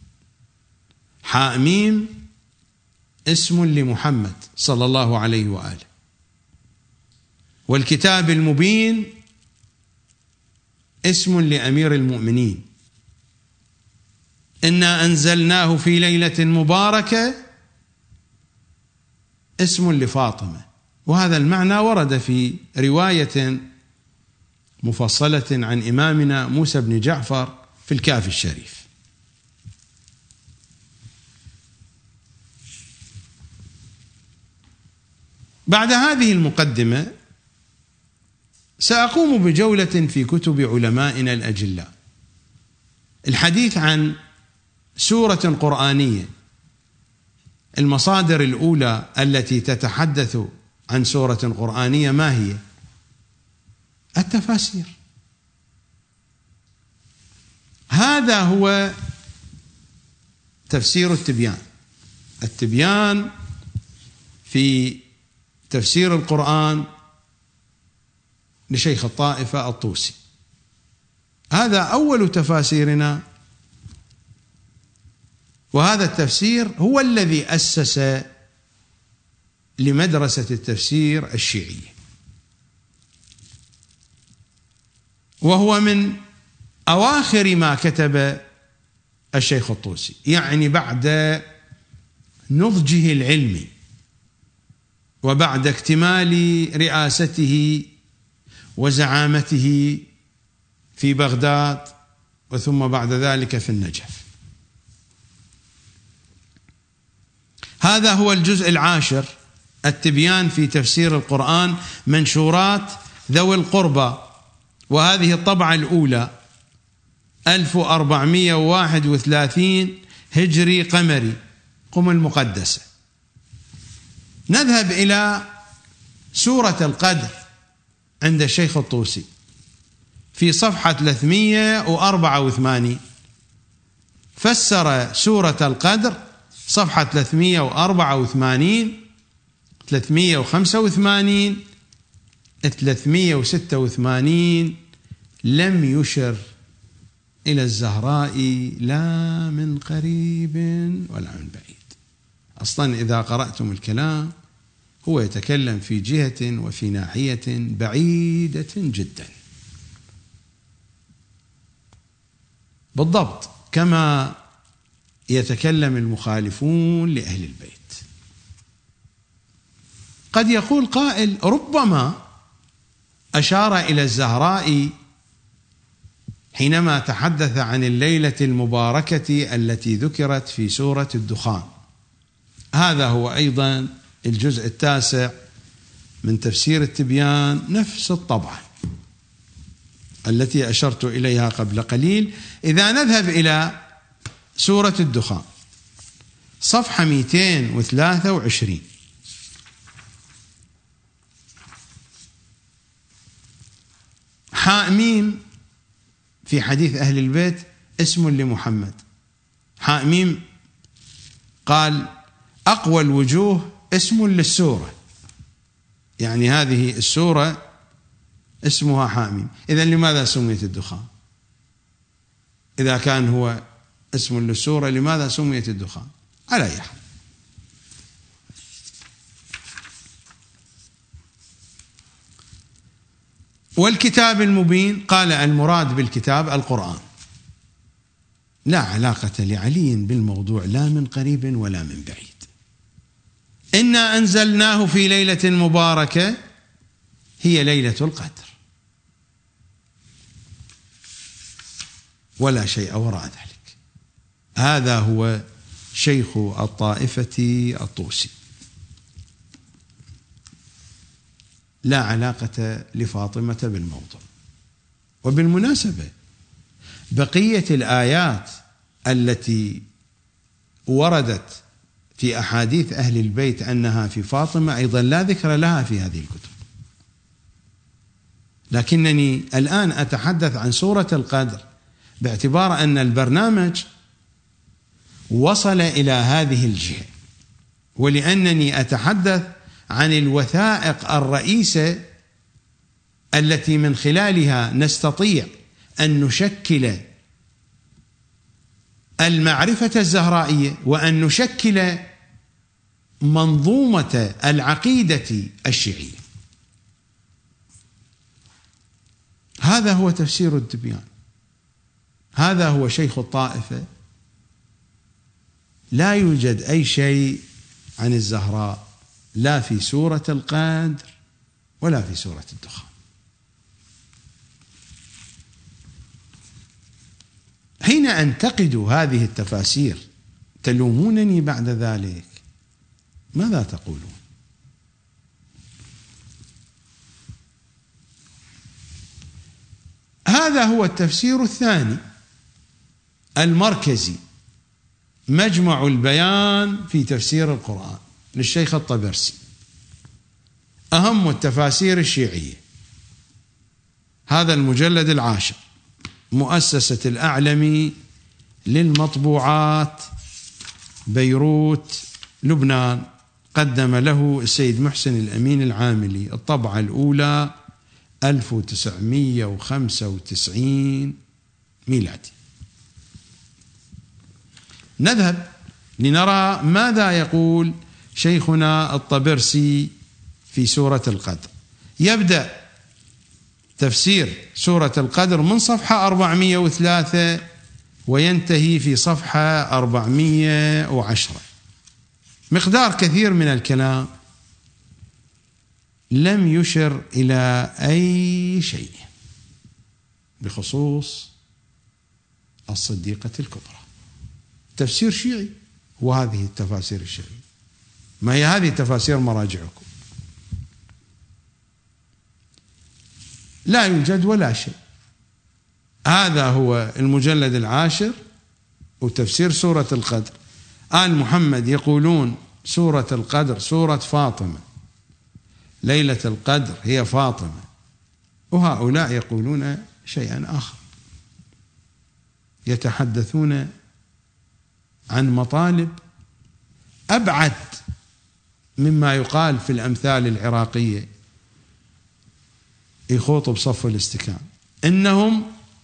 Speaker 1: حاميم اسم لمحمد صلى الله عليه وآله، والكتاب المبين اسم لأمير المؤمنين. إنا أنزلناه في ليلة مباركة اسم لفاطمة، وهذا المعنى ورد في رواية مفصلة عن إمامنا موسى بن جعفر في الكافي الشريف. بعد هذه المقدمة سأقوم بجولة في كتب علمائنا الأجلاء، الحديث عن سورة قرآنية. المصادر الأولى التي تتحدث عن سورة قرآنية ما هي؟ التفاسير. هذا هو تفسير التبيان. التبيان في تفسير القرآن لشيخ الطائفة الطوسي، هذا أول تفاسيرنا، وهذا التفسير هو الذي أسس لمدرسة التفسير الشيعية، وهو من أواخر ما كتب الشيخ الطوسي، يعني بعد نضجه العلمي وبعد اكتمال رئاسته وزعامته في بغداد، وثم بعد ذلك في النجف. هذا هو الجزء العاشر، التبيان في تفسير القرآن، منشورات ذوي القربى، وهذه الطبعة الأولى ألف وأربعمائة وواحد وثلاثين هجري قمري، قم المقدسة. نذهب إلى سورة القدر عند الشيخ الطوسي في صفحة ثلاثمائة وأربعة وثمانين، فسر سورة القدر صفحة ثلاثمائة وأربعة وثمانين، ثلاثمائة وخمسة وثمانين، ثلاثمائة وستة وثمانين. لم يشر إلى الزهراء لا من قريب ولا من بعيد. أصلا إذا قرأتم الكلام هو يتكلم في جهة وفي ناحية بعيدة جدا، بالضبط كما يتكلم المخالفون لأهل البيت. قد يقول قائل ربما أشار إلى الزهراء حينما تحدث عن الليلة المباركة التي ذكرت في سورة الدخان. هذا هو أيضا الجزء التاسع من تفسير التبيان، نفس الطبعة التي أشرت إليها قبل قليل. إذا نذهب إلى سورة الدخان صفحة مئتين وثلاثة وعشرين، حاميم في حديث أهل البيت اسم لمحمد. حاميم قال أقوى الوجوه اسم للسورة، يعني هذه السورة اسمها حاميم. إذن لماذا سميت الدخان إذا كان هو اسم للسورة لماذا سميت الدخان. على أي حال، والكتاب المبين قال المراد بالكتاب القرآن، لا علاقة لعلي بالموضوع لا من قريب ولا من بعيد. إنا أنزلناه في ليلة مباركة هي ليلة القدر، ولا شيء وراء ذلك. هذا هو شيخ الطائفة الطوسي، لا علاقة لفاطمة بالموضوع. وبالمناسبة بقية الآيات التي وردت في أحاديث أهل البيت أنها في فاطمة أيضا لا ذكر لها في هذه الكتب، لكنني الآن أتحدث عن سورة القدر باعتبار أن البرنامج وصل إلى هذه الجهة، ولأنني أتحدث عن الوثائق الرئيسة التي من خلالها نستطيع أن نشكل المعرفة الزهرائية وأن نشكل منظومة العقيدة الشيعية. هذا هو تفسير التبيان، هذا هو شيخ الطائفة. لا يوجد أي شيء عن الزهراء لا في سورة القدر ولا في سورة الدخان. حين أنتقد هذه التفاسير تلومونني بعد ذلك، ماذا تقولون؟ هذا هو التفسير الثاني المركزي، مجمع البيان في تفسير القرآن للشيخ الطبرسي، أهم التفاسير الشيعية. هذا المجلد العاشر، مؤسسة الأعلمي للمطبوعات، بيروت، لبنان، قدم له السيد محسن الأمين العاملي، الطبعة الأولى ألف وتسعمئة وخمسة وتسعين ميلادي. نذهب لنرى ماذا يقول شيخنا الطبرسي في سورة القدر. يبدأ تفسير سورة القدر من صفحة أربعمئة وثلاثة وينتهي في صفحة أربعمئة وعشرة، مقدار كثير من الكلام لم يشر إلى أي شيء بخصوص الصديقة الكبرى. تفسير شيعي، وهذه التفاسير الشيعية، ما هي هذه تفاسير مراجعكم؟ لا يوجد ولا شيء. هذا هو المجلد العاشر وتفسير سورة القدر. آل محمد يقولون سورة القدر سورة فاطمة، ليلة القدر هي فاطمة، وهؤلاء يقولون شيئا آخر، يتحدثون عن مطالب أبعد مما يقال في الأمثال العراقية، يخوضوا بصف الاستكان. إنهم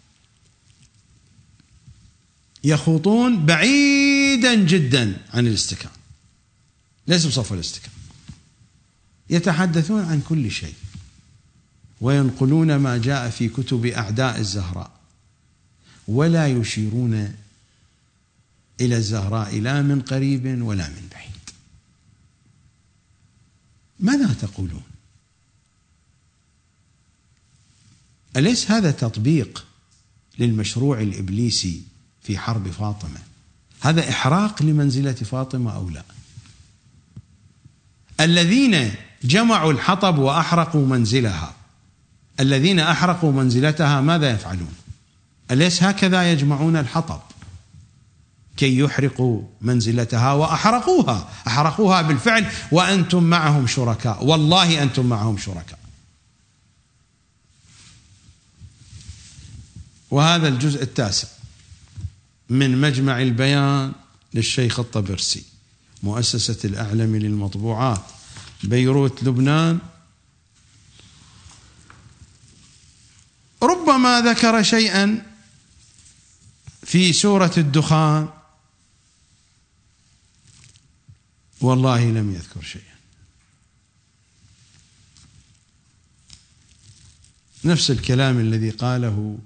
Speaker 1: يخوضون بعيدا جدا عن الاستكان، ليس بصف الاستكان، يتحدثون عن كل شيء وينقلون ما جاء في كتب أعداء الزهراء، ولا يشيرون إلى الزهراء لا من قريب ولا من بعيد. ماذا تقولون؟ أليس هذا تطبيق للمشروع الإبليسي في حرب فاطمة؟ هذا إحراق لمنزلة فاطمة أو لا؟ الذين جمعوا الحطب وأحرقوا منزلها، الذين أحرقوا منزلتها ماذا يفعلون؟ أليس هكذا يجمعون الحطب كي يحرقوا منزلتها؟ وأحرقوها، أحرقوها بالفعل وأنتم معهم شركاء، والله أنتم معهم شركاء. وهذا الجزء التاسع من مجمع البيان للشيخ الطبرسي، مؤسسة الأعلمي للمطبوعات، بيروت، لبنان. ربما ذكر شيئا في سورة الدخان والله لم يذكر شيئا. نفس الكلام الذي قاله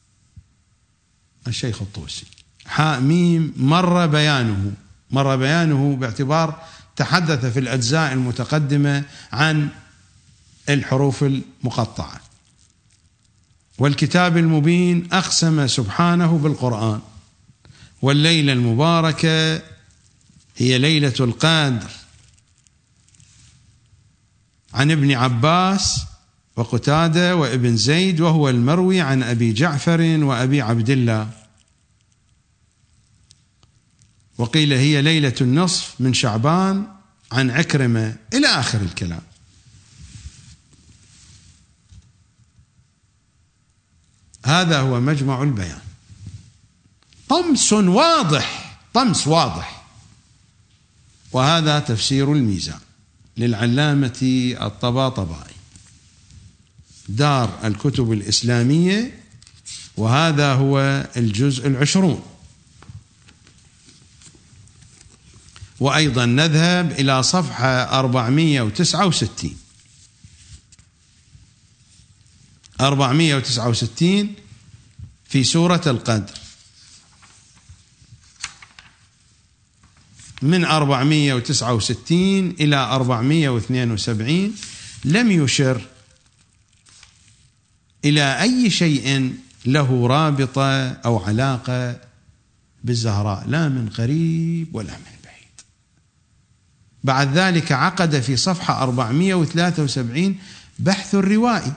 Speaker 1: الشيخ الطوسي. حاء ميم مر بيانه مر بيانه باعتبار تحدث في الأجزاء المتقدمة عن الحروف المقطعة. والكتاب المبين أقسم سبحانه بالقرآن، والليلة المباركة هي ليلة القدر، عن ابن عباس وقتادة وابن زيد، وهو المروي عن أبي جعفر وأبي عبد الله. وقيل هي ليلة النصف من شعبان عن عكرمة إلى آخر الكلام. هذا هو مجمع البيان، طمس واضح طمس واضح. وهذا تفسير الميزان للعلامة الطباطبائي، دار الكتب الإسلامية، وهذا هو الجزء العشرون. وأيضا نذهب إلى صفحة أربعمائة وتسعة وستين أربعمائة وتسعة وستين في سورة القدر، من أربعمائة وتسعة وستين إلى أربعمائة واثنين وسبعين لم يشر إلى أي شيء له رابطة أو علاقة بالزهراء، لا من قريب ولا من بعيد. بعد ذلك عقد في صفحة أربعمائة وثلاثة وسبعين بحث الروائي،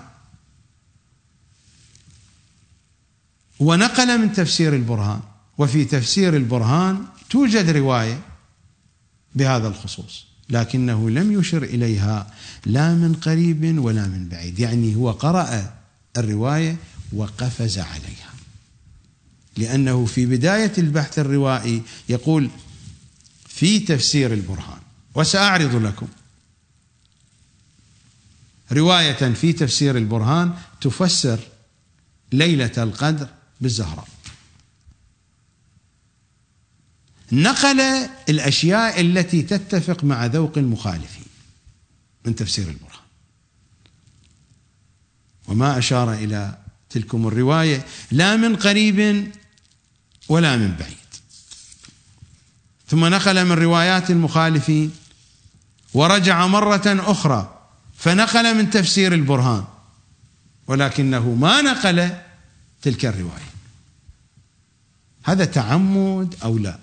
Speaker 1: ونقل من تفسير البرهان. وفي تفسير البرهان توجد رواية بهذا الخصوص، لكنه لم يشر إليها لا من قريب ولا من بعيد، يعني هو قرأ الرواية وقفز عليها، لأنه في بداية البحث الروائي يقول في تفسير البرهان، وسأعرض لكم رواية في تفسير البرهان تفسر ليلة القدر بالزهراء. نقل الأشياء التي تتفق مع ذوق المخالفين من تفسير البرهان، وما أشار إلى تلكم الرواية لا من قريب ولا من بعيد. ثم نقل من روايات المخالفين، ورجع مرة أخرى فنقل من تفسير البرهان، ولكنه ما نقل تلك الرواية. هذا تعمد أو لا؟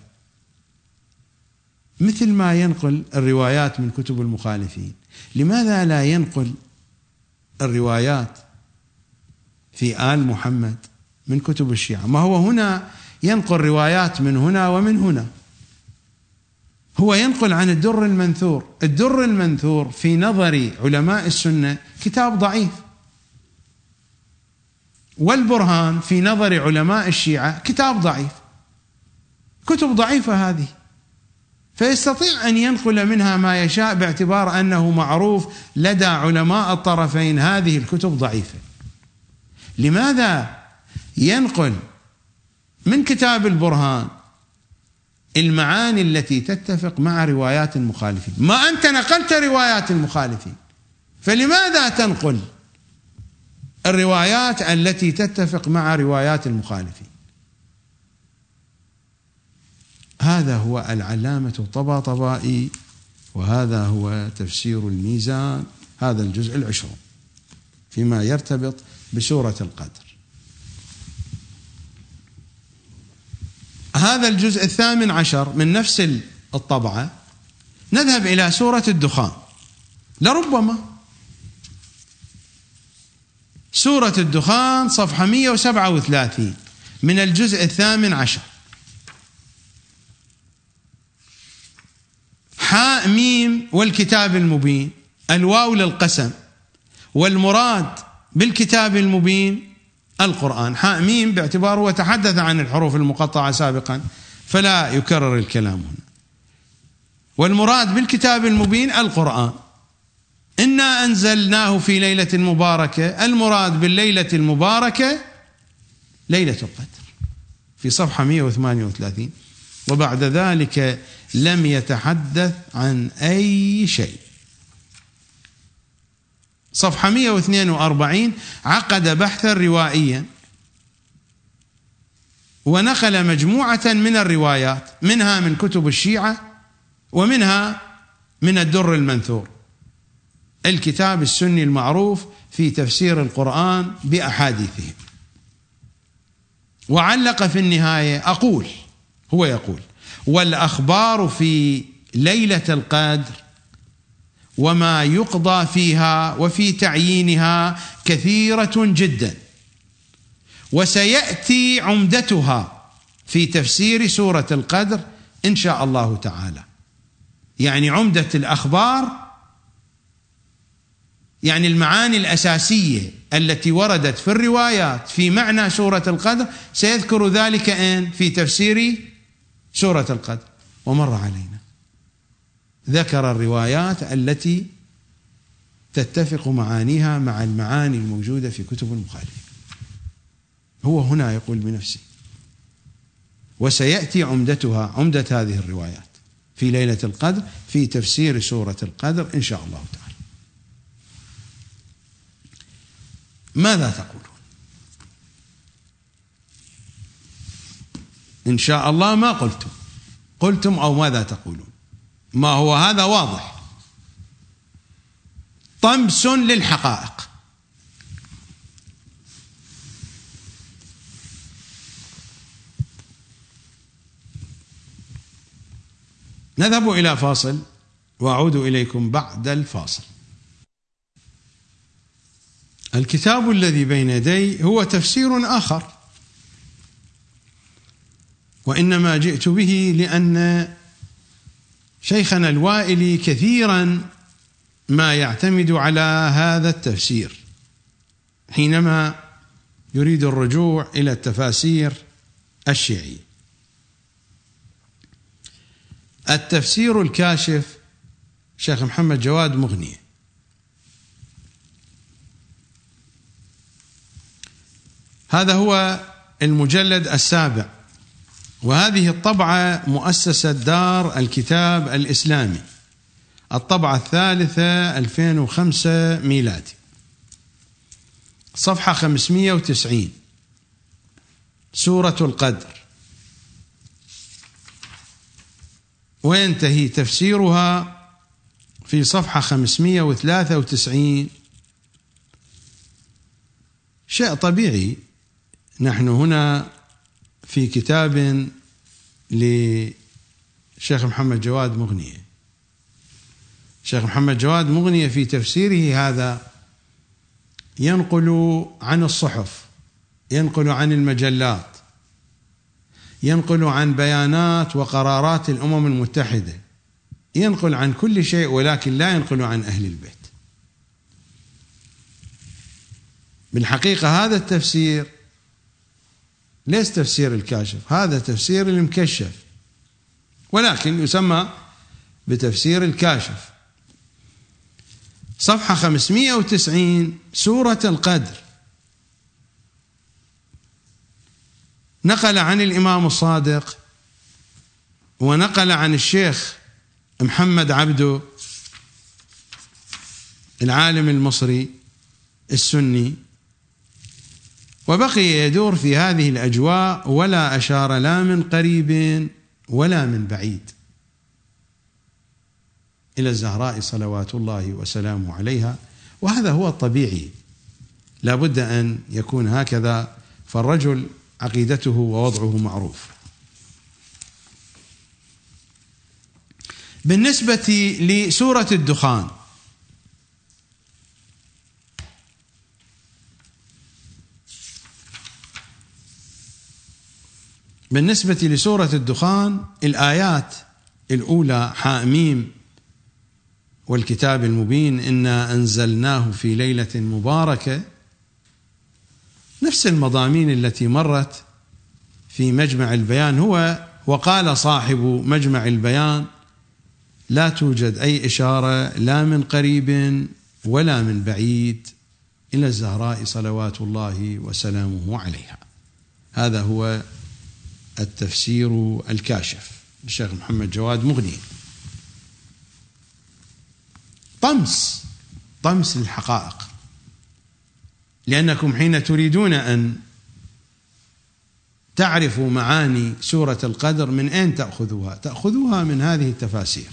Speaker 1: مثل ما ينقل الروايات من كتب المخالفين، لماذا لا ينقل الروايات في آل محمد من كتب الشيعة؟ ما هو هنا ينقل روايات من هنا ومن هنا. هو ينقل عن الدر المنثور. الدر المنثور في نظر علماء السنة كتاب ضعيف، والبرهان في نظر علماء الشيعة كتاب ضعيف، كتب ضعيفة هذه، فيستطيع أن ينقل منها ما يشاء باعتبار أنه معروف لدى علماء الطرفين هذه الكتب ضعيفة. لماذا ينقل من كتاب البرهان المعاني التي تتفق مع روايات المخالفين؟ ما أنت نقلت روايات المخالفين، فلماذا تنقل الروايات التي تتفق مع روايات المخالفين؟ هذا هو العلامة الطباطبائي، وهذا هو تفسير الميزان، هذا الجزء العشرون فيما يرتبط بسورة القدر. هذا الجزء الثامن عشر من نفس الطبعة نذهب إلى سورة الدخان. لربما سورة الدخان صفحة مئة وسبعة وثلاثين من الجزء الثامن عشر. حاء ميم والكتاب المبين، الواو للقسم، والمراد بالكتاب المبين القرآن. حاء ميم باعتباره وتحدث عن الحروف المقطعة سابقا فلا يكرر الكلام هنا. والمراد بالكتاب المبين القرآن. إنا أنزلناه في ليلة مباركة، المراد بالليلة المباركة ليلة القدر. في صفحة مئة وثمانية وثلاثين، وبعد ذلك لم يتحدث عن أي شيء. صفحة مئة واثنين وأربعين عقد بحثا روائيا ونقل مجموعة من الروايات، منها من كتب الشيعة ومنها من الدر المنثور، الكتاب السني المعروف في تفسير القرآن بأحاديثه. وعلق في النهاية: أقول، هو يقول: والأخبار في ليلة القدر وما يقضى فيها وفي تعيينها كثيرة جدا، وسيأتي عمدتها في تفسير سورة القدر إن شاء الله تعالى. يعني عمدة الأخبار يعني المعاني الأساسية التي وردت في الروايات في معنى سورة القدر، سيذكر ذلك إن في تفسير سورة القدر. ومر علينا ذكر الروايات التي تتفق معانيها مع المعاني الموجودة في كتب المخالفين. هو هنا يقول بنفسه: وسيأتي عمدتها، عمدة هذه الروايات في ليلة القدر في تفسير سورة القدر إن شاء الله تعالى. ماذا تقولون؟ إن شاء الله ما قلتم، قلتم أو ماذا تقولون؟ ما هو هذا واضح، طمس للحقائق. نذهب إلى فاصل وأعود إليكم بعد الفاصل. الكتاب الذي بين يدي هو تفسير آخر، وإنما جئت به لأن شيخنا الوائلي كثيرا ما يعتمد على هذا التفسير حينما يريد الرجوع إلى التفاسير الشيعية. التفسير الكاشف شيخ محمد جواد مغني، هذا هو المجلد السابع، وهذه الطبعة مؤسسة دار الكتاب الإسلامي، الطبعة الثالثة ألفين وخمسة ميلادي، صفحة خمسمئة وتسعين، سورة القدر، وينتهي تفسيرها في صفحة خمسمئة وثلاثة وتسعين. شيء طبيعي، نحن هنا في كتاب لشيخ محمد جواد مغنية. شيخ محمد جواد مغنية في تفسيره هذا ينقل عن الصحف، ينقل عن المجلات، ينقل عن بيانات وقرارات الأمم المتحدة، ينقل عن كل شيء، ولكن لا ينقل عن أهل البيت. بالحقيقة هذا التفسير ليس تفسير الكاشف، هذا تفسير المكشف، ولكن يسمى بتفسير الكاشف. صفحة خمسمئة وتسعين، سورة القدر، نقل عن الإمام الصادق ونقل عن الشيخ محمد عبده العالم المصري السني، وبقي يدور في هذه الأجواء ولا أشار لا من قريب ولا من بعيد إلى الزهراء صلوات الله وسلامه عليها. وهذا هو الطبيعي، لا بد أن يكون هكذا، فالرجل عقيدته ووضعه معروف. بالنسبة لسورة الدخان، بالنسبة لسورة الدخان الآيات الأولى: حاميم والكتاب المبين إنا أنزلناه في ليلة مباركة، نفس المضامين التي مرت في مجمع البيان. هو وقال صاحب مجمع البيان: لا توجد أي إشارة لا من قريب ولا من بعيد إلى الزهراء صلوات الله وسلامه عليها. هذا هو التفسير الكاشف للشيخ محمد جواد مغني. طمس طمس للحقائق، لأنكم حين تريدون أن تعرفوا معاني سورة القدر من أين تأخذوها؟ تأخذوها من هذه التفاسير،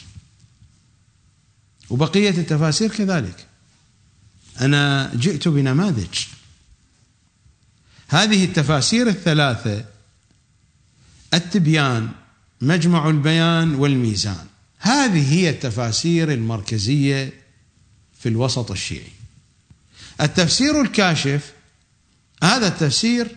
Speaker 1: وبقية التفاسير كذلك. أنا جئت بنماذج. هذه التفاسير الثلاثة: التبيان، مجمع البيان، والميزان، هذه هي التفاسير المركزية في الوسط الشيعي. التفسير الكاشف، هذا التفسير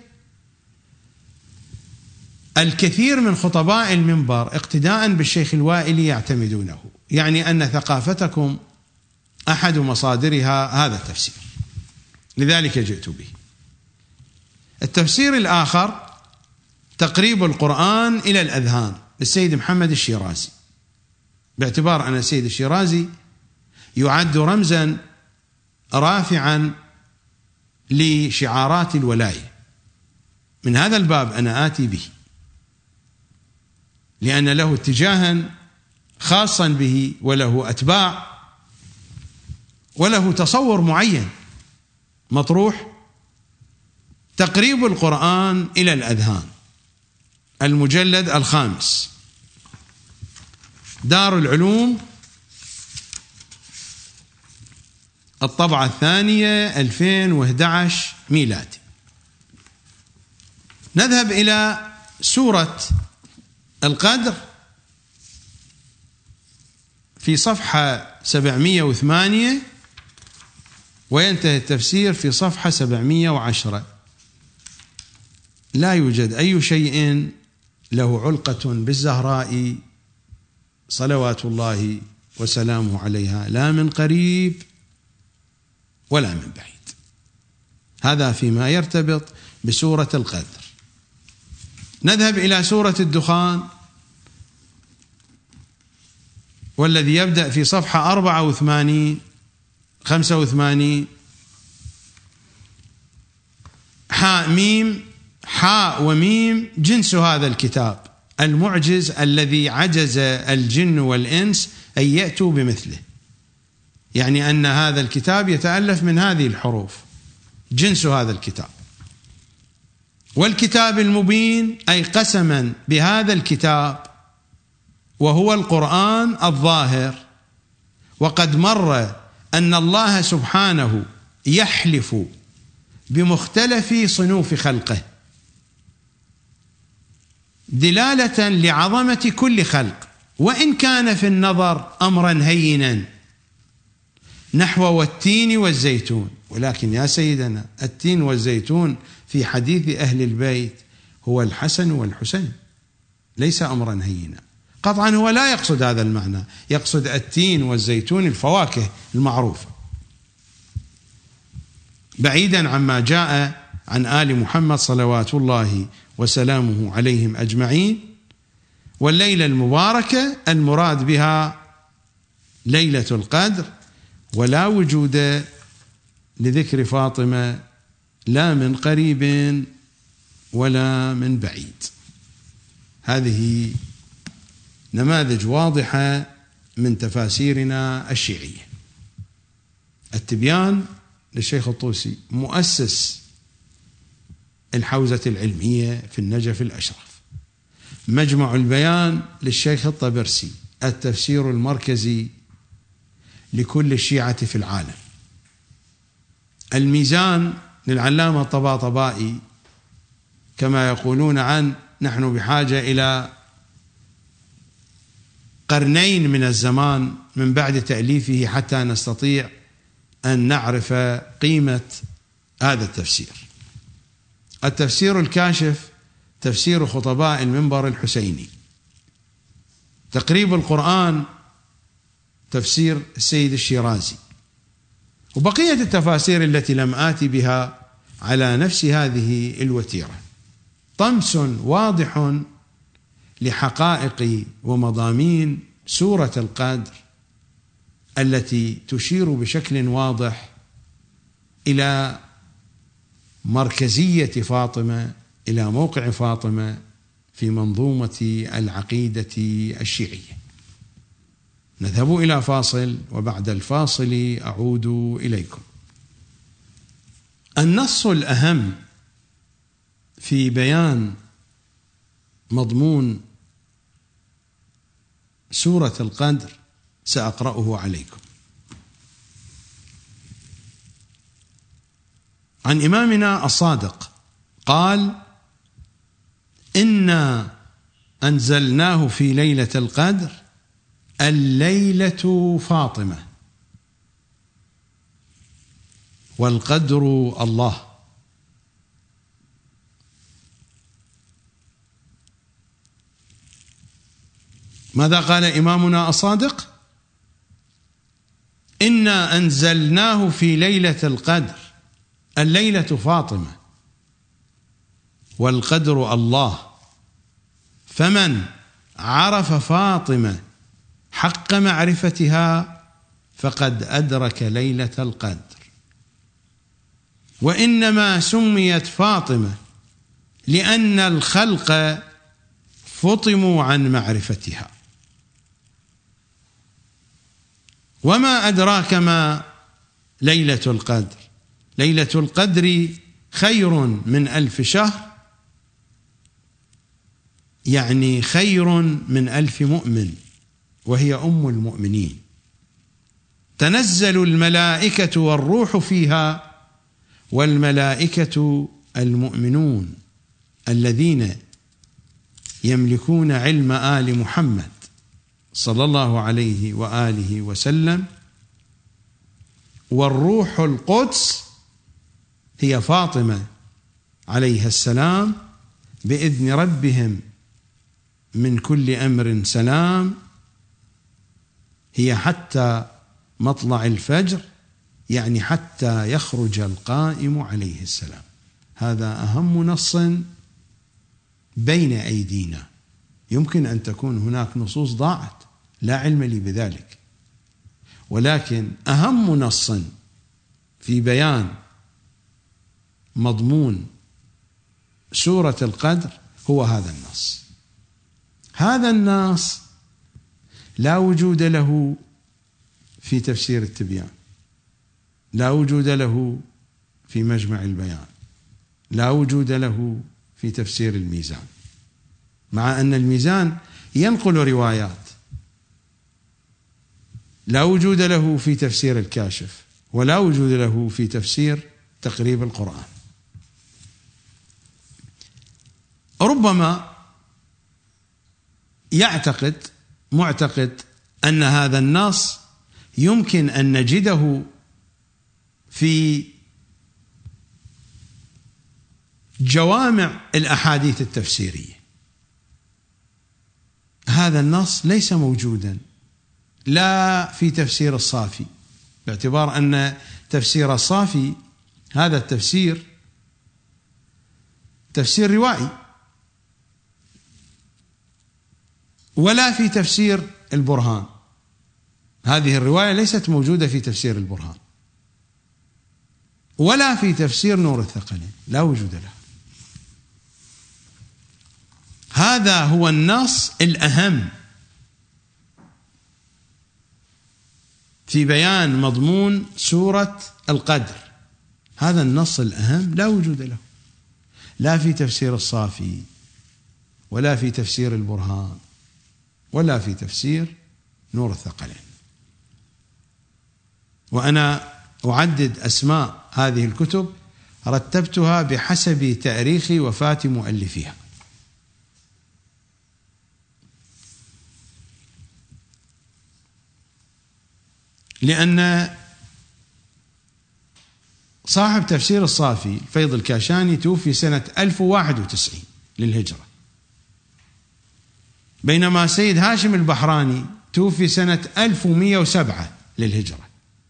Speaker 1: الكثير من خطباء المنبر اقتداء بالشيخ الوائلي يعتمدونه، يعني أن ثقافتكم أحد مصادرها هذا التفسير، لذلك جئت به. التفسير الآخر تقريب القرآن إلى الأذهان للسيد محمد الشيرازي، باعتبار أن السيد الشيرازي يعد رمزا رافعا لشعارات الولاية. من هذا الباب أنا آتي به، لأن له اتجاها خاصا به، وله أتباع، وله تصور معين مطروح. تقريب القرآن إلى الأذهان، المجلد الخامس، دار العلوم، الطبعة الثانية ألفين وأحد عشر ميلادي. نذهب إلى سورة القدر في صفحة سبعمائة وثمانية، وينتهي التفسير في صفحة سبعمائة وعشرة. لا يوجد أي شيء له علقة بالزهراء صلوات الله وسلامه عليها، لا من قريب ولا من بعيد. هذا فيما يرتبط بسورة القدر. نذهب إلى سورة الدخان، والذي يبدأ في صفحة أربعة وثمانين خمسة وثمانين. حاء ميم، حاء وميم جنس هذا الكتاب المعجز الذي عجز الجن والإنس أن يأتوا بمثله، يعني أن هذا الكتاب يتألف من هذه الحروف، جنس هذا الكتاب. والكتاب المبين، أي قسما بهذا الكتاب وهو القرآن الظاهر. وقد مر أن الله سبحانه يحلف بمختلف صنوف خلقه دلالة لعظمة كل خلق، وإن كان في النظر أمرا هينا نحو والتين والزيتون. ولكن يا سيدنا، التين والزيتون في حديث أهل البيت هو الحسن والحسين، ليس أمرا هينا. قطعا هو لا يقصد هذا المعنى، يقصد التين والزيتون الفواكه المعروفة، بعيدا عما جاء عن آل محمد صلوات الله وسلامه عليهم أجمعين. والليلة المباركة المراد بها ليلة القدر، ولا وجود لذكر فاطمة لا من قريب ولا من بعيد. هذه نماذج واضحة من تفاسيرنا الشيعية. التبيان للشيخ الطوسي، مؤسس الحوزة العلمية في النجف الأشرف. مجمع البيان للشيخ الطبرسي، التفسير المركزي لكل الشيعة في العالم. الميزان للعلامة الطباطبائي، كما يقولون عن نحن بحاجة إلى قرنين من الزمان من بعد تأليفه حتى نستطيع أن نعرف قيمة هذا التفسير. التفسير الكاشف تفسير خطباء المنبر الحسيني. تقريب القرآن تفسير السيد الشيرازي. وبقية التفاسير التي لم آتي بها على نفس هذه الوتيرة. طمس واضح لحقائق ومضامين سورة القدر التي تشير بشكل واضح إلى مركزية فاطمة، إلى موقع فاطمة في منظومة العقيدة الشيعية. نذهب إلى فاصل، وبعد الفاصل أعود إليكم. النص الأهم في بيان مضمون سورة القدر سأقرأه عليكم. عن إمامنا الصادق قال: إنا أنزلناه في ليلة القدر، الليلة فاطمة، والقدر الله. ماذا قال إمامنا الصادق؟ إنا أنزلناه في ليلة القدر، الليلة فاطمة، والقدر الله. فمن عرف فاطمة حق معرفتها فقد أدرك ليلة القدر. وإنما سميت فاطمة لأن الخلق فطموا عن معرفتها. وما أدراك ما ليلة القدر؟ ليلة القدر خير من ألف شهر، يعني خير من ألف مؤمن، وهي أم المؤمنين. تنزل الملائكة والروح فيها، والملائكة المؤمنون الذين يملكون علم آل محمد صلى الله عليه وآله وسلم. والروح القدس هي فاطمة عليها السلام، بإذن ربهم من كل أمر سلام، هي حتى مطلع الفجر، يعني حتى يخرج القائم عليه السلام. هذا أهم نص بين أيدينا. يمكن أن تكون هناك نصوص ضاعت، لا علم لي بذلك، ولكن أهم نص في بيان مضمون سورة القدر هو هذا النص. هذا النص لا وجود له في تفسير التبيان، لا وجود له في مجمع البيان، لا وجود له في تفسير الميزان، مع أن الميزان ينقل روايات. لا وجود له في تفسير الكاشف، ولا وجود له في تفسير تقريب القرآن. ربما يعتقد معتقد أن هذا النص يمكن أن نجده في جوامع الأحاديث التفسيرية. هذا النص ليس موجودا لا في تفسير الصافي، باعتبار أن تفسير الصافي هذا التفسير تفسير روائي، ولا في تفسير البرهان. هذه الرواية ليست موجودة في تفسير البرهان، ولا في تفسير نور الثقلين، لا وجود له. هذا هو النص الأهم في بيان مضمون سورة القدر. هذا النص الأهم لا وجود له لا في تفسير الصافي، ولا في تفسير البرهان، ولا في تفسير نور الثقلين. وأنا أعدد أسماء هذه الكتب رتبتها بحسب تاريخ وفاة مؤلفيها. لأن صاحب تفسير الصافي فيض الكاشاني توفي سنة ألف وواحد وتسعين للهجرة، بينما سيد هاشم البحراني توفي سنة ألف ومئة وسبعة للهجرة.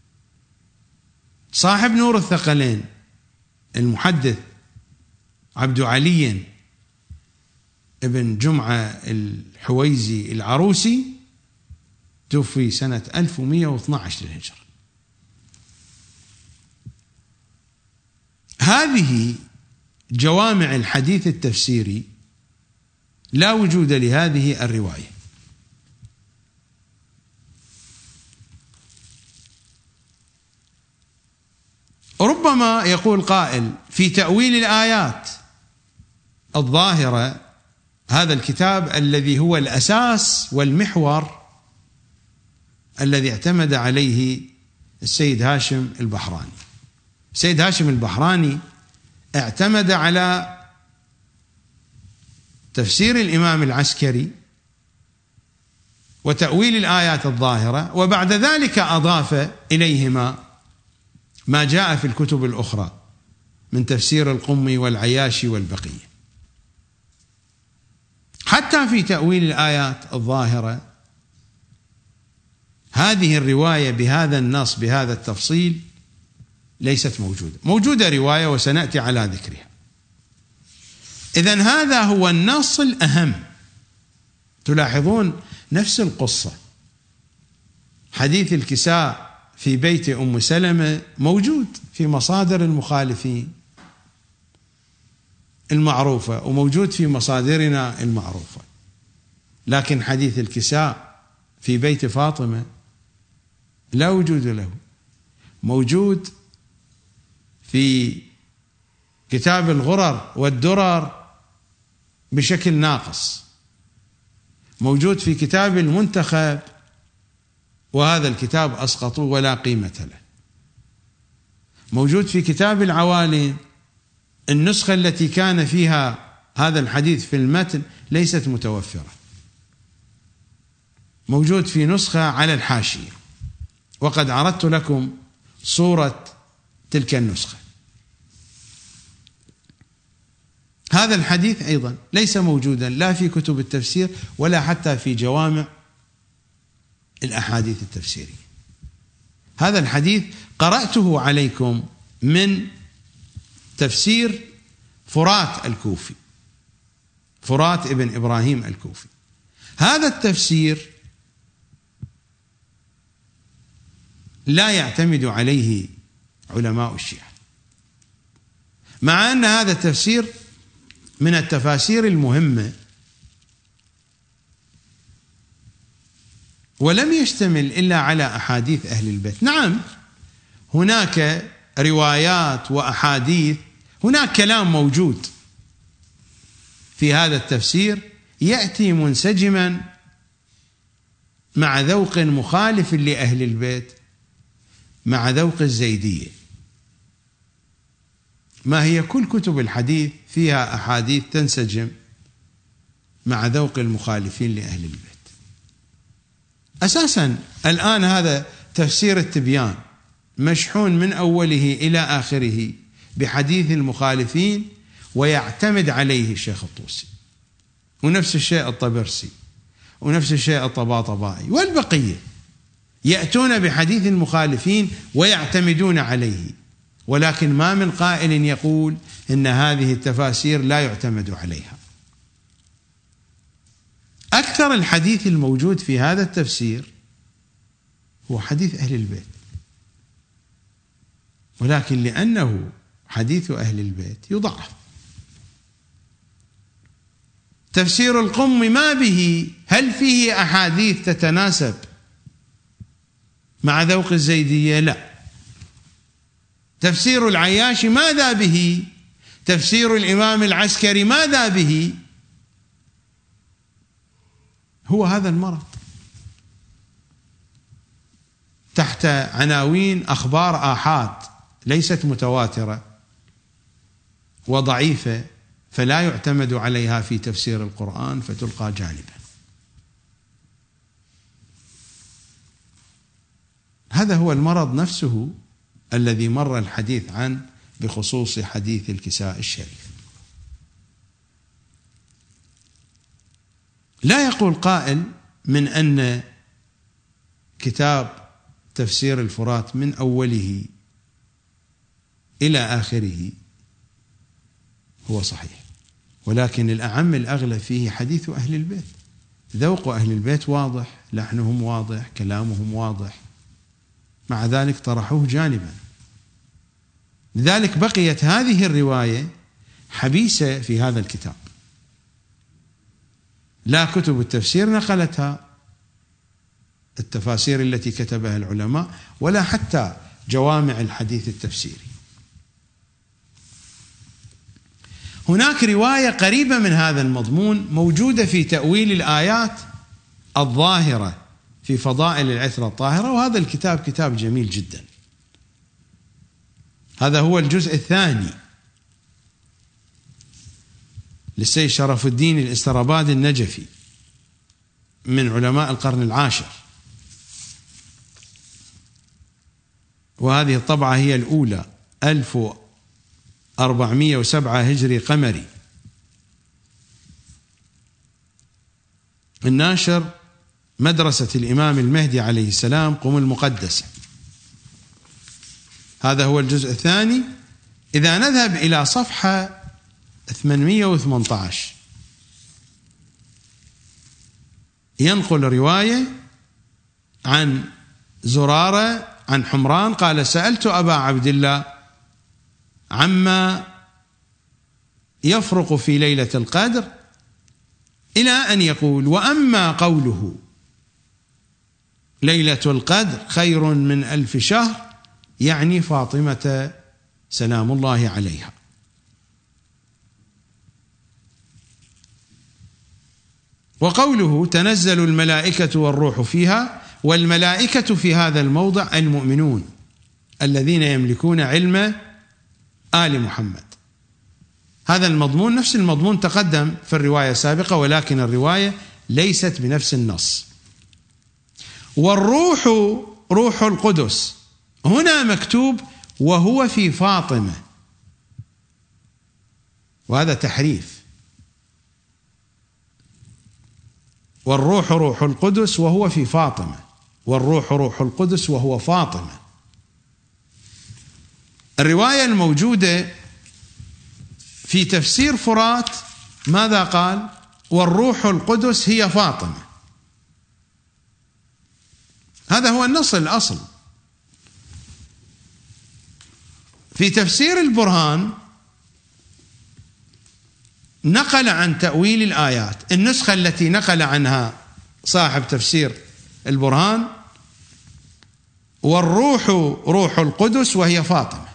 Speaker 1: صاحب نور الثقلين المحدث عبد علي ابن جمعة الحويزي العروسي توفي سنة ألف ومئة واثني عشر للهجرة. هذه جوامع الحديث التفسيري لا وجود لهذه الرواية. ربما يقول قائل في تأويل الآيات الظاهرة، هذا الكتاب الذي هو الأساس والمحور الذي اعتمد عليه السيد هاشم البحراني. السيد هاشم البحراني اعتمد على تفسير الإمام العسكري وتأويل الآيات الظاهرة، وبعد ذلك أضاف إليهما ما جاء في الكتب الأخرى من تفسير القمي والعياشي والبقية. حتى في تأويل الآيات الظاهرة هذه الرواية بهذا النص بهذا التفصيل ليست موجودة. موجودة رواية وسنأتي على ذكرها. إذن هذا هو النص الأهم. تلاحظون نفس القصة، حديث الكساء في بيت أم سلمة موجود في مصادر المخالفين المعروفة وموجود في مصادرنا المعروفة، لكن حديث الكساء في بيت فاطمة لا وجود له. موجود في كتاب الغرر والدرر بشكل ناقص، موجود في كتاب المنتخب وهذا الكتاب أسقطوه ولا قيمة له، موجود في كتاب العوالم النسخة التي كان فيها هذا الحديث في المتن ليست متوفرة، موجود في نسخة على الحاشية، وقد عرضت لكم صورة تلك النسخة. هذا الحديث أيضا ليس موجودا لا في كتب التفسير ولا حتى في جوامع الأحاديث التفسيرية. هذا الحديث قرأته عليكم من تفسير فرات الكوفي، فرات ابن إبراهيم الكوفي. هذا التفسير لا يعتمد عليه علماء الشيعة، مع أن هذا التفسير من التفاسير المهمة، ولم يشتمل إلا على أحاديث أهل البيت. نعم هناك روايات وأحاديث، هناك كلام موجود في هذا التفسير يأتي منسجما مع ذوق مخالف لأهل البيت، مع ذوق الزيدية. ما هي كل كتب الحديث فيها أحاديث تنسجم مع ذوق المخالفين لأهل البيت. أساسا الآن هذا تفسير التبيان مشحون من أوله إلى آخره بحديث المخالفين، ويعتمد عليه الشيخ الطوسي، ونفس الشيء الطبرسي، ونفس الشيء الطباطبائي والبقية، يأتون بحديث المخالفين ويعتمدون عليه، ولكن ما من قائل يقول إن هذه التفاسير لا يعتمد عليها. أكثر الحديث الموجود في هذا التفسير هو حديث أهل البيت، ولكن لأنه حديث أهل البيت يضعف. تفسير القم ما به، هل فيه أحاديث تتناسب مع ذوق الزيدية؟ لا. تفسير العياشي ماذا به؟ تفسير الإمام العسكري ماذا به؟ هو هذا المرض، تحت عناوين أخبار آحاد ليست متواترة وضعيفة، فلا يعتمد عليها في تفسير القرآن فتلقى جانبا. هذا هو المرض نفسه الذي مر الحديث عنه بخصوص حديث الكساء الشريف. لا يقول قائل من أن كتاب تفسير الفرات من أوله إلى آخره هو صحيح، ولكن الأعم الأغلب فيه حديث أهل البيت، ذوق أهل البيت واضح، لحنهم واضح، كلامهم واضح، مع ذلك طرحوه جانبا. لذلك بقيت هذه الرواية حبيسة في هذا الكتاب. لا كتب التفسير نقلتها، التفاسير التي كتبها العلماء، ولا حتى جوامع الحديث التفسيري. هناك رواية قريبة من هذا المضمون موجودة في تأويل الآيات الظاهرة في فضائل العترة الطاهرة، وهذا الكتاب كتاب جميل جدا. هذا هو الجزء الثاني للسيد شرف الدين الاسترابادي النجفي من علماء القرن العاشر، وهذه الطبعة هي الأولى ألف وأربعمائة وسبعة هجري قمري. الناشر مدرسة الإمام المهدي عليه السلام قم المقدسة. هذا هو الجزء الثاني. إذا نذهب إلى صفحة ثمانمائة وثمانية عشر ينقل رواية عن زرارة عن حمران قال: سألت أبا عبد الله عما يفرق في ليلة القدر، إلى أن يقول: وأما قوله ليلة القدر خير من ألف شهر، يعني فاطمة سلام الله عليها. وقوله تنزل الملائكة والروح فيها، والملائكة في هذا الموضع المؤمنون الذين يملكون علم آل محمد. هذا المضمون نفس المضمون تقدم في الرواية السابقة، ولكن الرواية ليست بنفس النص. والروح روح القدس، هنا مكتوب وهو في فاطمة، وهذا تحريف. والروح روح القدس وهو في فاطمة، والروح روح القدس وهو فاطمة. الرواية الموجودة في تفسير فرات ماذا قال؟ والروح القدس هي فاطمة. هذا هو النص الأصل. في تفسير البرهان نقل عن تأويل الآيات، النسخة التي نقل عنها صاحب تفسير البرهان والروح روح القدس وهي فاطمة.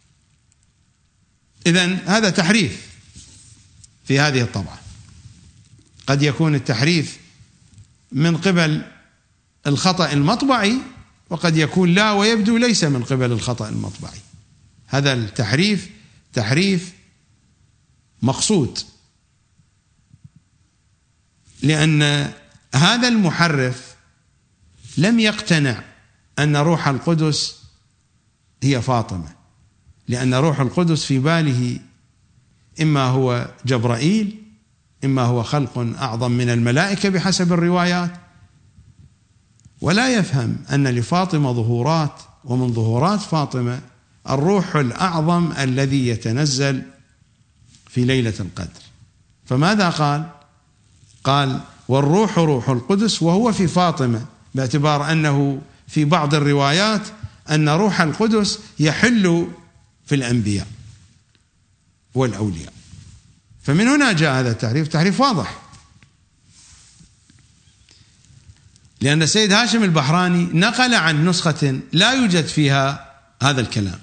Speaker 1: إذن هذا تحريف في هذه الطبعة. قد يكون التحريف من قبل الخطأ المطبعي، وقد يكون لا ويبدو ليس من قبل الخطأ المطبعي. هذا التحريف تحريف مقصود، لأن هذا المحرف لم يقتنع أن روح القدس هي فاطمة، لأن روح القدس في باله إما هو جبرائيل، إما هو خلق أعظم من الملائكة بحسب الروايات، ولا يفهم أن لفاطمة ظهورات، ومن ظهورات فاطمة الروح الأعظم الذي يتنزل في ليلة القدر. فماذا قال؟ قال والروح روح القدس وهو في فاطمة، باعتبار أنه في بعض الروايات أن روح القدس يحل في الأنبياء والأولياء. فمن هنا جاء هذا التحريف، تحريف واضح، لأن السيد هاشم البحراني نقل عن نسخة لا يوجد فيها هذا الكلام،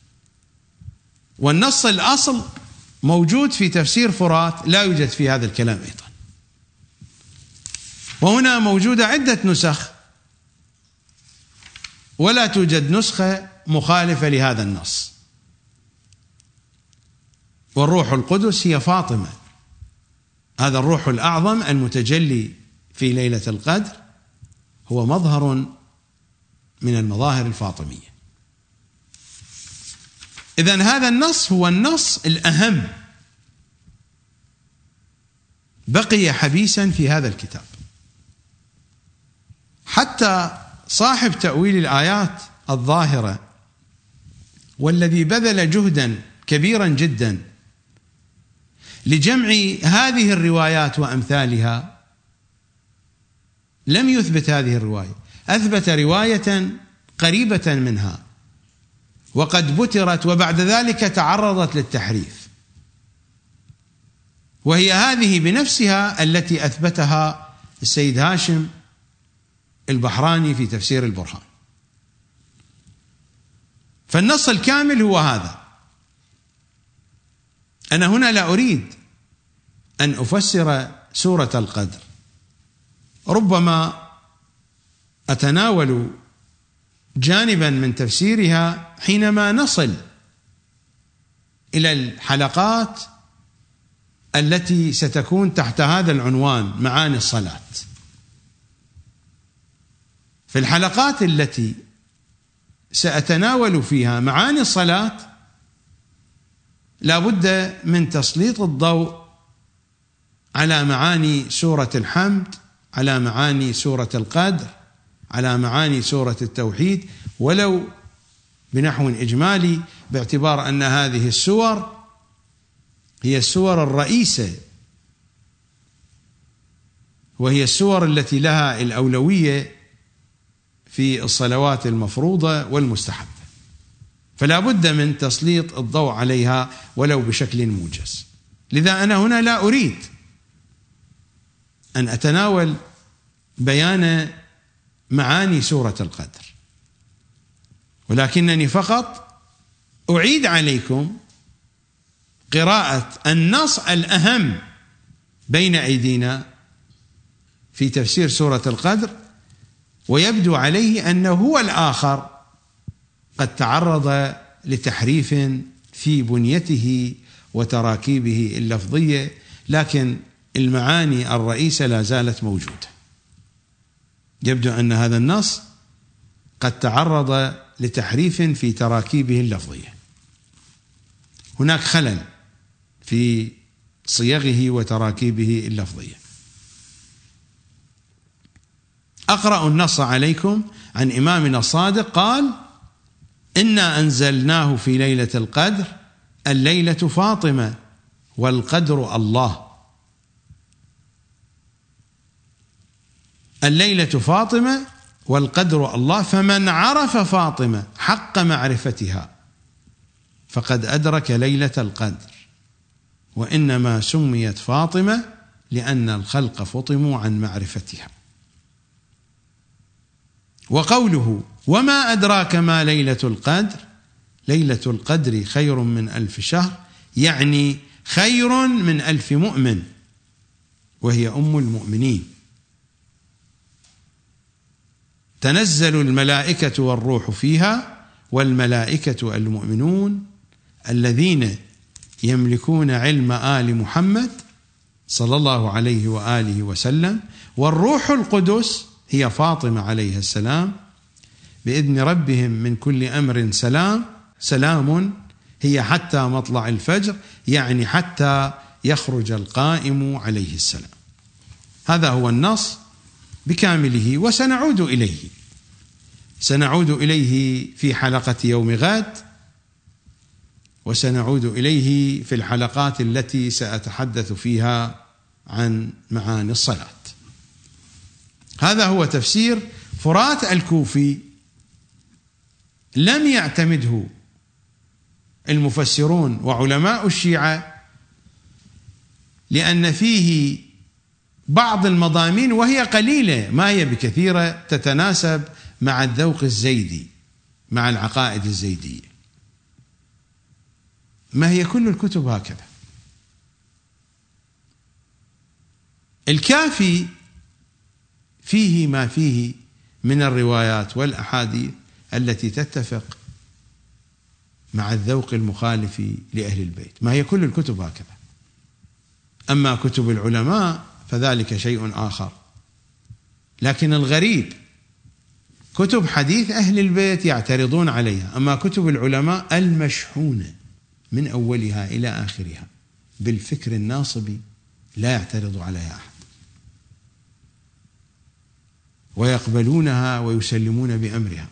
Speaker 1: والنص الأصل موجود في تفسير فرات لا يوجد في هذا الكلام أيضا. وهنا موجودة عدة نسخ ولا توجد نسخة مخالفة لهذا النص. والروح القدس هي فاطمة، هذا الروح الأعظم المتجلي في ليلة القدر هو مظهر من المظاهر الفاطمية. إذن هذا النص هو النص الأهم، بقي حبيسا في هذا الكتاب. حتى صاحب تأويل الآيات الظاهرة والذي بذل جهدا كبيرا جدا لجمع هذه الروايات وأمثالها لم يثبت هذه الرواية، أثبت رواية قريبة منها وقد بترت وبعد ذلك تعرضت للتحريف. وهي هذه بنفسها التي أثبتها السيد هاشم البحراني في تفسير البرهان. فالنص الكامل هو هذا. أنا هنا لا أريد أن أفسر سورة القدر، ربما أتناول جانبا من تفسيرها حينما نصل إلى الحلقات التي ستكون تحت هذا العنوان معاني الصلاة. في الحلقات التي سأتناول فيها معاني الصلاة لا بد من تسليط الضوء على معاني سورة الحمد، على معاني سورة القدر، على معاني سورة التوحيد، ولو بنحو إجمالي، باعتبار أن هذه السور هي السور الرئيسة، وهي السور التي لها الأولوية في الصلوات المفروضة والمستحبة، فلا بد من تسليط الضوء عليها ولو بشكل موجز. لذا أنا هنا لا أريد أن أتناول بيان معاني سورة القدر، ولكنني فقط أعيد عليكم قراءة النص الأهم بين أيدينا في تفسير سورة القدر، ويبدو عليه أنه هو الآخر قد تعرض لتحريف في بنيته وتراكيبه اللفظية، لكن المعاني الرئيسة لا زالت موجودة. يبدو أن هذا النص قد تعرض لتحريف في تراكيبه اللفظية، هناك خلل في صيغه وتراكيبه اللفظية. أقرأ النص عليكم عن إمامنا الصادق قال: إنا أنزلناه في ليلة القدر، الليلة فاطمة والقدر الله. الليلة فاطمة والقدر الله، فمن عرف فاطمة حق معرفتها فقد أدرك ليلة القدر، وإنما سميت فاطمة لأن الخلق فطموا عن معرفتها. وقوله وما أدراك ما ليلة القدر، ليلة القدر خير من ألف شهر، يعني خير من ألف مؤمن، وهي أم المؤمنين. تنزل الملائكة والروح فيها، والملائكة المؤمنون الذين يملكون علم آل محمد صلى الله عليه وآله وسلم، والروح القدس هي فاطمة عليه السلام، بإذن ربهم من كل أمر سلام. سلام هي حتى مطلع الفجر، يعني حتى يخرج القائم عليه السلام. هذا هو النص بكامله، وسنعود إليه سنعود إليه في حلقة يوم غد، وسنعود إليه في الحلقات التي سأتحدث فيها عن معاني الصلاة. هذا هو تفسير فرات الكوفي، لم يعتمده المفسرون وعلماء الشيعة، لأن فيه بعض المضامين وهي قليلة، ما هي بكثيرة، تتناسب مع الذوق الزيدي، مع العقائد الزيدية. ما هي كل الكتب هكذا. الكافي فيه ما فيه من الروايات والأحاديث التي تتفق مع الذوق المخالف لأهل البيت، ما هي كل الكتب هكذا. أما كتب العلماء فذلك شيء آخر. لكن الغريب كتب حديث أهل البيت يعترضون عليها، أما كتب العلماء المشحونة من أولها إلى آخرها بالفكر الناصبي لا يعترض عليها أحد، ويقبلونها ويسلمون بأمرها.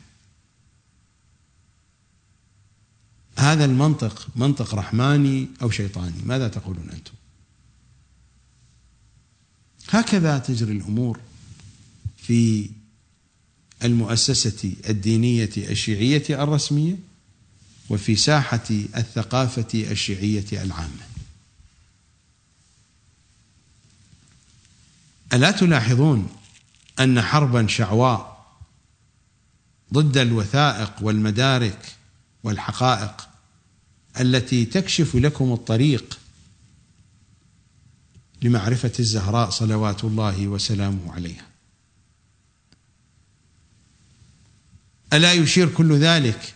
Speaker 1: هذا المنطق منطق رحماني أو شيطاني؟ ماذا تقولون أنتم؟ هكذا تجري الأمور في المؤسسة الدينية الشيعية الرسمية، وفي ساحة الثقافة الشيعية العامة. ألا تلاحظون أن حربا شعواء ضد الوثائق والمدارك والحقائق التي تكشف لكم الطريق لمعرفة الزهراء صلوات الله وسلامه عليها؟ ألا يشير كل ذلك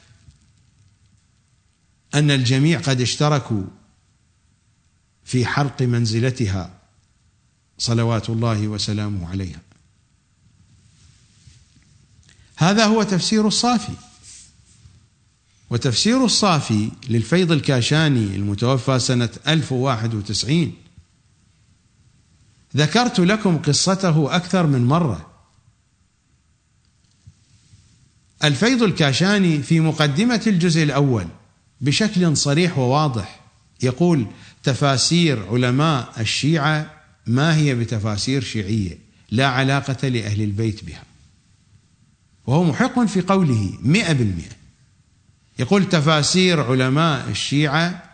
Speaker 1: أن الجميع قد اشتركوا في حرق منزلتها صلوات الله وسلامه عليها؟ هذا هو تفسير الصافي. وتفسير الصافي للفيض الكاشاني المتوفى سنة ألف وواحد وتسعين ذكرت لكم قصته أكثر من مرة. الفيض الكاشاني في مقدمة الجزء الأول بشكل صريح وواضح يقول: تفاسير علماء الشيعة ما هي بتفاسير شيعية، لا علاقة لأهل البيت بها. وهو محق في قوله مئة بالمئة. يقول: تفاسير علماء الشيعة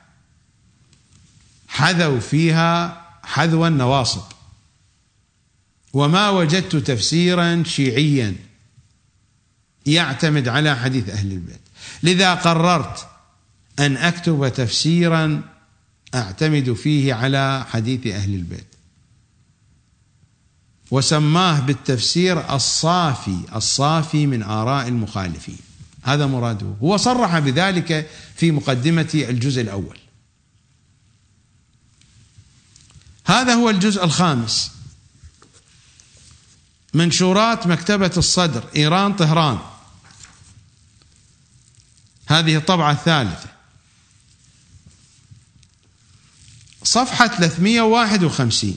Speaker 1: حذوا فيها حذو النواصب، وما وجدت تفسيرا شيعيا يعتمد على حديث أهل البيت، لذا قررت أن أكتب تفسيرا أعتمد فيه على حديث أهل البيت، وسماه بالتفسير الصافي، الصافي من آراء المخالفين. هذا مراده، هو صرح بذلك في مقدمة الجزء الأول. هذا هو الجزء الخامس، منشورات مكتبة الصدر، إيران، طهران. هذه الطبعة الثالثة، صفحة ثلاثمئة وواحد وخمسين،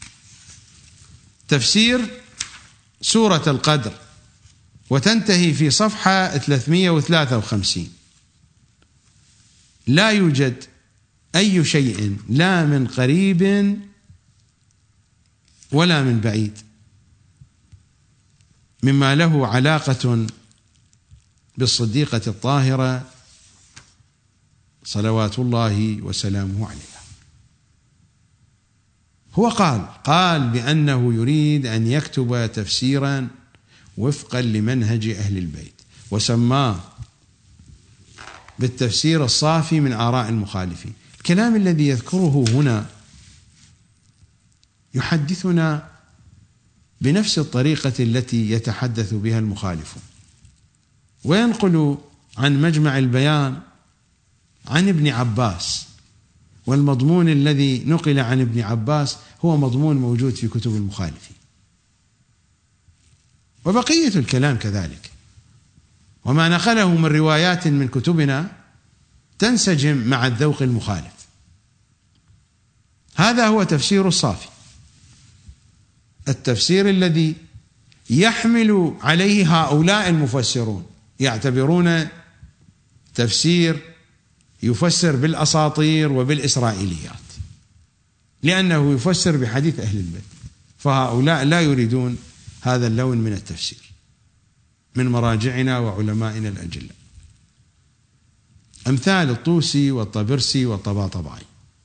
Speaker 1: تفسير سورة القدر، وتنتهي في صفحة ثلاثمئة وثلاثة وخمسين. لا يوجد أي شيء لا من قريب ولا من بعيد مما له علاقة بالصديقة الطاهرة صلوات الله وسلامه عليها. هو قال قال بأنه يريد أن يكتب تفسيرا وفقا لمنهج أهل البيت، وسماه بالتفسير الصافي من آراء المخالفين. الكلام الذي يذكره هنا يحدثنا بنفس الطريقة التي يتحدث بها المخالفون، وينقل عن مجمع البيان عن ابن عباس، والمضمون الذي نقل عن ابن عباس هو مضمون موجود في كتب المخالفين، وبقية الكلام كذلك. وما نقله من روايات من كتبنا تنسجم مع الذوق المخالف. هذا هو تفسير الصافي، التفسير الذي يحمل عليه هؤلاء المفسرون، يعتبرون تفسير يفسر بالأساطير وبالإسرائيليات، لأنه يفسر بحديث أهل البيت. فهؤلاء لا يريدون هذا اللون من التفسير من مراجعنا وعلمائنا الأجلاء، أمثال الطوسي والطبرسي والطباطبائي.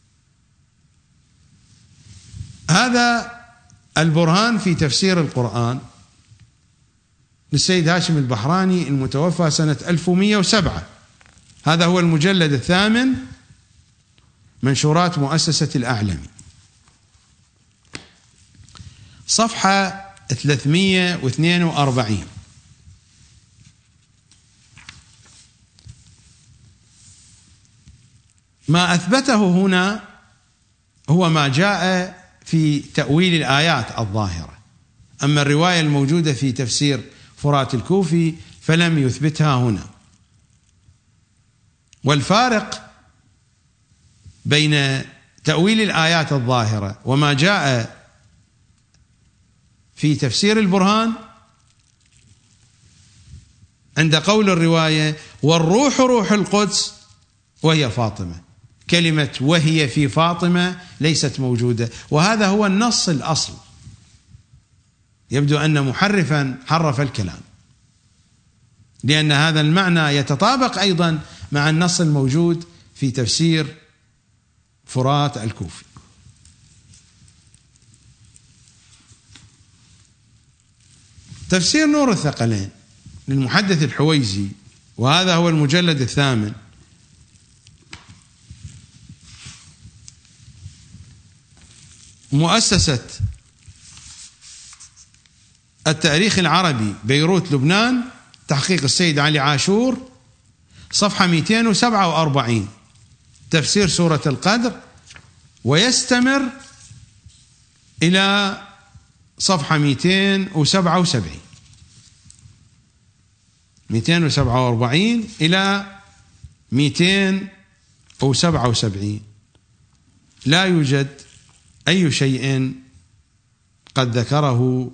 Speaker 1: هذا البرهان في تفسير القرآن للسيد هاشم البحراني المتوفى سنة ألف ومئة وسبعة. هذا هو المجلد الثامن، منشورات مؤسسة الأعلمي، صفحة ثلاثمئة واثنين وأربعين. ما أثبته هنا هو ما جاء في تأويل الآيات الظاهرة، أما الرواية الموجودة في تفسير فرات الكوفي فلم يثبتها هنا. والفارق بين تأويل الآيات الظاهرة وما جاء في تفسير البرهان عند قول الرواية والروح روح القدس وهي فاطمة، كلمة وهي في فاطمة ليست موجودة، وهذا هو النص الأصل. يبدو أن محرفا حرف الكلام، لأن هذا المعنى يتطابق أيضا مع النص الموجود في تفسير فرات الكوفي. تفسير نور الثقلين للمحدث الحويزي، وهذا هو المجلد الثامن، مؤسسة التاريخ العربي بيروت لبنان، تحقيق السيد علي عاشور، صفحة مئتين وسبعة وأربعين، تفسير سورة القدر، ويستمر إلى صفحة مئتين وسبعة وسبعين، مئتين وسبعة وأربعين إلى مئتين وسبعة وسبعين. لا يوجد أي شيء قد ذكره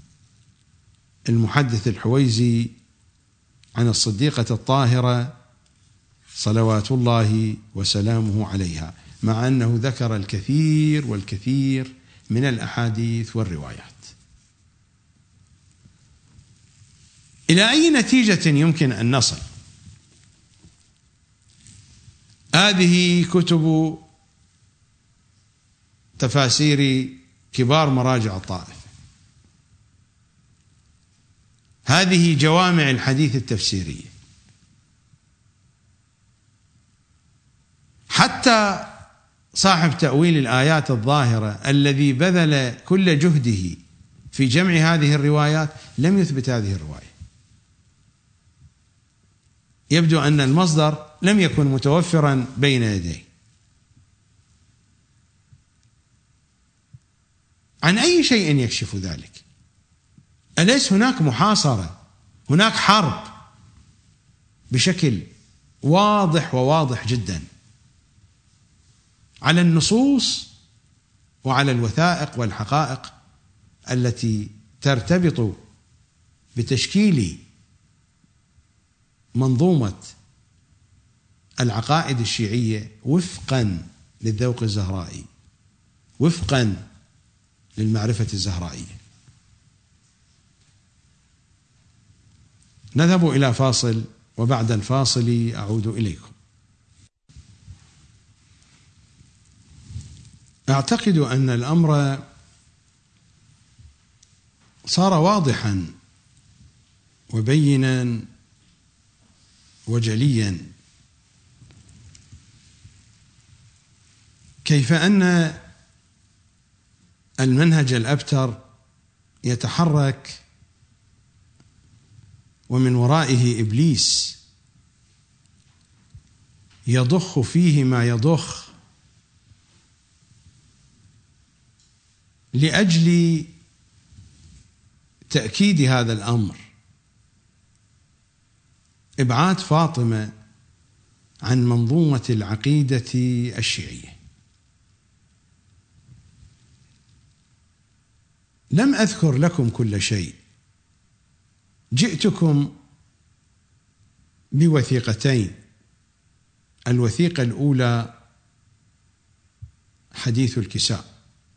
Speaker 1: المحدث الحويزي عن الصديقة الطاهرة صلوات الله وسلامه عليها، مع أنه ذكر الكثير والكثير من الأحاديث والروايات. إلى أي نتيجة يمكن أن نصل؟ هذه كتب تفاسير كبار مراجع الطائفة، هذه جوامع الحديث التفسيرية. حتى صاحب تأويل الآيات الظاهرة الذي بذل كل جهده في جمع هذه الروايات لم يثبت هذه الرواية. يبدو أن المصدر لم يكن متوفرا بين يديه. عن أي شيء يكشف ذلك؟ أليس هناك محاصرة، هناك حرب بشكل واضح وواضح جدا على النصوص وعلى الوثائق والحقائق التي ترتبط بتشكيل منظومة العقائد الشيعية وفقا للذوق الزهرائي، وفقا للمعرفة الزهرائية. نذهب إلى فاصل، وبعد الفاصل أعود إليكم. أعتقد أن الأمر صار واضحا وبينا وجليا كيف أن المنهج الأبتر يتحرك ومن ورائه إبليس يضخ فيه ما يضخ لأجل تأكيد هذا الأمر، إبعاد فاطمة عن منظومة العقيدة الشيعية. لم أذكر لكم كل شيء، جئتكم بوثيقتين. الوثيقة الأولى حديث الكساء،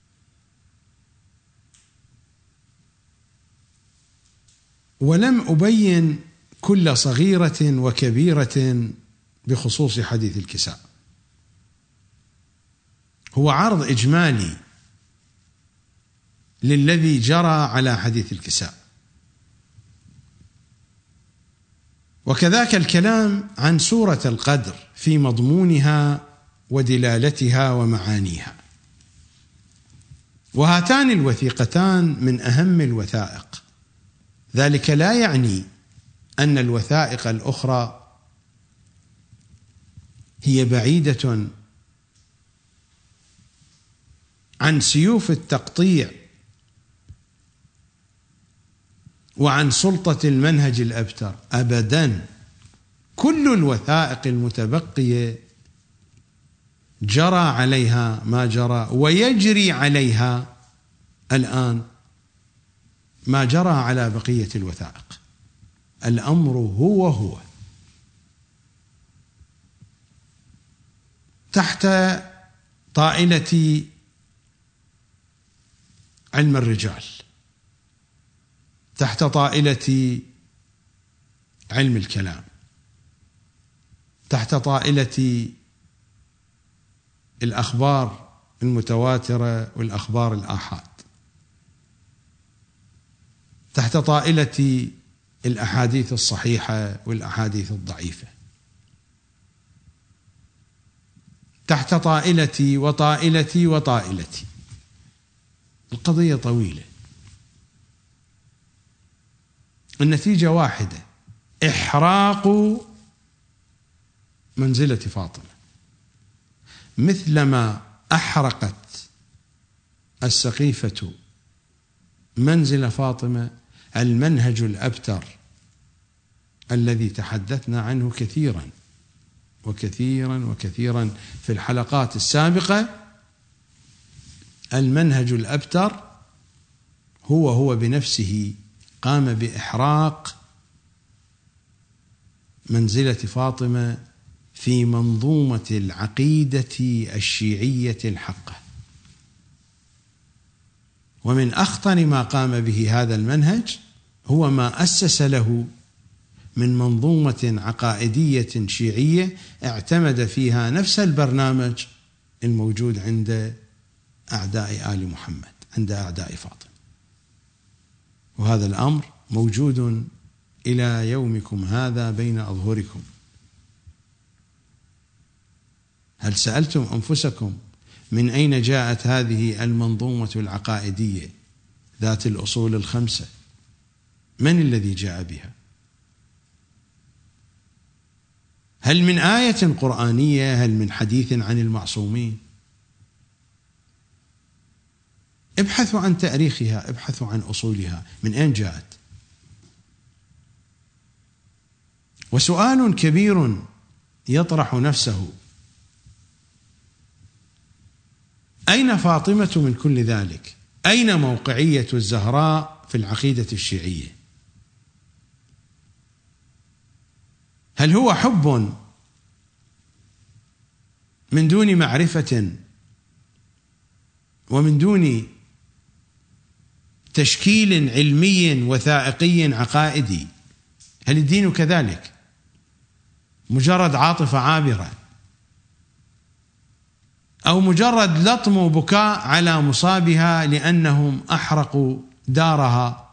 Speaker 1: ولم أبين كل صغيرة وكبيرة بخصوص حديث الكساء، هو عرض إجمالي للذي جرى على حديث الكساء، وكذاك الكلام عن سورة القدر في مضمونها ودلالتها ومعانيها. وهاتان الوثيقتان من أهم الوثائق، ذلك لا يعني أن الوثائق الأخرى هي بعيدة عن سيوف التقطيع وعن سلطة المنهج الأبتر، أبدا. كل الوثائق المتبقية جرى عليها ما جرى، ويجري عليها الآن ما جرى على بقية الوثائق. الأمر هو هو تحت طائلة علم الرجال، تحت طائلة علم الكلام، تحت طائلة الأخبار المتواترة والأخبار الآحاد. تحت طائلة الأحاديث الصحيحة والأحاديث الضعيفة، تحت طائلتي وطائلتي وطائلتي. القضية طويلة، النتيجة واحدة: إحراق منزلة فاطمة، مثلما أحرقت السقيفة منزل فاطمة. المنهج الأبتر الذي تحدثنا عنه كثيرا وكثيرا وكثيرا في الحلقات السابقة، المنهج الأبتر هو هو بنفسه قام بإحراق منزلة فاطمة في منظومة العقيدة الشيعية الحقة. ومن أخطر ما قام به هذا المنهج هو ما أسس له من منظومة عقائدية شيعية اعتمد فيها نفس البرنامج الموجود عند أعداء آل محمد، عند أعداء فاطمة. وهذا الأمر موجود إلى يومكم هذا بين أظهركم. هل سألتم أنفسكم من أين جاءت هذه المنظومة العقائدية ذات الأصول الخمسة؟ من الذي جاء بها؟ هل من آية قرآنية؟ هل من حديث عن المعصومين؟ ابحثوا عن تاريخها، ابحثوا عن أصولها، من أين جاءت. وسؤال كبير يطرح نفسه: أين فاطمة من كل ذلك؟ أين موقعية الزهراء في العقيدة الشيعية؟ هل هو حب من دون معرفة ومن دون تشكيل علمي وثائقي عقائدي؟ هل الدين كذلك مجرد عاطفة عابرة، أو مجرد لطم وبكاء على مصابها لأنهم أحرقوا دارها؟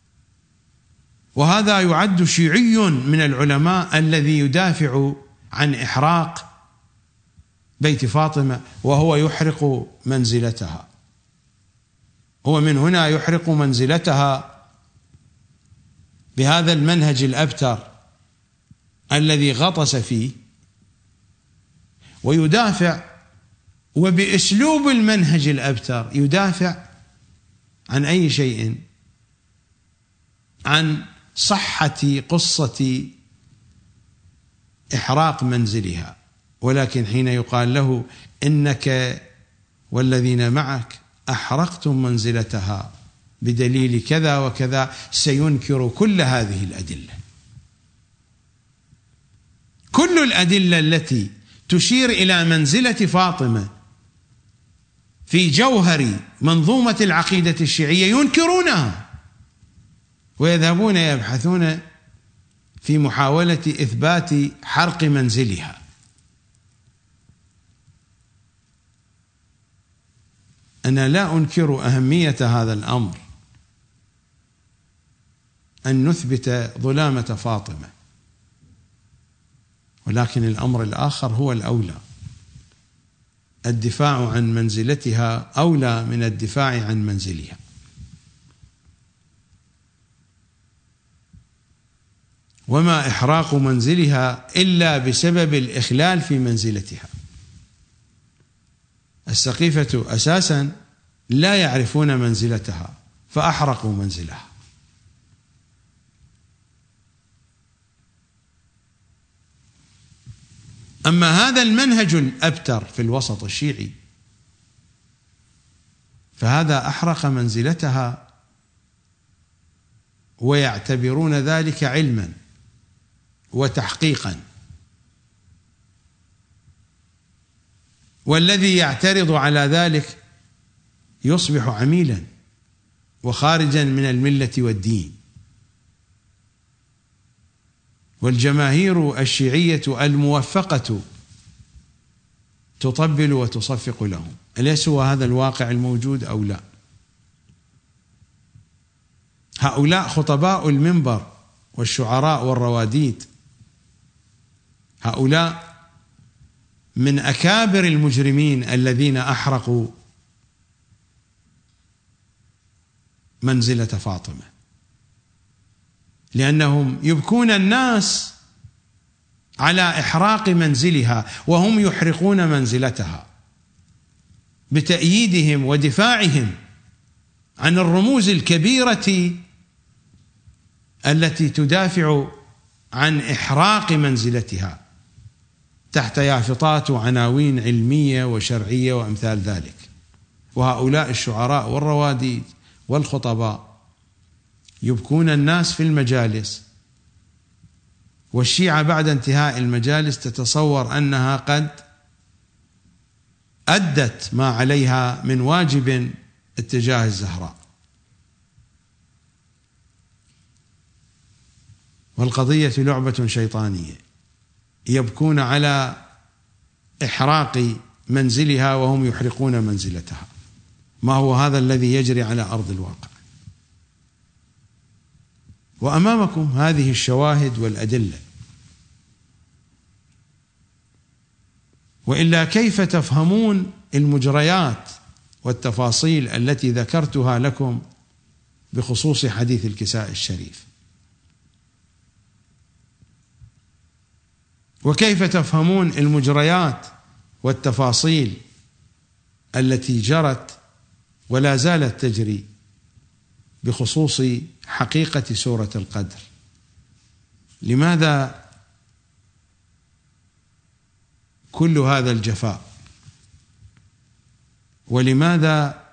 Speaker 1: وهذا يعد شيعي من العلماء الذي يدافع عن إحراق بيت فاطمة وهو يحرق منزلتها. هو من هنا يحرق منزلتها بهذا المنهج الأبتر الذي غطس فيه، ويدافع وبأسلوب المنهج الأبتر يدافع عن أي شيء، عن صحة قصة إحراق منزلها. ولكن حين يقال له إنك والذين معك أحرقتم منزلتها بدليل كذا وكذا، سينكر كل هذه الأدلة، كل الأدلة التي تشير إلى منزلة فاطمة في جوهر منظومة العقيدة الشيعية ينكرونها، ويذهبون يبحثون في محاولة إثبات حرق منزلها. أنا لا أنكر أهمية هذا الأمر، أن نثبت ظلامة فاطمة، ولكن الأمر الآخر هو الأولى. الدفاع عن منزلتها أولى من الدفاع عن منزلها. وما إحراق منزلها إلا بسبب الإخلال في منزلتها. السقيفة أساسا لا يعرفون منزلتها فأحرقوا منزلها. أما هذا المنهج الأبتر في الوسط الشيعي فهذا أحرق منزلتها ويعتبرون ذلك علما وتحقيقا، والذي يعترض على ذلك يصبح عميلا وخارجا من الملة والدين. والجماهير الشيعية الموفقة تطبل وتصفق لهم. أليس هو هذا الواقع الموجود أو لا؟ هؤلاء خطباء المنبر والشعراء والرواديد، هؤلاء من أكابر المجرمين الذين أحرقوا منزلة فاطمة، لأنهم يبكون الناس على إحراق منزلها وهم يحرقون منزلتها بتأييدهم ودفاعهم عن الرموز الكبيرة التي تدافع عن إحراق منزلتها تحت يافطات وعناوين علمية وشرعية وأمثال ذلك. وهؤلاء الشعراء والرواديد والخطباء يبكون الناس في المجالس، والشيعة بعد انتهاء المجالس تتصور أنها قد أدت ما عليها من واجب اتجاه الزهراء. والقضية لعبة شيطانية، يبكون على إحراق منزلها وهم يحرقون منزلتها. ما هو هذا الذي يجري على أرض الواقع؟ وأمامكم هذه الشواهد والأدلة. وإلا كيف تفهمون المجريات والتفاصيل التي ذكرتها لكم بخصوص حديث الكساء الشريف؟ وكيف تفهمون المجريات والتفاصيل التي جرت ولا زالت تجري بخصوص حقيقة سورة القدر؟ لماذا كل هذا الجفاء؟ ولماذا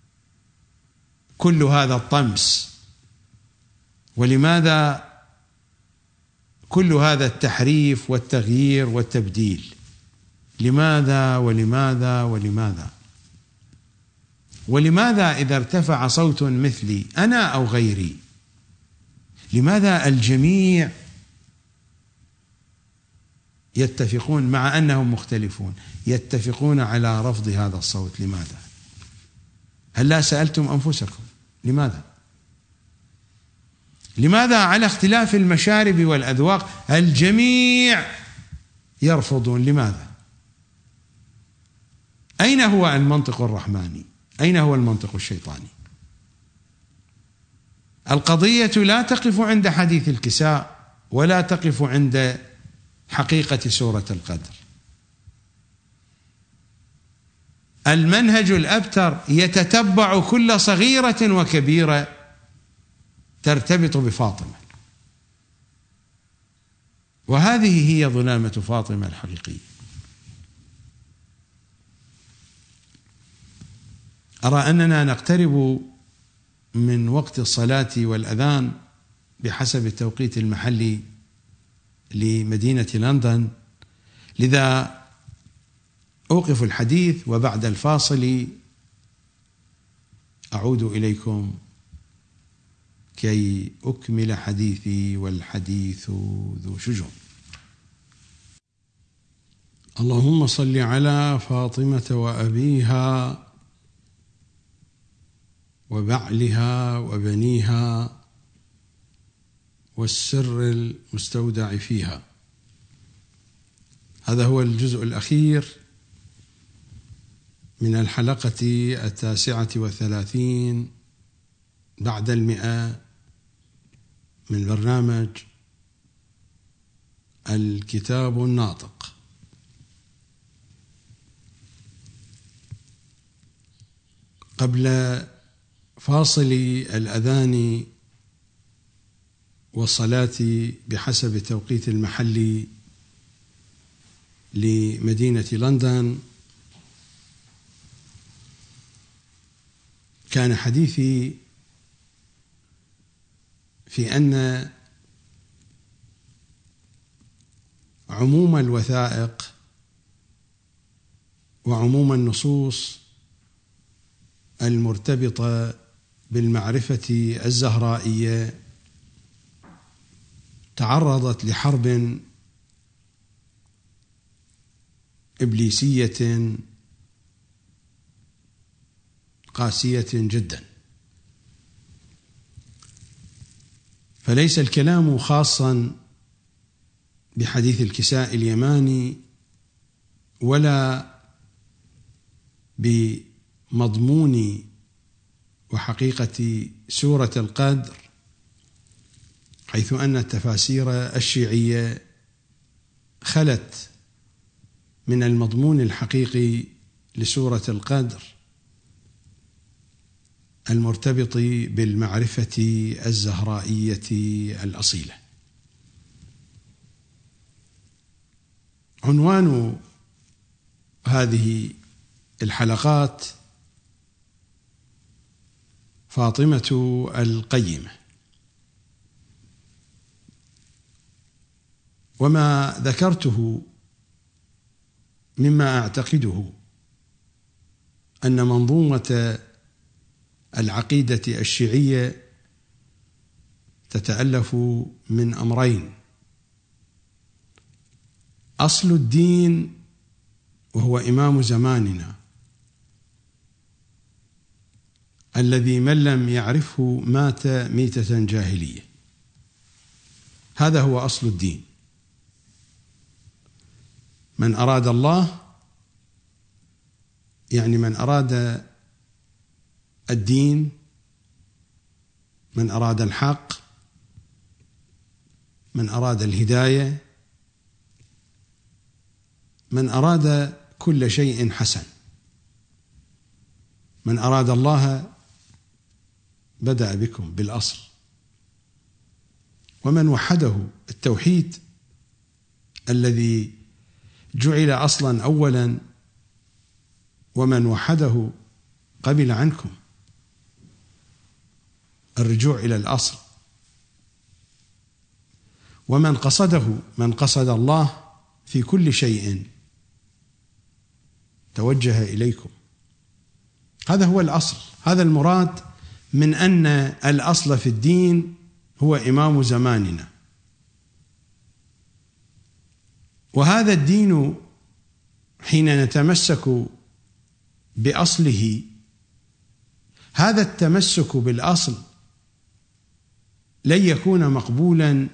Speaker 1: كل هذا الطمس؟ ولماذا كل هذا التحريف والتغيير والتبديل؟ لماذا ولماذا ولماذا ولماذا إذا ارتفع صوت مثلي أنا أو غيري، لماذا الجميع يتفقون مع أنهم مختلفون يتفقون على رفض هذا الصوت؟ لماذا؟ هل لا سألتم أنفسكم لماذا؟ لماذا على اختلاف المشارب والأذواق الجميع يرفضون؟ لماذا؟ أين هو المنطق الرحماني؟ أين هو المنطق الشيطاني؟ القضية لا تقف عند حديث الكساء ولا تقف عند حقيقة سورة القدر. المنهج الأبتر يتتبع كل صغيرة وكبيرة ترتبط بفاطمة، وهذه هي ظلامة فاطمة الحقيقية. أرى أننا نقترب من وقت الصلاة والأذان بحسب التوقيت المحلي لمدينة لندن، لذا أوقف الحديث وبعد الفاصل أعود إليكم كي أكمل حديثي، والحديث ذو شجون. اللهم صل على فاطمة وأبيها وبعلها وبنيها والسر المستودع فيها. هذا هو الجزء الأخير من الحلقة التاسعة والثلاثين بعد المئة من برنامج الكتاب الناطق. قبل فاصل الأذان والصلاة بحسب التوقيت المحلي لمدينة لندن كان حديثي في أن عموم الوثائق وعموم النصوص المرتبطة بالمعرفة الزهرائية تعرضت لحرب إبليسية قاسية جدا. فليس الكلام خاصا بحديث الكساء اليماني ولا بمضمون وحقيقة سورة القدر، حيث أن التفاسير الشيعية خلت من المضمون الحقيقي لسورة القدر المرتبط بالمعرفة الزهرائية الأصيلة. عنوان هذه الحلقات فاطمة القيمة، وما ذكرته مما أعتقده أن منظومة العقيدة الشيعية تتألف من أمرين: أصل الدين وهو إمام زماننا الذي من لم يعرفه مات ميتة جاهلية، هذا هو أصل الدين. من أراد الله يعني من أراد الدين، من أراد الحق، من أراد الهداية، من أراد كل شيء حسن. من أراد الله بدأ بكم بالأصل، ومن وحده التوحيد الذي جعل أصلا أولا، ومن وحده قبل عنكم الرجوع إلى الأصل. ومن قصده من قصد الله في كل شيء توجه إليكم. هذا هو الأصل، هذا المراد من أن الأصل في الدين هو إمام زماننا. وهذا الدين حين نتمسك بأصله، هذا التمسك بالأصل لن يكون مقبولا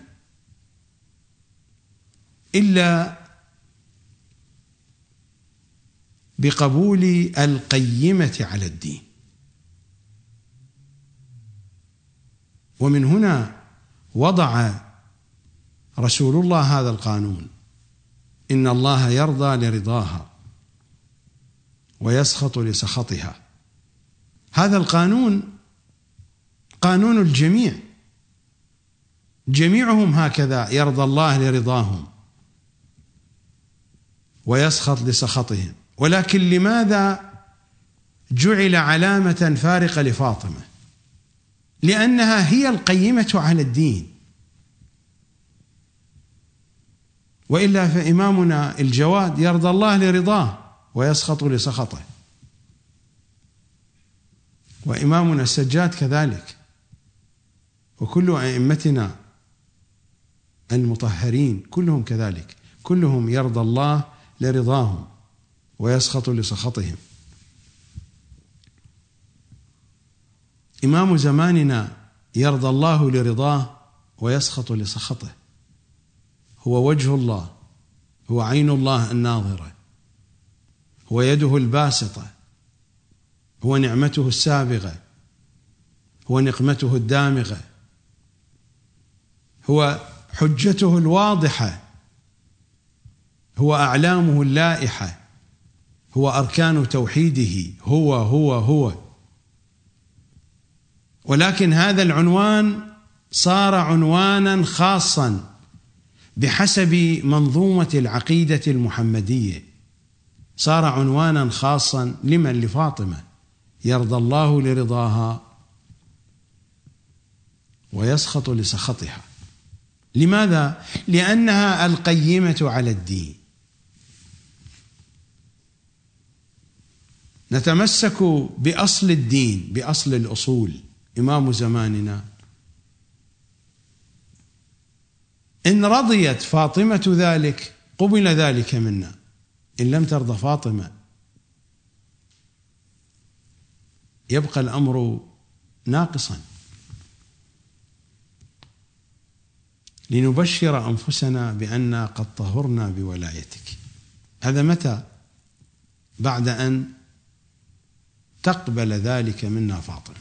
Speaker 1: إلا بقبول القيمة على الدين. ومن هنا وضع رسول الله هذا القانون: إن الله يرضى لرضاها ويسخط لسخطها. هذا القانون قانون الجميع، جميعهم هكذا، يرضى الله لرضاهم ويسخط لسخطهم. ولكن لماذا جعل علامة فارقة لفاطمة؟ لأنها هي القيمة على الدين، وإلا فإمامنا الجواد يرضى الله لرضاه ويسخط لسخطه، وإمامنا السجاد كذلك، وكل أئمتنا المطهرين كلهم كذلك، كلهم يرضى الله لرضاهم ويسخط لسخطهم. إمام زماننا يرضى الله لرضاه ويسخط لسخطه، هو وجه الله، هو عين الله الناظرة، هو يده الباسطة، هو نعمته السابغة، هو نقمته الدامغة، هو حجته الواضحة، هو أعلامه اللائحة، هو أركان توحيده، هو هو هو. ولكن هذا العنوان صار عنوانا خاصا بحسب منظومة العقيدة المحمدية، صار عنوانا خاصا لمن؟ لفاطمة، يرضى الله لرضاها ويسخط لسخطها. لماذا؟ لأنها القيمة على الدين. نتمسك بأصل الدين، بأصل الأصول، إمام زماننا. إن رضيت فاطمة ذلك قبل ذلك منا، إن لم ترضى فاطمة يبقى الأمر ناقصا. لنبشر أنفسنا بأننا قد طهرنا بولايتك. هذا متى؟ بعد أن تقبل ذلك منا فاطمة.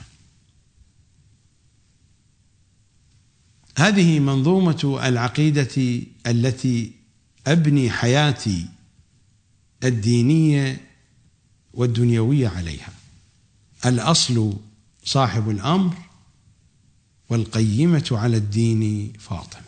Speaker 1: هذه منظومة العقيدة التي أبني حياتي الدينية والدنيوية عليها. الأصل صاحب الأمر، والقيمة على الدين فاطمة.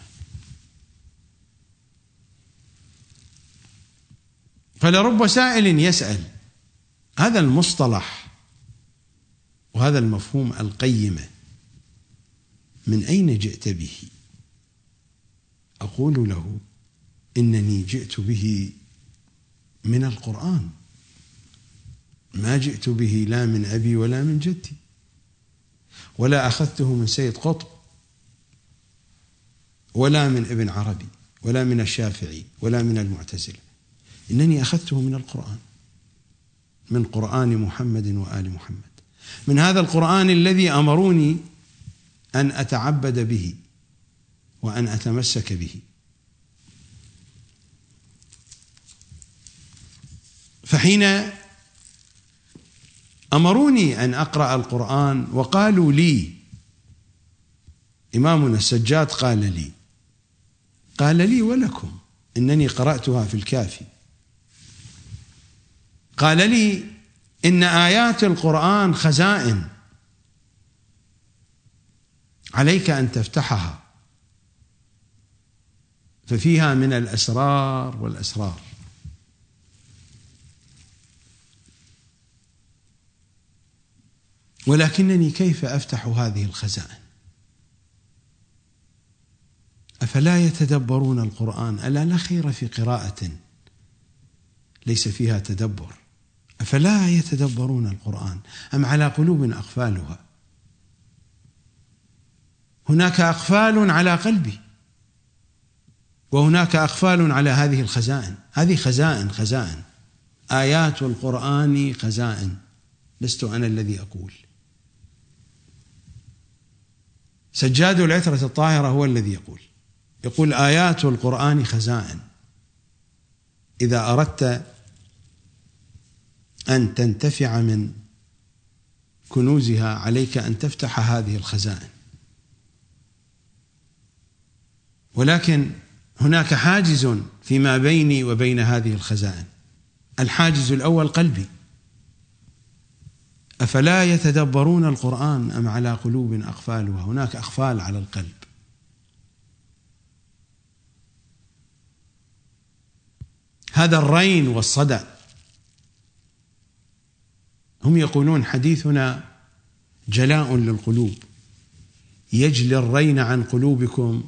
Speaker 1: فلرب سائل يسأل هذا المصطلح وهذا المفهوم القيمة من أين جئت به؟ أقول له إنني جئت به من القرآن، ما جئت به لا من أبي ولا من جدي، ولا أخذته من سيد قطب ولا من ابن عربي ولا من الشافعي ولا من المعتزلة، إنني أخذته من القرآن، من قرآن محمد وآل محمد، من هذا القرآن الذي أمروني أن أتعبد به وأن أتمسك به. فحين أمروني أن أقرأ القرآن وقالوا لي، إمامنا السجاد قال لي قال لي ولكم إنني قرأتها في الكافي، قال لي إن آيات القرآن خزائن عليك أن تفتحها ففيها من الأسرار والأسرار. ولكنني كيف أفتح هذه الخزائن؟ أفلا يتدبرون القرآن؟ ألا لا خير في قراءة ليس فيها تدبر. أفلا يتدبرون القرآن أم على قلوب أقفالها؟ هناك أقفال على قلبي وهناك أقفال على هذه الخزائن. هذه خزائن خزائن آيات القرآن خزائن، لست أنا الذي أقول. سجاد العترة الطاهرة هو الذي يقول يقول آيات القرآن خزائن، إذا أردت أن تنتفع من كنوزها عليك أن تفتح هذه الخزائن. ولكن هناك حاجز فيما بيني وبين هذه الخزائن. الحاجز الأول قلبي. أفلا يتدبرون القرآن أم على قلوب أقفالها؟ هناك أقفال على القلب. هذا الرين والصدى. هم يقولون حديثنا جلاء للقلوب، يجلي الرين عن قلوبكم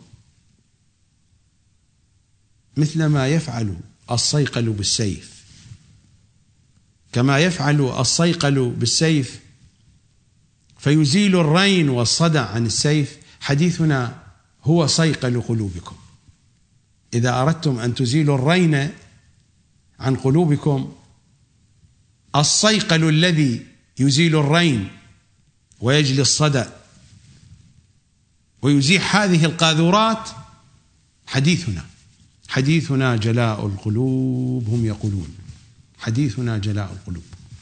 Speaker 1: مثل ما يفعل الصيقل بالسيف. كما يفعل الصيقل بالسيف فيزيل الرين والصدى عن السيف، حديثنا هو صيقل قلوبكم. إذا أردتم أن تزيلوا الرين عن قلوبكم، الصيقل الذي يزيل الرين ويجلي الصدى ويزيح هذه القاذورات حديثنا. حديثنا جلاء القلوب. هم يقولون حديثنا جلاء القلوب.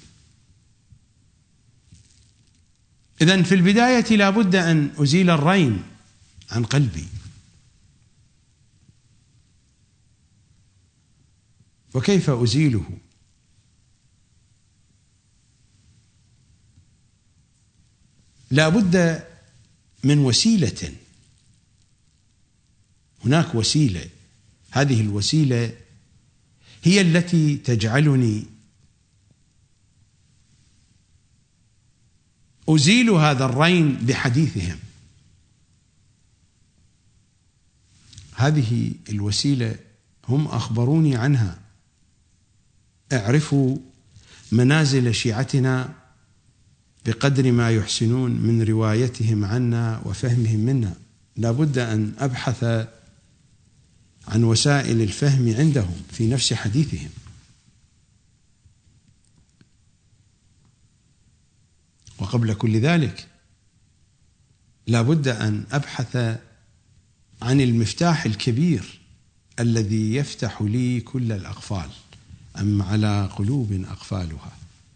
Speaker 1: إذن في البداية لا بد أن أزيل الرين عن قلبي. وكيف أزيله؟ لا بد من وسيلة. هناك وسيلة، هذه الوسيلة هي التي تجعلني أزيل هذا الرين بحديثهم. هذه الوسيلة هم أخبروني عنها. اعرفوا منازل شيعتنا بقدر ما يحسنون من روايتهم عنا وفهمهم منا. لا بد أن أبحث عن وسائل الفهم عندهم في نفس حديثهم. وقبل كل ذلك لا بد أن أبحث عن المفتاح الكبير الذي يفتح لي كل الأقفال، أم على قلوب أقفالها.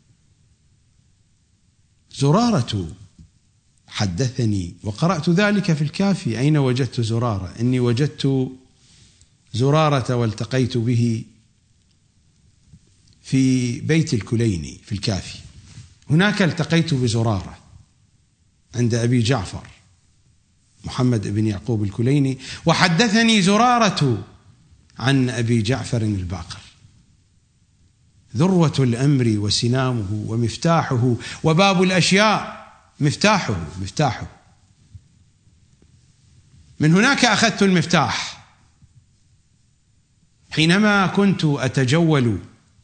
Speaker 1: زرارة حدثني، وقرأت ذلك في الكافي. أين وجدت زرارة؟ إني وجدت زرارة والتقيت به في بيت الكليني في الكافي. هناك التقيت بزرارة عند أبي جعفر محمد بن يعقوب الكليني، وحدثني زرارة عن أبي جعفر الباقر. ذروة الأمر وسنامه ومفتاحه وباب الأشياء، مفتاحه مفتاحه. من هناك أخذت المفتاح. حينما كنت أتجول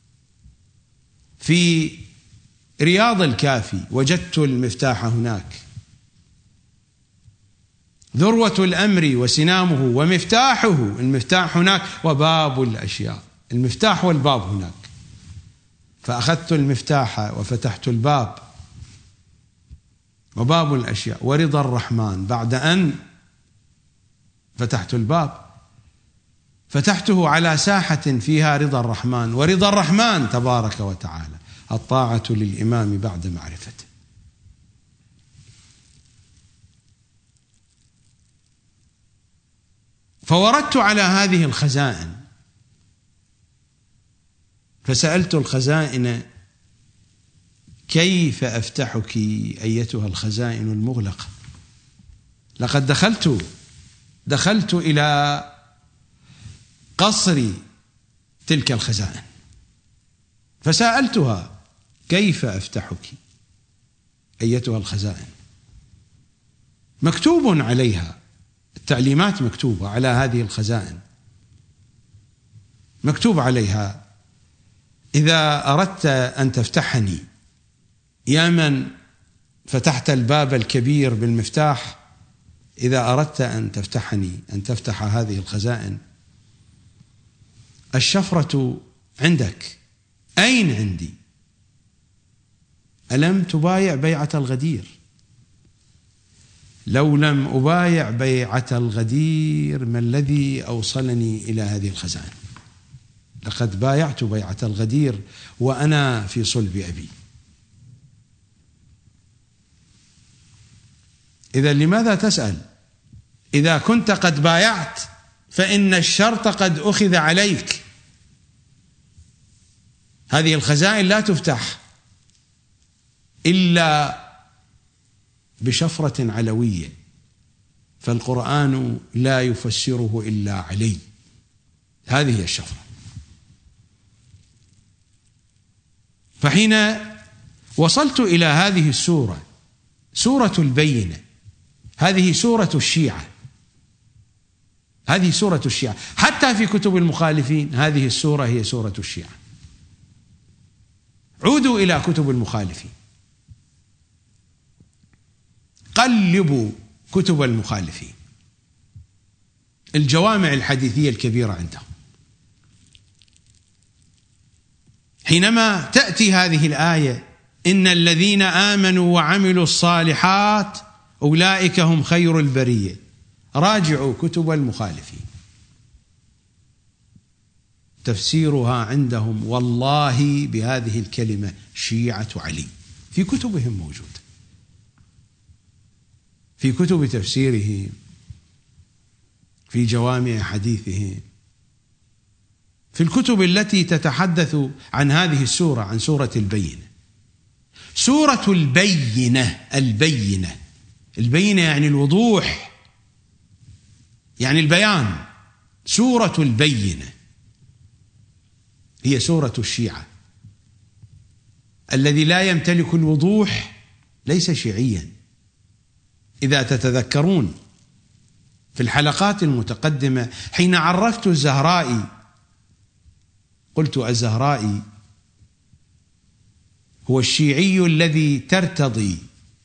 Speaker 1: في رياض الكافي وجدت المفتاح هناك. ذروة الأمر وسنامه ومفتاحه، المفتاح هناك، وباب الأشياء، المفتاح والباب هناك. فأخذت المفتاح وفتحت الباب، وباب الأشياء ورضا الرحمن. بعد أن فتحت الباب فتحته على ساحة فيها رضا الرحمن، ورضا الرحمن تبارك وتعالى الطاعة للإمام بعد معرفته. فوردت على هذه الخزائن فسألت الخزائن: كيف أفتحك أيتها الخزائن المغلقة؟ لقد دخلت دخلت إلى قصر تلك الخزائن فسألتها: كيف أفتحك أيتها الخزائن؟ مكتوب عليها، التعليمات مكتوبة على هذه الخزائن، مكتوب عليها: إذا أردت أن تفتحني يا من فتحت الباب الكبير بالمفتاح، إذا أردت أن تفتحني، أن تفتح هذه الخزائن، الشفرة عندك. أين عندي؟ ألم تبايع بيعة الغدير؟ لو لم أبايع بيعة الغدير ما الذي أوصلني إلى هذه الخزائن؟ لقد بايعت بيعة الغدير وأنا في صلب أبي. إذا لماذا تسأل؟ إذا كنت قد بايعت فإن الشرط قد أخذ عليك. هذه الخزائن لا تفتح إلا بشفرة علوية، فالقرآن لا يفسره إلا علي. هذه هي الشفرة. فحين وصلت إلى هذه السورة، سورة البينة، هذه سورة الشيعة، هذه سورة الشيعة. حتى في كتب المخالفين هذه السورة هي سورة الشيعة. عودوا إلى كتب المخالفين، قلبوا كتب المخالفين، الجوامع الحديثية الكبيرة عندهم. حينما تأتي هذه الآية: إن الذين آمنوا وعملوا الصالحات أولئك هم خير البرية، راجعوا كتب المخالفين، تفسيرها عندهم والله بهذه الكلمة شيعة علي، في كتبهم موجود، في كتب تفسيرهم، في جوامع حديثهم، في الكتب التي تتحدث عن هذه السورة، عن سورة البينة. سورة البينة، البينة البينة يعني الوضوح، يعني البيان. سورة البينة هي سورة الشيعة. الذي لا يمتلك الوضوح ليس شيعيا. إذا تتذكرون في الحلقات المتقدمة حين عرفت الزهرائي قلت: الزهرائي هو الشيعي الذي ترتضي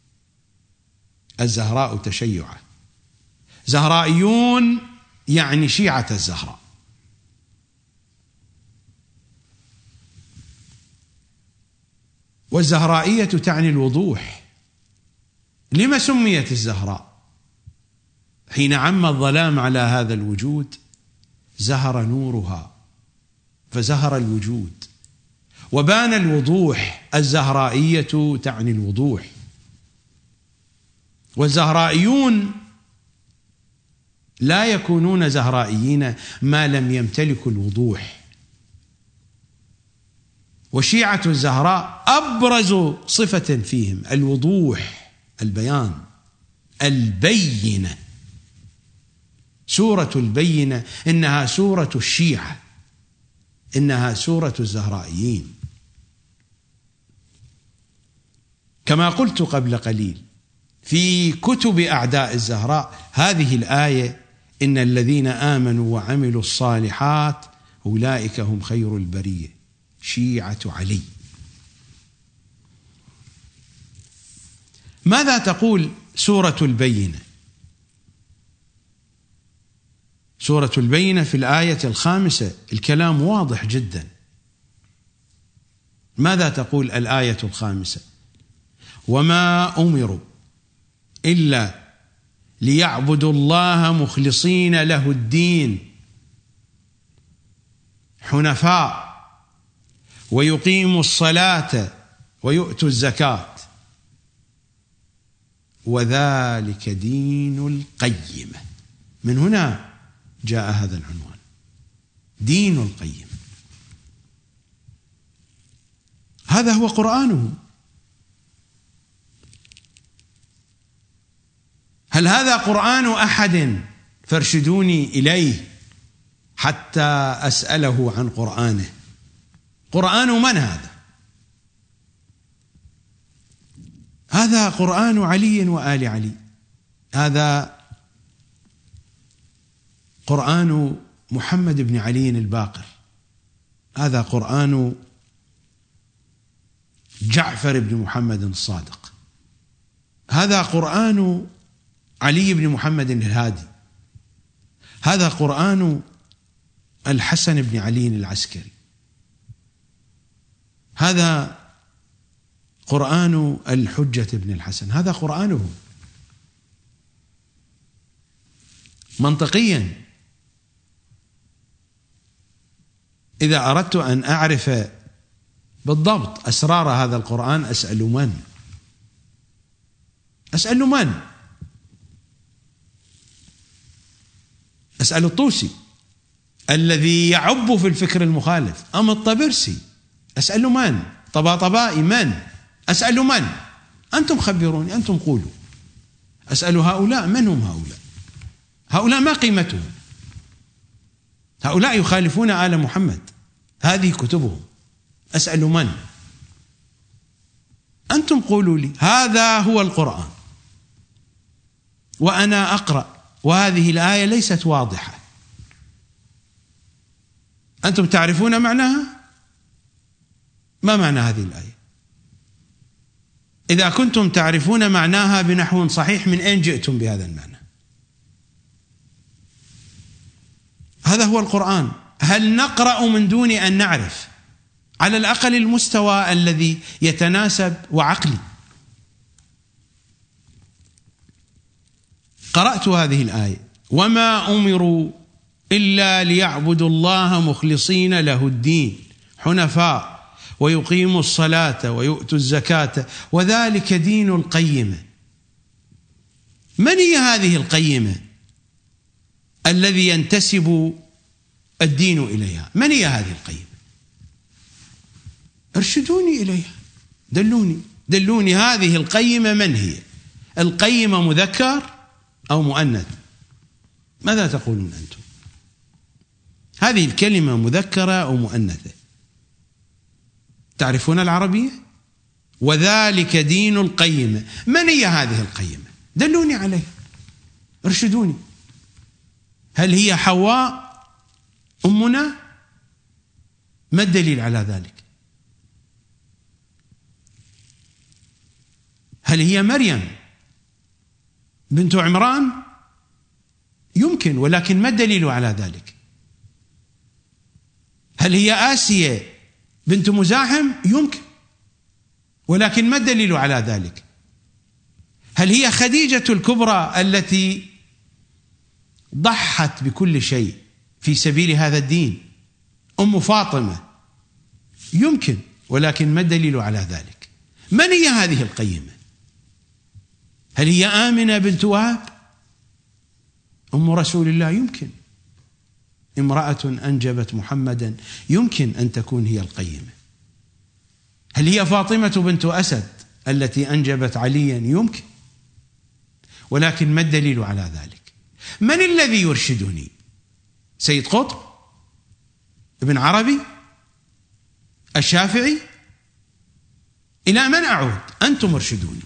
Speaker 1: الزهراء تشيعه. زهرائيون يعني شيعة الزهراء. والزهرائية تعني الوضوح. لما سميت الزهراء؟ حين عم الظلام على هذا الوجود زهر نورها فزهر الوجود وبان الوضوح. الزهرائية تعني الوضوح، والزهرائيون لا يكونون زهرائيين ما لم يمتلكوا الوضوح. وشيعة الزهراء أبرز صفة فيهم الوضوح، البيان، البينة. سورة البينة إنها سورة الشيعة، إنها سورة الزهرائيين. كما قلت قبل قليل في كتب أعداء الزهراء هذه الآية: إن الذين آمنوا وعملوا الصالحات أولئك هم خير البرية، شيعة علي. ماذا تقول سورة البينة؟ سورة البينة في الآية الخامسة الكلام واضح جدا. ماذا تقول الآية الخامسة؟ وما أمروا إلا ليعبدوا الله مخلصين له الدين حنفاء ويقيموا الصلاة ويؤتوا الزكاة وذلك دين القيمة. من هنا جاء هذا العنوان، دين القيم. هذا هو قرآنه. هل هذا قرآن أحد؟ فارشدوني إليه حتى أسأله عن قرآنه. قرآن من هذا؟ هذا قرآن علي وآل علي، هذا قرآن محمد بن علي الباقر، هذا قرآن جعفر بن محمد الصادق، هذا قرآن علي بن محمد الهادي، هذا قرآن الحسن بن علي العسكري، هذا قرآن الحجة بن الحسن، هذا قرآنه. منطقيا إذا أردت أن أعرف بالضبط أسرار هذا القرآن أسأل من؟ أسأل من؟ أسأل الطوسي الذي يعب في الفكر المخالف، أم الطبرسي؟ أسأل من؟ طباطبائي من؟ أسأل من؟ أنتم خبروني، أنتم قولوا. أسأل هؤلاء، من هم هؤلاء؟ هؤلاء ما قيمتهم؟ هؤلاء يخالفون آل محمد، هذه كتبهم. أسأل من؟ أنتم قولوا لي. هذا هو القرآن وأنا أقرأ وهذه الآية ليست واضحة. أنتم تعرفون معناها؟ ما معنى هذه الآية؟ إذا كنتم تعرفون معناها بنحو صحيح من أين جئتم بهذا المعنى؟ هذا هو القرآن. هل نقرأ من دون أن نعرف على الأقل المستوى الذي يتناسب وعقلي؟ قرأت هذه الآية: وما أمروا إلا ليعبدوا الله مخلصين له الدين حنفاء ويقيموا الصلاة ويؤتوا الزكاة وذلك دين القيمة. من هي هذه القيمة الذي ينتسب الدين إليها؟ من هي هذه القيمة؟ ارشدوني إليها، دلوني دلوني هذه القيمة من هي؟ القيمة مذكر أو مؤنث؟ ماذا تقولون أنتم؟ هذه الكلمة مذكرة أو مؤنثة؟ تعرفون العربية؟ وذلك دين القيمة. من هي هذه القيمة؟ دلوني عليها، ارشدوني. هل هي حواء أمنا؟ ما الدليل على ذلك؟ هل هي مريم بنت عمران؟ يمكن، ولكن ما الدليل على ذلك؟ هل هي آسيا بنت مزاحم؟ يمكن، ولكن ما الدليل على ذلك؟ هل هي خديجة الكبرى التي ضحت بكل شيء في سبيل هذا الدين، أم فاطمة، يمكن، ولكن ما الدليل على ذلك؟ من هي هذه القيمة؟ هل هي آمنة بنت وهب أم رسول الله؟ يمكن. امرأة أنجبت محمدا يمكن أن تكون هي القيمة. هل هي فاطمة بنت أسد التي أنجبت عليا؟ يمكن، ولكن ما الدليل على ذلك؟ من الذي يرشدني؟ سيد قطب؟ ابن عربي؟ الشافعي؟ إلى من أعود؟ أنتم ارشدوني.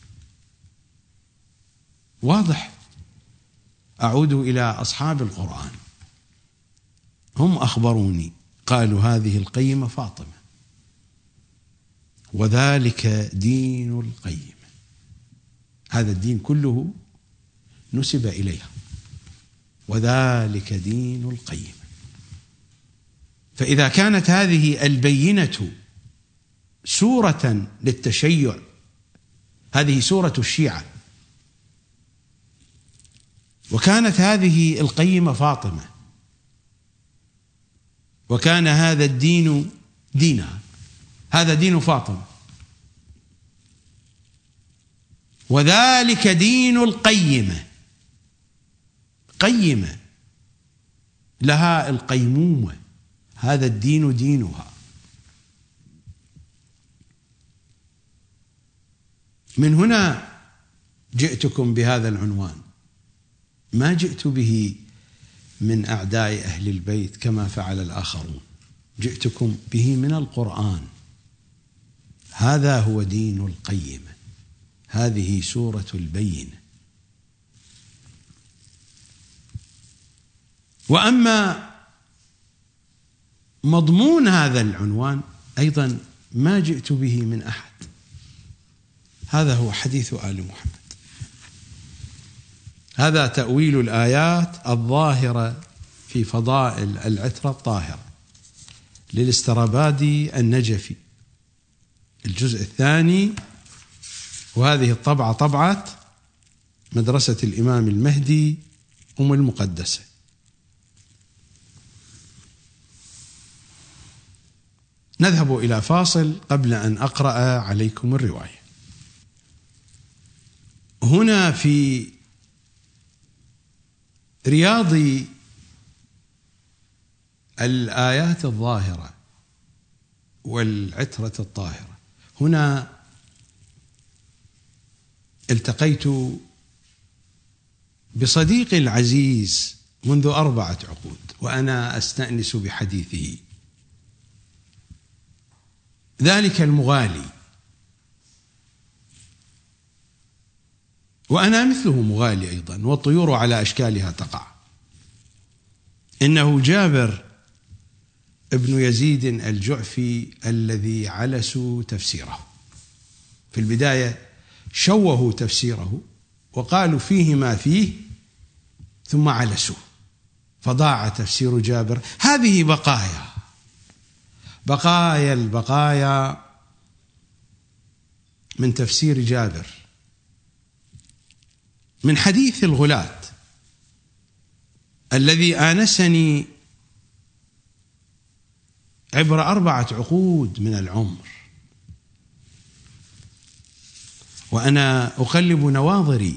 Speaker 1: واضح. أعود إلى أصحاب القرآن، هم أخبروني، قالوا هذه القيمة فاطمة، وذلك دين القيمة. هذا الدين كله نسب إليها، وذلك دين القيمة. فإذا كانت هذه البينة سورة للتشيع، هذه سورة الشيعة، وكانت هذه القيمة فاطمة، وكان هذا الدين دينها، هذا دين فاطمة، وذلك دين القيمة، قيمة لها القيمومة، هذا الدين دينها. من هنا جئتكم بهذا العنوان، ما جئت به من أعداء أهل البيت كما فعل الآخرون، جئتكم به من القرآن. هذا هو دين القيمة، هذه سورة البينة. وأما مضمون هذا العنوان أيضا ما جئت به من أحد، هذا هو حديث آل محمد، هذا تأويل الآيات الظاهرة في فضائل العترة الطاهرة للاسترابادي النجفي، الجزء الثاني، وهذه الطبعة طبعة مدرسة الإمام المهدي أم المقدسة. نذهب إلى فاصل قبل أن أقرأ عليكم الرواية. هنا في رياض الآيات الظاهرة والعترة الطاهرة، هنا التقيت بصديقي العزيز منذ أربعة عقود وأنا أستأنس بحديثه، ذلك المغالي، وأنا مثله مغالي أيضا، والطيور على أشكالها تقع. إنه جابر ابن يزيد الجعفي الذي علسوا تفسيره. في البداية شوهوا تفسيره وقالوا فيه ما فيه، ثم علسوا فضاع تفسير جابر. هذه بقايا بقايا البقايا من تفسير جابر، من حديث الغلاة الذي آنسني عبر أربعة عقود من العمر، وأنا أقلب نواظري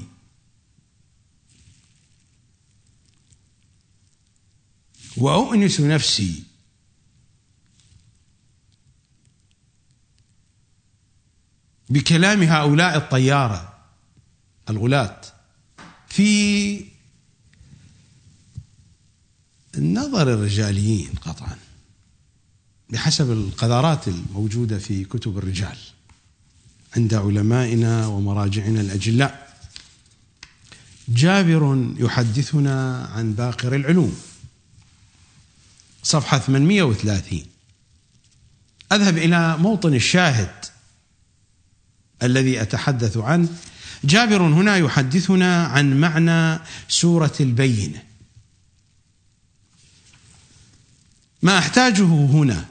Speaker 1: وأؤنس نفسي بكلام هؤلاء الطيارة الغلاة في النظر الرجاليين قطعا، بحسب القذارات الموجودة في كتب الرجال عند علمائنا ومراجعنا الأجلاء. جابر يحدثنا عن باقر العلوم، صفحة ثمانمئة وثلاثين. أذهب إلى موطن الشاهد الذي أتحدث عنه. جابر هنا يحدثنا عن معنى سورة البينة. ما أحتاجه هنا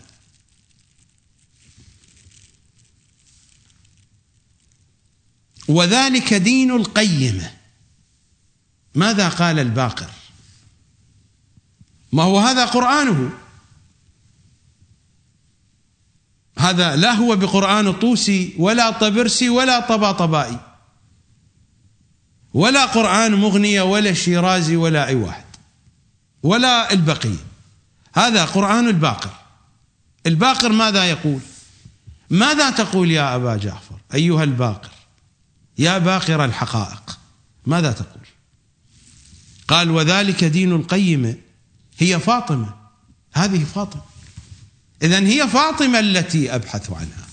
Speaker 1: وذلك دين القيمة. ماذا قال الباقر؟ ما هو هذا قرآنه، هذا لا هو بقرآن طوسي ولا طبرسي ولا طباطبائي ولا قرآن مغنية ولا شيرازي ولا أي واحد ولا البقية، هذا قرآن الباقر. الباقر ماذا يقول؟ ماذا تقول يا أبا جعفر أيها الباقر يا باقر الحقائق؟ ماذا تقول؟ قال وذلك دين القيمة هي فاطمة، هذه فاطمة، إذن هي فاطمة التي أبحث عنها.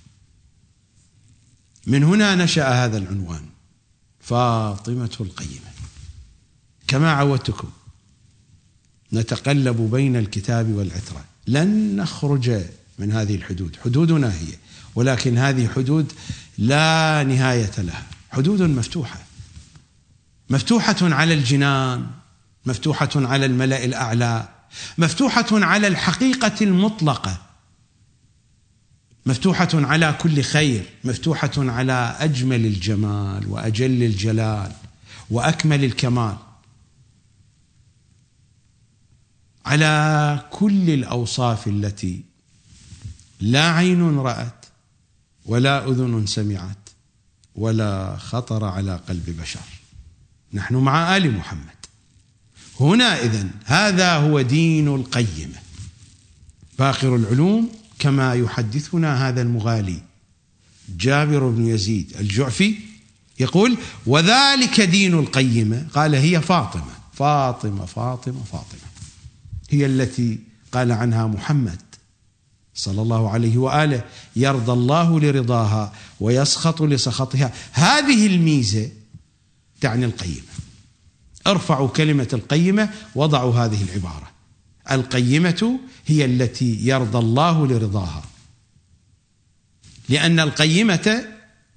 Speaker 1: من هنا نشأ هذا العنوان فاطمة القيمة. كما عودتكم نتقلب بين الكتاب والعترة، لن نخرج من هذه الحدود، حدودنا هي، ولكن هذه حدود لا نهاية لها، حدود مفتوحة، مفتوحة على الجنان، مفتوحة على الملأ الأعلى، مفتوحة على الحقيقة المطلقة، مفتوحة على كل خير، مفتوحة على أجمل الجمال وأجل الجلال وأكمل الكمال، على كل الأوصاف التي لا عين رأت ولا أذن سمعت ولا خطر على قلب بشر. نحن مع آل محمد هنا. إذن هذا هو دين القيمة. باقر العلوم كما يحدثنا هذا المغالي جابر بن يزيد الجعفي يقول وذلك دين القيمة، قال هي فاطمة فاطمة فاطمة فاطمة، هي التي قال عنها محمد صلى الله عليه وآله يرضى الله لرضاها ويسخط لسخطها. هذه الميزة تعني القيمة. ارفعوا كلمة القيمة وضعوا هذه العبارة: القيمة هي التي يرضى الله لرضاها، لأن القيمة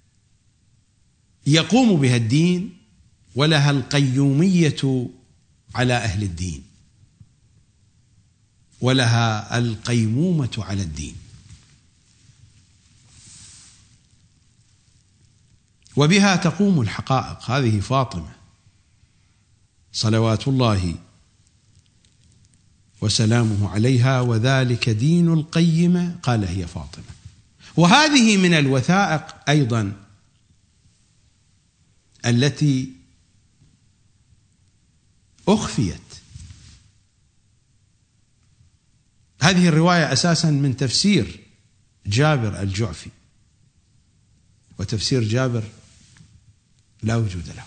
Speaker 1: يقوم بها الدين ولها القيومية على أهل الدين، ولها القيمومة على الدين. وبها تقوم الحقائق. هذه فاطمة صلوات الله وسلامه عليها، وذلك دين القيمة، قال هي فاطمة. وهذه من الوثائق أيضا التي أخفيت. هذه الرواية أساسا من تفسير جابر الجعفي، وتفسير جابر لا وجود له.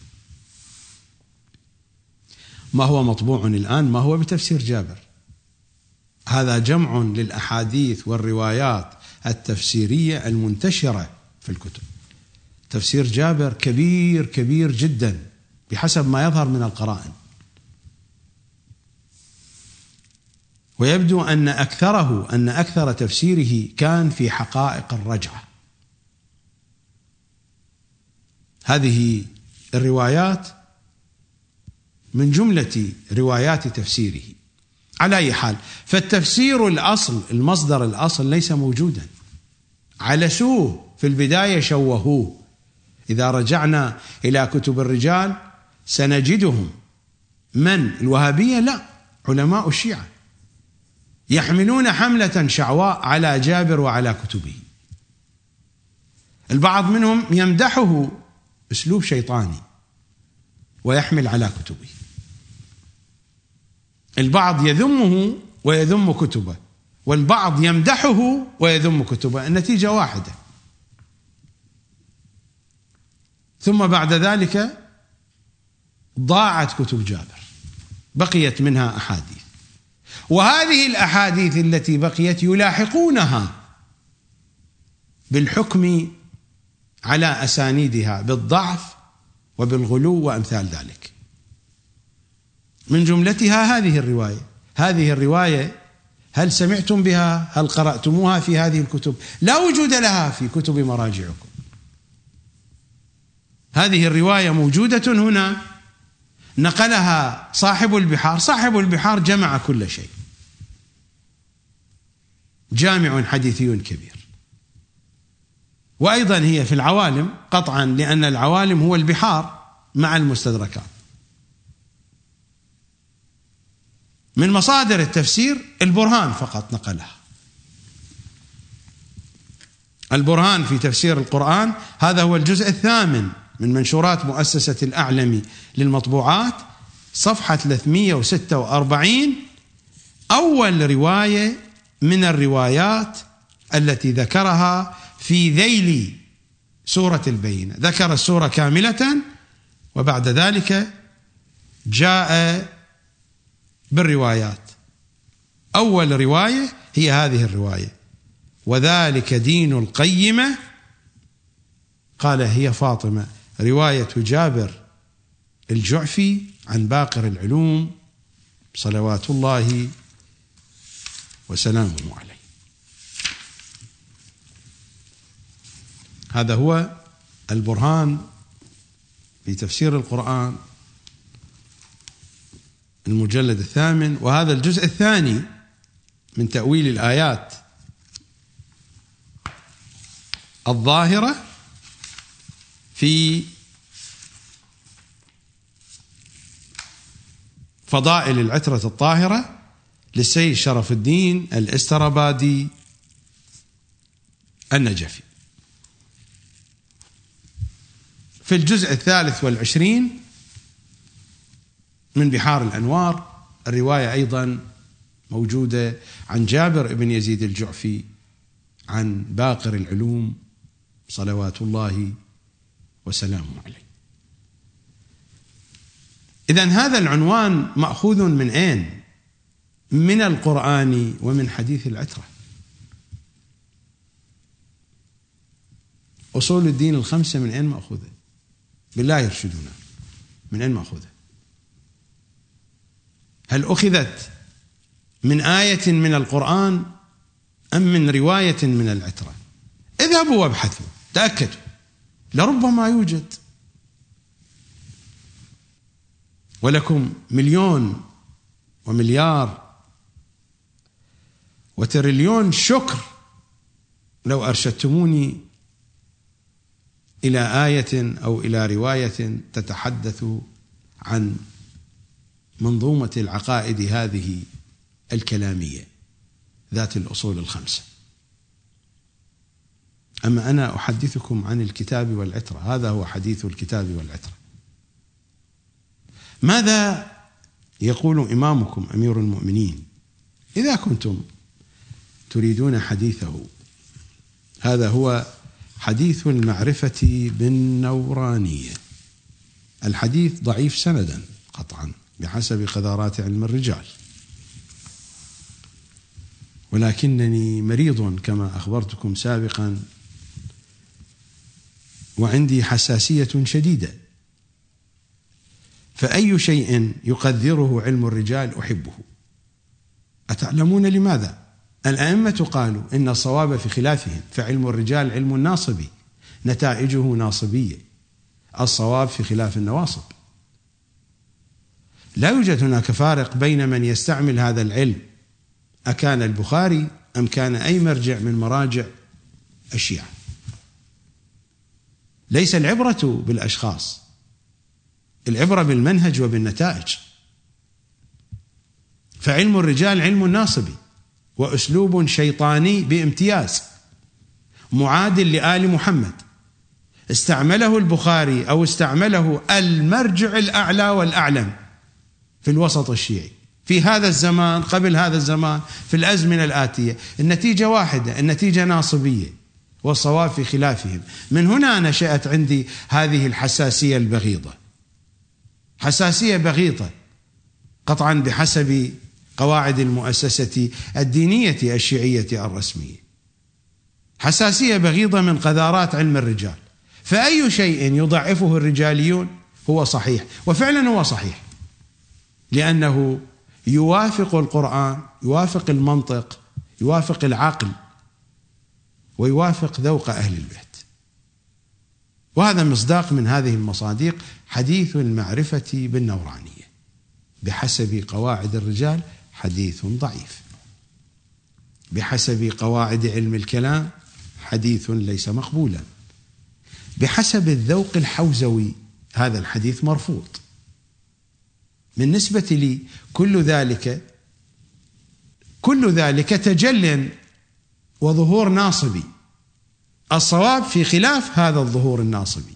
Speaker 1: ما هو مطبوع الآن ما هو بتفسير جابر، هذا جمع للأحاديث والروايات التفسيرية المنتشرة في الكتب. تفسير جابر كبير كبير جدا بحسب ما يظهر من القرائن، ويبدو أن أكثره أن أكثر تفسيره كان في حقائق الرجعة. هذه الروايات من جملة روايات تفسيره. على أي حال، فالتفسير الأصل، المصدر الأصل ليس موجودا، علسوه في البداية، شوهوه. إذا رجعنا إلى كتب الرجال سنجدهم من الوهابية، لا، علماء الشيعة يحملون حملة شعواء على جابر وعلى كتبه. البعض منهم يمدحه أسلوب شيطاني ويحمل على كتبه، البعض يذمه ويذم كتبه، والبعض يمدحه ويذم كتبه، النتيجة واحدة. ثم بعد ذلك ضاعت كتب جابر، بقيت منها أحاديث، وهذه الأحاديث التي بقيت يلاحقونها بالحكم على أسانيدها بالضعف وبالغلو وأمثال ذلك. من جملتها هذه الرواية. هذه الرواية هل سمعتم بها؟ هل قرأتموها في هذه الكتب؟ لا وجود لها في كتب مراجعكم. هذه الرواية موجودة هنا، نقلها صاحب البحار. صاحب البحار جمع كل شيء، جامع حديثي كبير. وأيضا هي في العوالم قطعا، لأن العوالم هو البحار مع المستدركات. من مصادر التفسير البرهان فقط نقلها. البرهان في تفسير القرآن، هذا هو الجزء الثامن من منشورات مؤسسة الأعلمي للمطبوعات، صفحة ثلاثمئة وستة وأربعين، أول رواية من الروايات التي ذكرها في ذيل سورة البينة. ذكر السورة كاملة وبعد ذلك جاء بالروايات. أول رواية هي هذه الرواية: وذلك دين القيمة. قال هي فاطمة، رواية جابر الجعفي عن باقر العلوم صلوات الله وسلامه عليه. هذا هو البرهان في تفسير القرآن، المجلد الثامن، وهذا الجزء الثاني من تأويل الآيات الظاهرة في فضائل العترة الطاهرة للسيد شرف الدين الاسترابادي النجفي. في الجزء الثالث والعشرين من بحار الأنوار الرواية أيضا موجودة عن جابر بن يزيد الجعفي عن باقر العلوم صلوات الله وسلامه عليه. إذن هذا العنوان مأخوذ من أين؟ من القرآن ومن حديث العترة. أصول الدين الخمسة من أين مأخوذة؟ بالله يرشدنا، من أين مأخوذة؟ هل أخذت من آية من القرآن أم من رواية من العترة؟ اذهبوا وابحثوا تأكدوا، لربما يوجد. ولكم مليون ومليار وتريليون شكر لو أرشدتموني إلى آية أو إلى رواية تتحدث عن منظومة العقائد هذه الكلامية ذات الأصول الخمسة. أما أنا أحدثكم عن الكتاب والعترة، هذا هو حديث الكتاب والعترة. ماذا يقول إمامكم أمير المؤمنين إذا كنتم تريدون حديثه؟ هذا هو حديث المعرفة بالنورانية. الحديث ضعيف سندا قطعا بحسب قذارات علم الرجال، ولكنني مريض كما أخبرتكم سابقا، وعندي حساسية شديدة، فأي شيء يقدره علم الرجال أحبه. أتعلمون لماذا؟ الأئمة قالوا إن الصواب في خلافهم، فعلم الرجال علم ناصبي نتائجه ناصبية، الصواب في خلاف النواصب. لا يوجد هناك فارق بين من يستعمل هذا العلم، أكان البخاري أم كان أي مرجع من مراجع الشيعة. ليس العبرة بالأشخاص، العبرة بالمنهج وبالنتائج. فعلم الرجال علم ناصبي وأسلوب شيطاني بامتياز معادل لآل محمد، استعمله البخاري أو استعمله المرجع الأعلى والأعلم في الوسط الشيعي في هذا الزمان، قبل هذا الزمان، في الأزمنة الآتية. النتيجة واحدة، النتيجة ناصبية، والصواب في خلافهم. من هنا نشأت عندي هذه الحساسية البغيضة، حساسية بغيضة قطعا بحسب قواعد المؤسسة الدينية الشيعية الرسمية، حساسية بغيضة من قذارات علم الرجال. فأي شيء يضعفه الرجاليون هو صحيح، وفعلا هو صحيح، لأنه يوافق القرآن، يوافق المنطق، يوافق العقل، ويوافق ذوق أهل البيت. وهذا مصداق من هذه المصادق حديث المعرفة بالنورانية بحسب قواعد الرجال حديث ضعيف، بحسب قواعد علم الكلام حديث ليس مقبولا، بحسب الذوق الحوزوي هذا الحديث مرفوض. بالنسبة لي كل ذلك كل ذلك تجل وظهور ناصبي، الصواب في خلاف هذا الظهور الناصبي.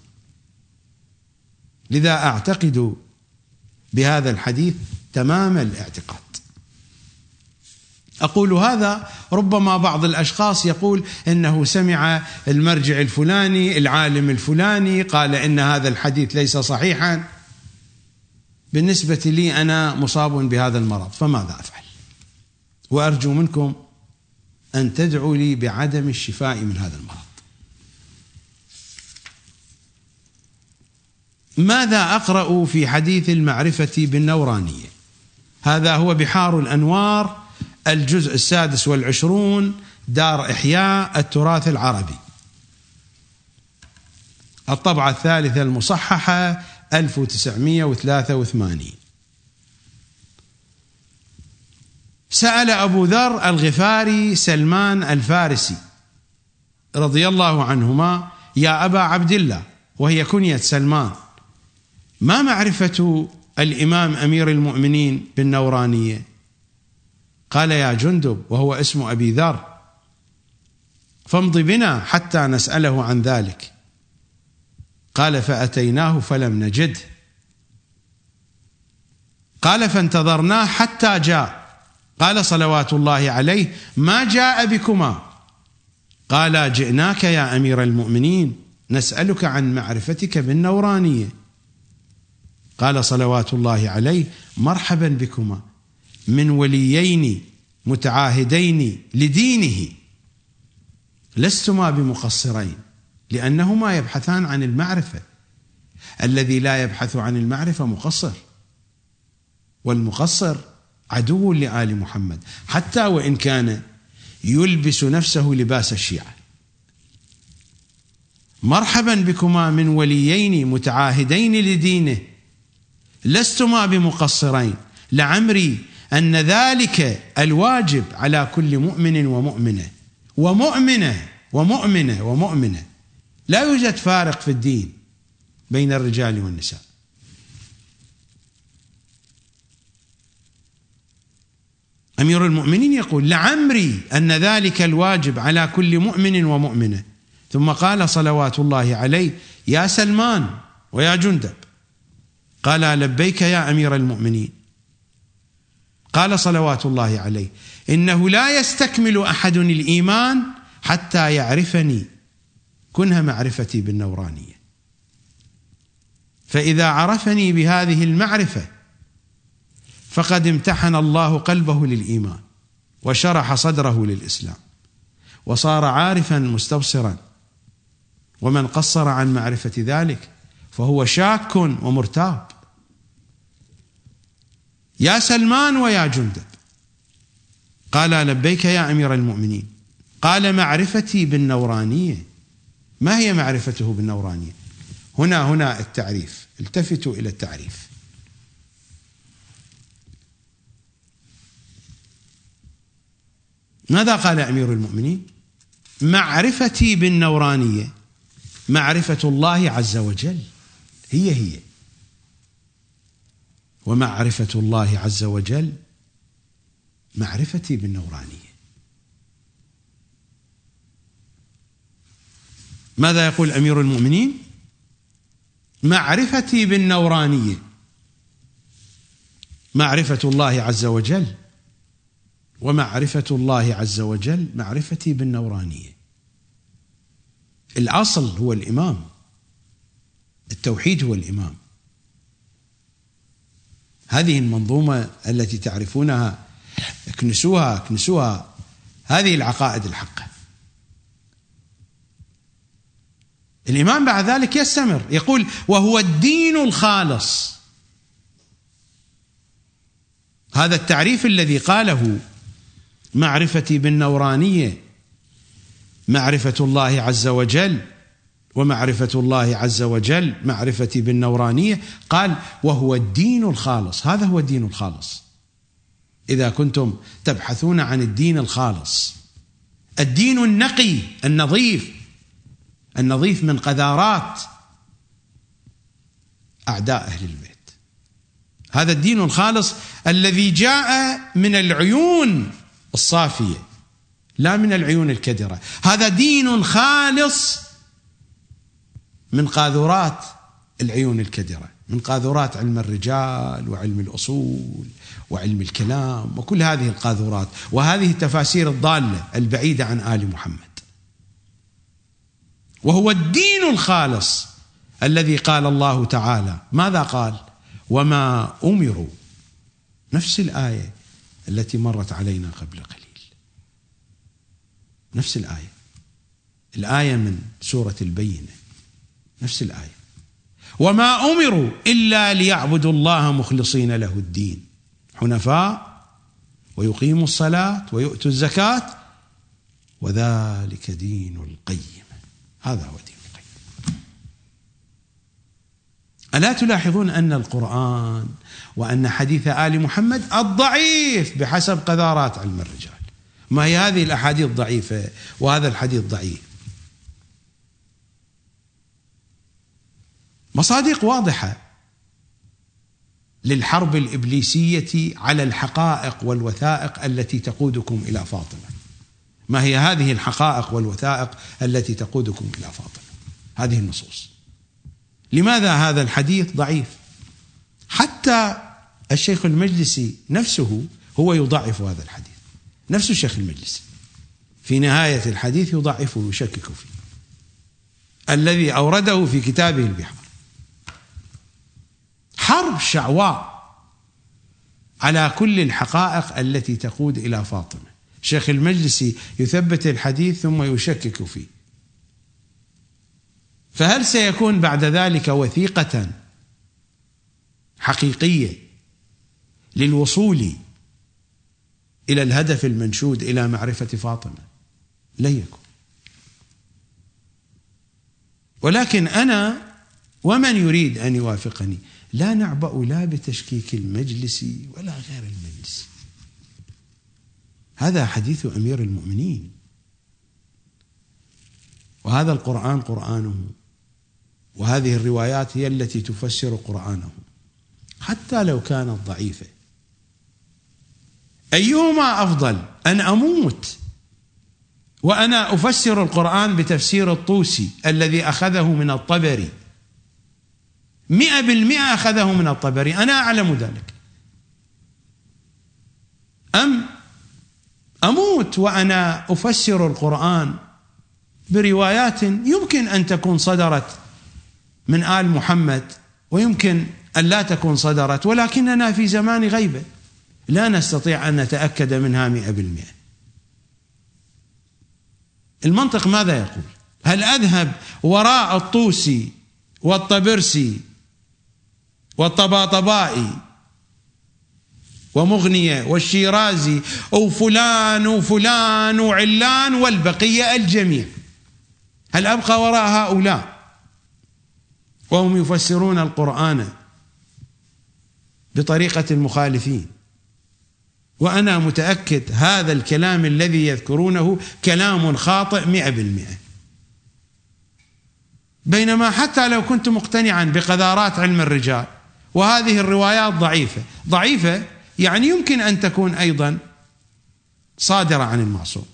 Speaker 1: لذا أعتقد بهذا الحديث تمام الاعتقاد. أقول هذا، ربما بعض الأشخاص يقول إنه سمع المرجع الفلاني العالم الفلاني قال إن هذا الحديث ليس صحيحا. بالنسبة لي أنا مصاب بهذا المرض، فماذا أفعل؟ وأرجو منكم أن تدعوا لي بعدم الشفاء من هذا المرض. ماذا أقرأ في حديث المعرفة بالنورانية؟ هذا هو بحار الأنوار، الجزء السادس والعشرون، دار إحياء التراث العربي، الطبعة الثالثة المصححة ألف وتسعمائة وثلاثة وثمانين. سأل أبو ذر الغفاري سلمان الفارسي رضي الله عنهما: يا أبا عبد الله، وهي كنية سلمان، ما معرفة الإمام أمير المؤمنين بالنورانية؟ قال: يا جندب، وهو اسم أبي ذر، فامض بنا حتى نسأله عن ذلك. قال: فأتيناه فلم نجده. قال: فانتظرناه حتى جاء. قال صلوات الله عليه: ما جاء بكما؟ قال: جئناك يا أمير المؤمنين نسألك عن معرفتك بالنورانية. قال صلوات الله عليه: مرحبا بكما، من وليين متعاهدين لدينه، لستما بمقصرين، لأنهما يبحثان عن المعرفة. الذي لا يبحث عن المعرفة مقصر، والمقصر عدو لآل محمد، حتى وإن كان يلبس نفسه لباس الشيعة. مرحبا بكما من وليين متعاهدين لدينه، لستما بمقصرين، لعمري أن ذلك الواجب على كل مؤمن ومؤمنة ومؤمنة ومؤمنة ومؤمنة. لا يوجد فارق في الدين بين الرجال والنساء. أمير المؤمنين يقول: لعمري أن ذلك الواجب على كل مؤمن ومؤمنة. ثم قال صلوات الله عليه: يا سلمان ويا جندب. قال: لبيك يا أمير المؤمنين. قال صلوات الله عليه: إنه لا يستكمل أحد الإيمان حتى يعرفني، كنها معرفتي بالنورانية. فإذا عرفني بهذه المعرفة فقد امتحن الله قلبه للإيمان وشرح صدره للإسلام، وصار عارفا مستبصرا. ومن قصر عن معرفة ذلك فهو شاك ومرتاب. يا سلمان ويا جندب. قال: لبيك يا أمير المؤمنين. قال: معرفتي بالنورانية. ما هي معرفته بالنورانية؟ هنا هنا التعريف، التفتوا إلى التعريف. ماذا قال أمير المؤمنين؟ معرفتي بالنورانية معرفة الله عز وجل، هي هي. ومعرفة الله عز وجل معرفتي بالنورانية. ماذا يقول أمير المؤمنين؟ معرفتي بالنورانية معرفة الله عز وجل، ومعرفة الله عز وجل معرفتي بالنورانية. الأصل هو الإمام، التوحيد هو الإمام. هذه المنظومة التي تعرفونها، اكنسوها اكنسوها، هذه العقائد الحقة. الإمام بعد ذلك يستمر يقول: وهو الدين الخالص. هذا التعريف الذي قاله: معرفتي بالنورانية معرفة الله عز وجل، ومعرفة الله عز وجل معرفتي بالنورانية، قال: وهو الدين الخالص. هذا هو الدين الخالص. إذا كنتم تبحثون عن الدين الخالص، الدين النقي النظيف، النظيف من قذارات أعداء أهل البيت، هذا الدين الخالص الذي جاء من العيون الصافية، لا من العيون الكدرة. هذا دين خالص من قاذورات العيون الكدرة، من قاذورات علم الرجال وعلم الأصول وعلم الكلام وكل هذه القاذورات وهذه التفاسير الضالة البعيدة عن آل محمد. وهو الدين الخالص الذي قال الله تعالى، ماذا قال؟ وما أمروا، نفس الآية التي مرت علينا قبل قليل، نفس الآية، الآية من سورة البينة، نفس الآية. وما أمروا إلا ليعبدوا الله مخلصين له الدين حنفاء ويقيموا الصلاة ويؤتوا الزكاة وذلك دين القيم. هذا هو دين القيم. ألا تلاحظون أن القرآن وأن حديث آل محمد الضعيف بحسب قذارات علم الرجال، ما هي هذه الأحاديث ضعيفة وهذا الحديث ضعيف؟ مصادق واضحة للحرب الإبليسية على الحقائق والوثائق التي تقودكم إلى فاطمة. ما هي هذه الحقائق والوثائق التي تقودكم إلى فاطمة؟ هذه النصوص. لماذا هذا الحديث ضعيف؟ حتى الشيخ المجلسي نفسه هو يضعف هذا الحديث، نفس الشيخ المجلسي في نهاية الحديث يضعفه ويشكك فيه، الذي أورده في كتابه البحار. حرب شعواء على كل الحقائق التي تقود إلى فاطمة. الشيخ المجلسي يثبت الحديث ثم يشكك فيه، فهل سيكون بعد ذلك وثيقة حقيقية للوصول إلى الهدف المنشود إلى معرفة فاطمة؟ لن يكون. ولكن أنا ومن يريد أن يوافقني لا نعبأ لا بتشكيك المجلس ولا غير المجلس. هذا حديث أمير المؤمنين، وهذا القرآن قرآنه، وهذه الروايات هي التي تفسر قرآنه حتى لو كانت ضعيفة. أيهما أفضل، أن أموت وأنا أفسر القرآن بتفسير الطوسي الذي أخذه من الطبري، مئة بالمئة أخذه من الطبري، أنا أعلم ذلك، أم أموت وأنا أفسر القرآن بروايات يمكن أن تكون صدرت من آل محمد ويمكن أن لا تكون صدرت، ولكننا في زمان غيبة لا نستطيع أن نتأكد منها مئة بالمئة. المنطق ماذا يقول؟ هل أذهب وراء الطوسي والطبرسي والطباطبائي ومغنية والشيرازي وفلان وفلان وعلان والبقية الجميع، هل أبقى وراء هؤلاء وهم يفسرون القرآن بطريقة المخالفين، وأنا متأكد هذا الكلام الذي يذكرونه كلام خاطئ مئة بالمئة؟ بينما حتى لو كنت مقتنعا بقذارات علم الرجال وهذه الروايات ضعيفة، ضعيفة يعني يمكن أن تكون أيضا صادرة عن المعصوم،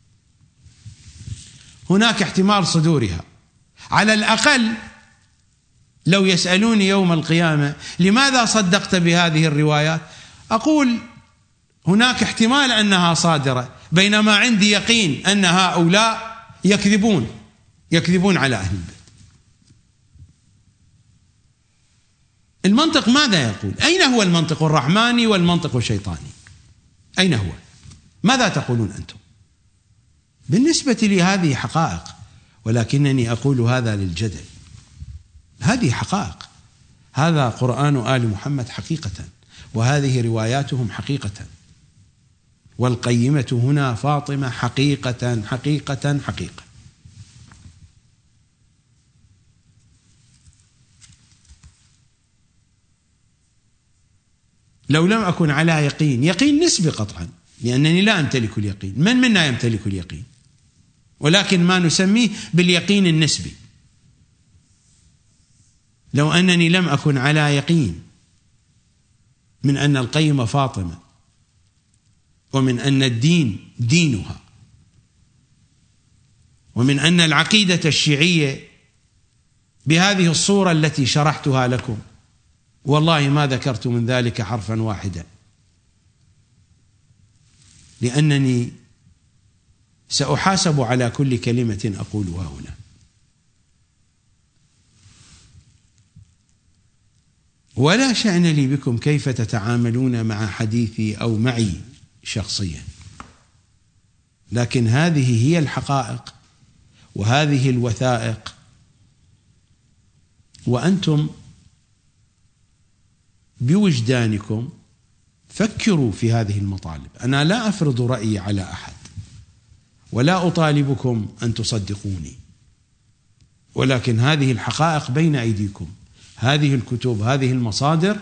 Speaker 1: هناك احتمال صدورها. على الأقل لو يسألوني يوم القيامة لماذا صدقت بهذه الروايات، أقول هناك احتمال أنها صادرة، بينما عندي يقين أن هؤلاء يكذبون يكذبون على أهل البيت. المنطق ماذا يقول؟ أين هو المنطق الرحماني والمنطق الشيطاني؟ أين هو؟ ماذا تقولون أنتم؟ بالنسبة لي هذه حقائق، ولكنني أقول هذا للجدل. هذه حقائق، هذا قرآن آل محمد حقيقة، وهذه رواياتهم حقيقة، والقيمة هنا فاطمة حقيقة حقيقة حقيقة. لو لم أكن على يقين، يقين نسبي قطعا لأنني لا أمتلك اليقين، من منا يمتلك اليقين؟ ولكن ما نسميه باليقين النسبي. لو أنني لم أكن على يقين من أن القيمة فاطمة ومن أن الدين دينها، ومن أن العقيدة الشيعية بهذه الصورة التي شرحتها لكم والله ما ذكرت من ذلك حرفا واحدا، لأنني سأحاسب على كل كلمة أقولها هنا. ولا شأن لي بكم كيف تتعاملون مع حديثي أو معي شخصيا، لكن هذه هي الحقائق وهذه الوثائق، وأنتم بوجدانكم فكروا في هذه المطالب. أنا لا أفرض رأيي على أحد ولا أطالبكم أن تصدقوني، ولكن هذه الحقائق بين أيديكم، هذه الكتب، هذه المصادر،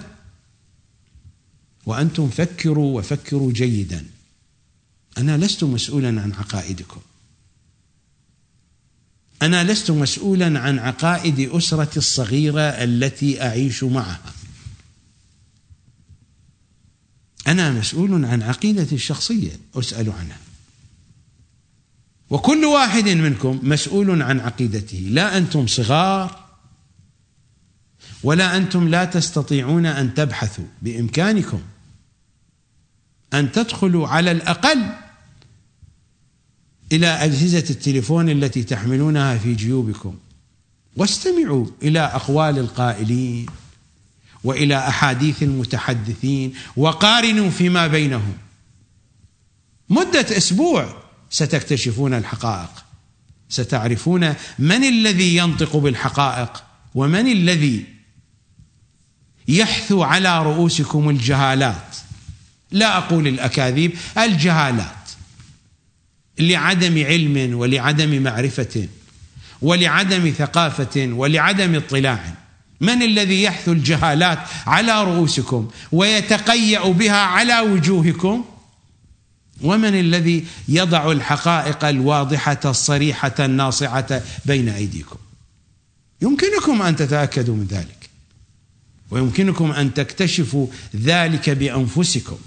Speaker 1: وأنتم فكروا وفكروا جيدا. أنا لست مسؤولا عن عقائدكم، أنا لست مسؤولا عن عقائد أسرتي الصغيرة التي أعيش معها، أنا مسؤول عن عقيدتي الشخصية أسأل عنها، وكل واحد منكم مسؤول عن عقيدته. لا أنتم صغار ولا أنتم لا تستطيعون أن تبحثوا، بإمكانكم أن تدخلوا على الأقل إلى أجهزة التليفون التي تحملونها في جيوبكم واستمعوا إلى أقوال القائلين وإلى أحاديث المتحدثين وقارنوا فيما بينهم. مدة أسبوع ستكتشفون الحقائق، ستعرفون من الذي ينطق بالحقائق ومن الذي يحثو على رؤوسكم الجهالات، لا أقول الأكاذيب، الجهالات، لعدم علم ولعدم معرفة ولعدم ثقافة ولعدم اطلاع. من الذي يحثو الجهالات على رؤوسكم ويتقيأ بها على وجوهكم؟ ومن الذي يضع الحقائق الواضحة الصريحة الناصعة بين أيديكم؟ يمكنكم أن تتأكدوا من ذلك، ويمكنكم أن تكتشفوا ذلك بأنفسكم،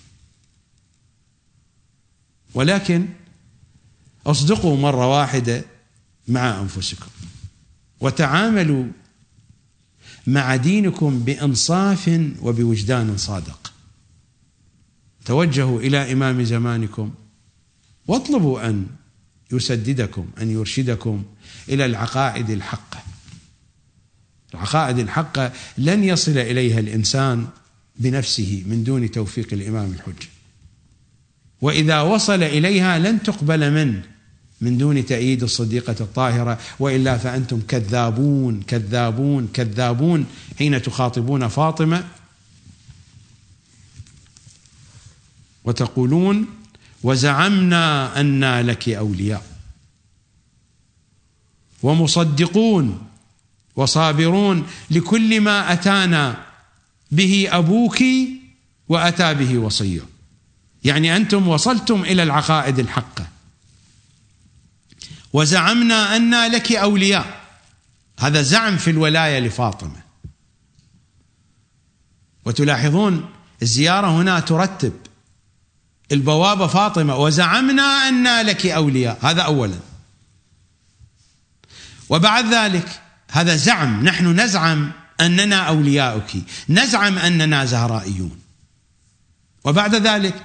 Speaker 1: ولكن أصدقوا مرة واحدة مع أنفسكم وتعاملوا مع دينكم بإنصاف وبوجدان صادق. توجهوا إلى إمام زمانكم واطلبوا أن يسددكم، أن يرشدكم إلى العقائد الحقة. العقائد الحقة لن يصل إليها الإنسان بنفسه من دون توفيق الإمام الحجة، وإذا وصل إليها لن تقبل منه من دون تأييد الصديقة الطاهرة، وإلا فأنتم كذابون كذابون كذابون حين تخاطبون فاطمة وتقولون وزعمنا أن لك أولياء، ومصدقون وصابرون لكل ما أتانا به أبوك وأتى به وصيه. يعني أنتم وصلتم إلى العقائد الحقة. وزعمنا أن لك أولياء، هذا زعم في الولاية لفاطمة. وتلاحظون الزيارة هنا ترتب البوابة فاطمة وزعمنا أن لك أولياء، هذا أولا. وبعد ذلك هذا زعم، نحن نزعم أننا أولياؤك، نزعم أننا زهرائيون. وبعد ذلك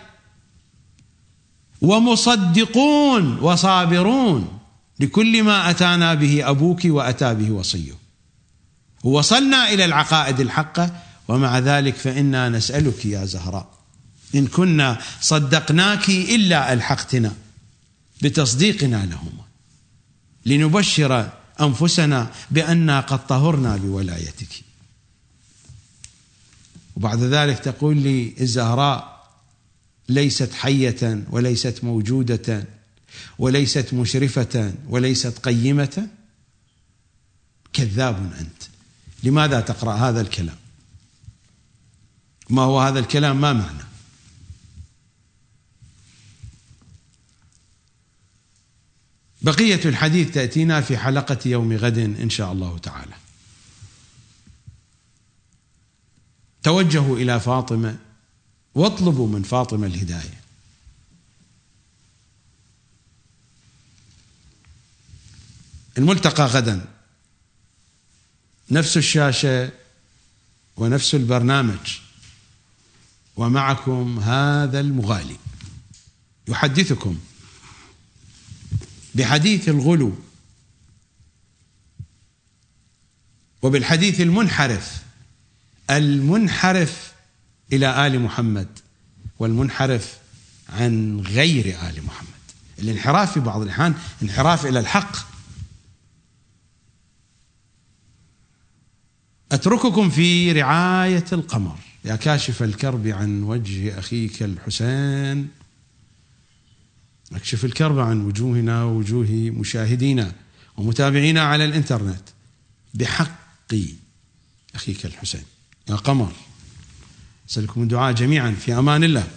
Speaker 1: ومصدقون وصابرون لكل ما أتانا به أبوك وأتى به وصيه. ووصلنا إلى العقائد الحقة، ومع ذلك فإنا نسألك يا زهراء إن كنا صدقناك إلا ألحقتنا بتصديقنا لهما، لنبشر أنفسنا بأننا قد طهرنا بولايتك. وبعد ذلك تقول لي الزهراء ليست حية وليست موجودة وليست مشرفة وليست قيمة. كذاب أنت. لماذا تقرأ هذا الكلام؟ ما هو هذا الكلام؟ ما معنى؟ بقية الحديث تأتينا في حلقة يوم غد إن شاء الله تعالى. توجهوا إلى فاطمة واطلبوا من فاطمة الهداية. الملتقى غدا نفس الشاشة ونفس البرنامج، ومعكم هذا المغالي يحدثكم بحديث الغلو وبالحديث المنحرف المنحرف إلى آل محمد والمنحرف عن غير آل محمد. الانحراف في بعض الأحيان انحراف إلى الحق. أترككم في رعاية القمر يا كاشف الكرب عن وجه أخيك الحسين، اكشف الكرب عن وجوهنا ووجوه مشاهدينا ومتابعينا على الإنترنت بحق أخيك الحسين يا قمر. أسألكم الدعاء جميعا، في أمان الله.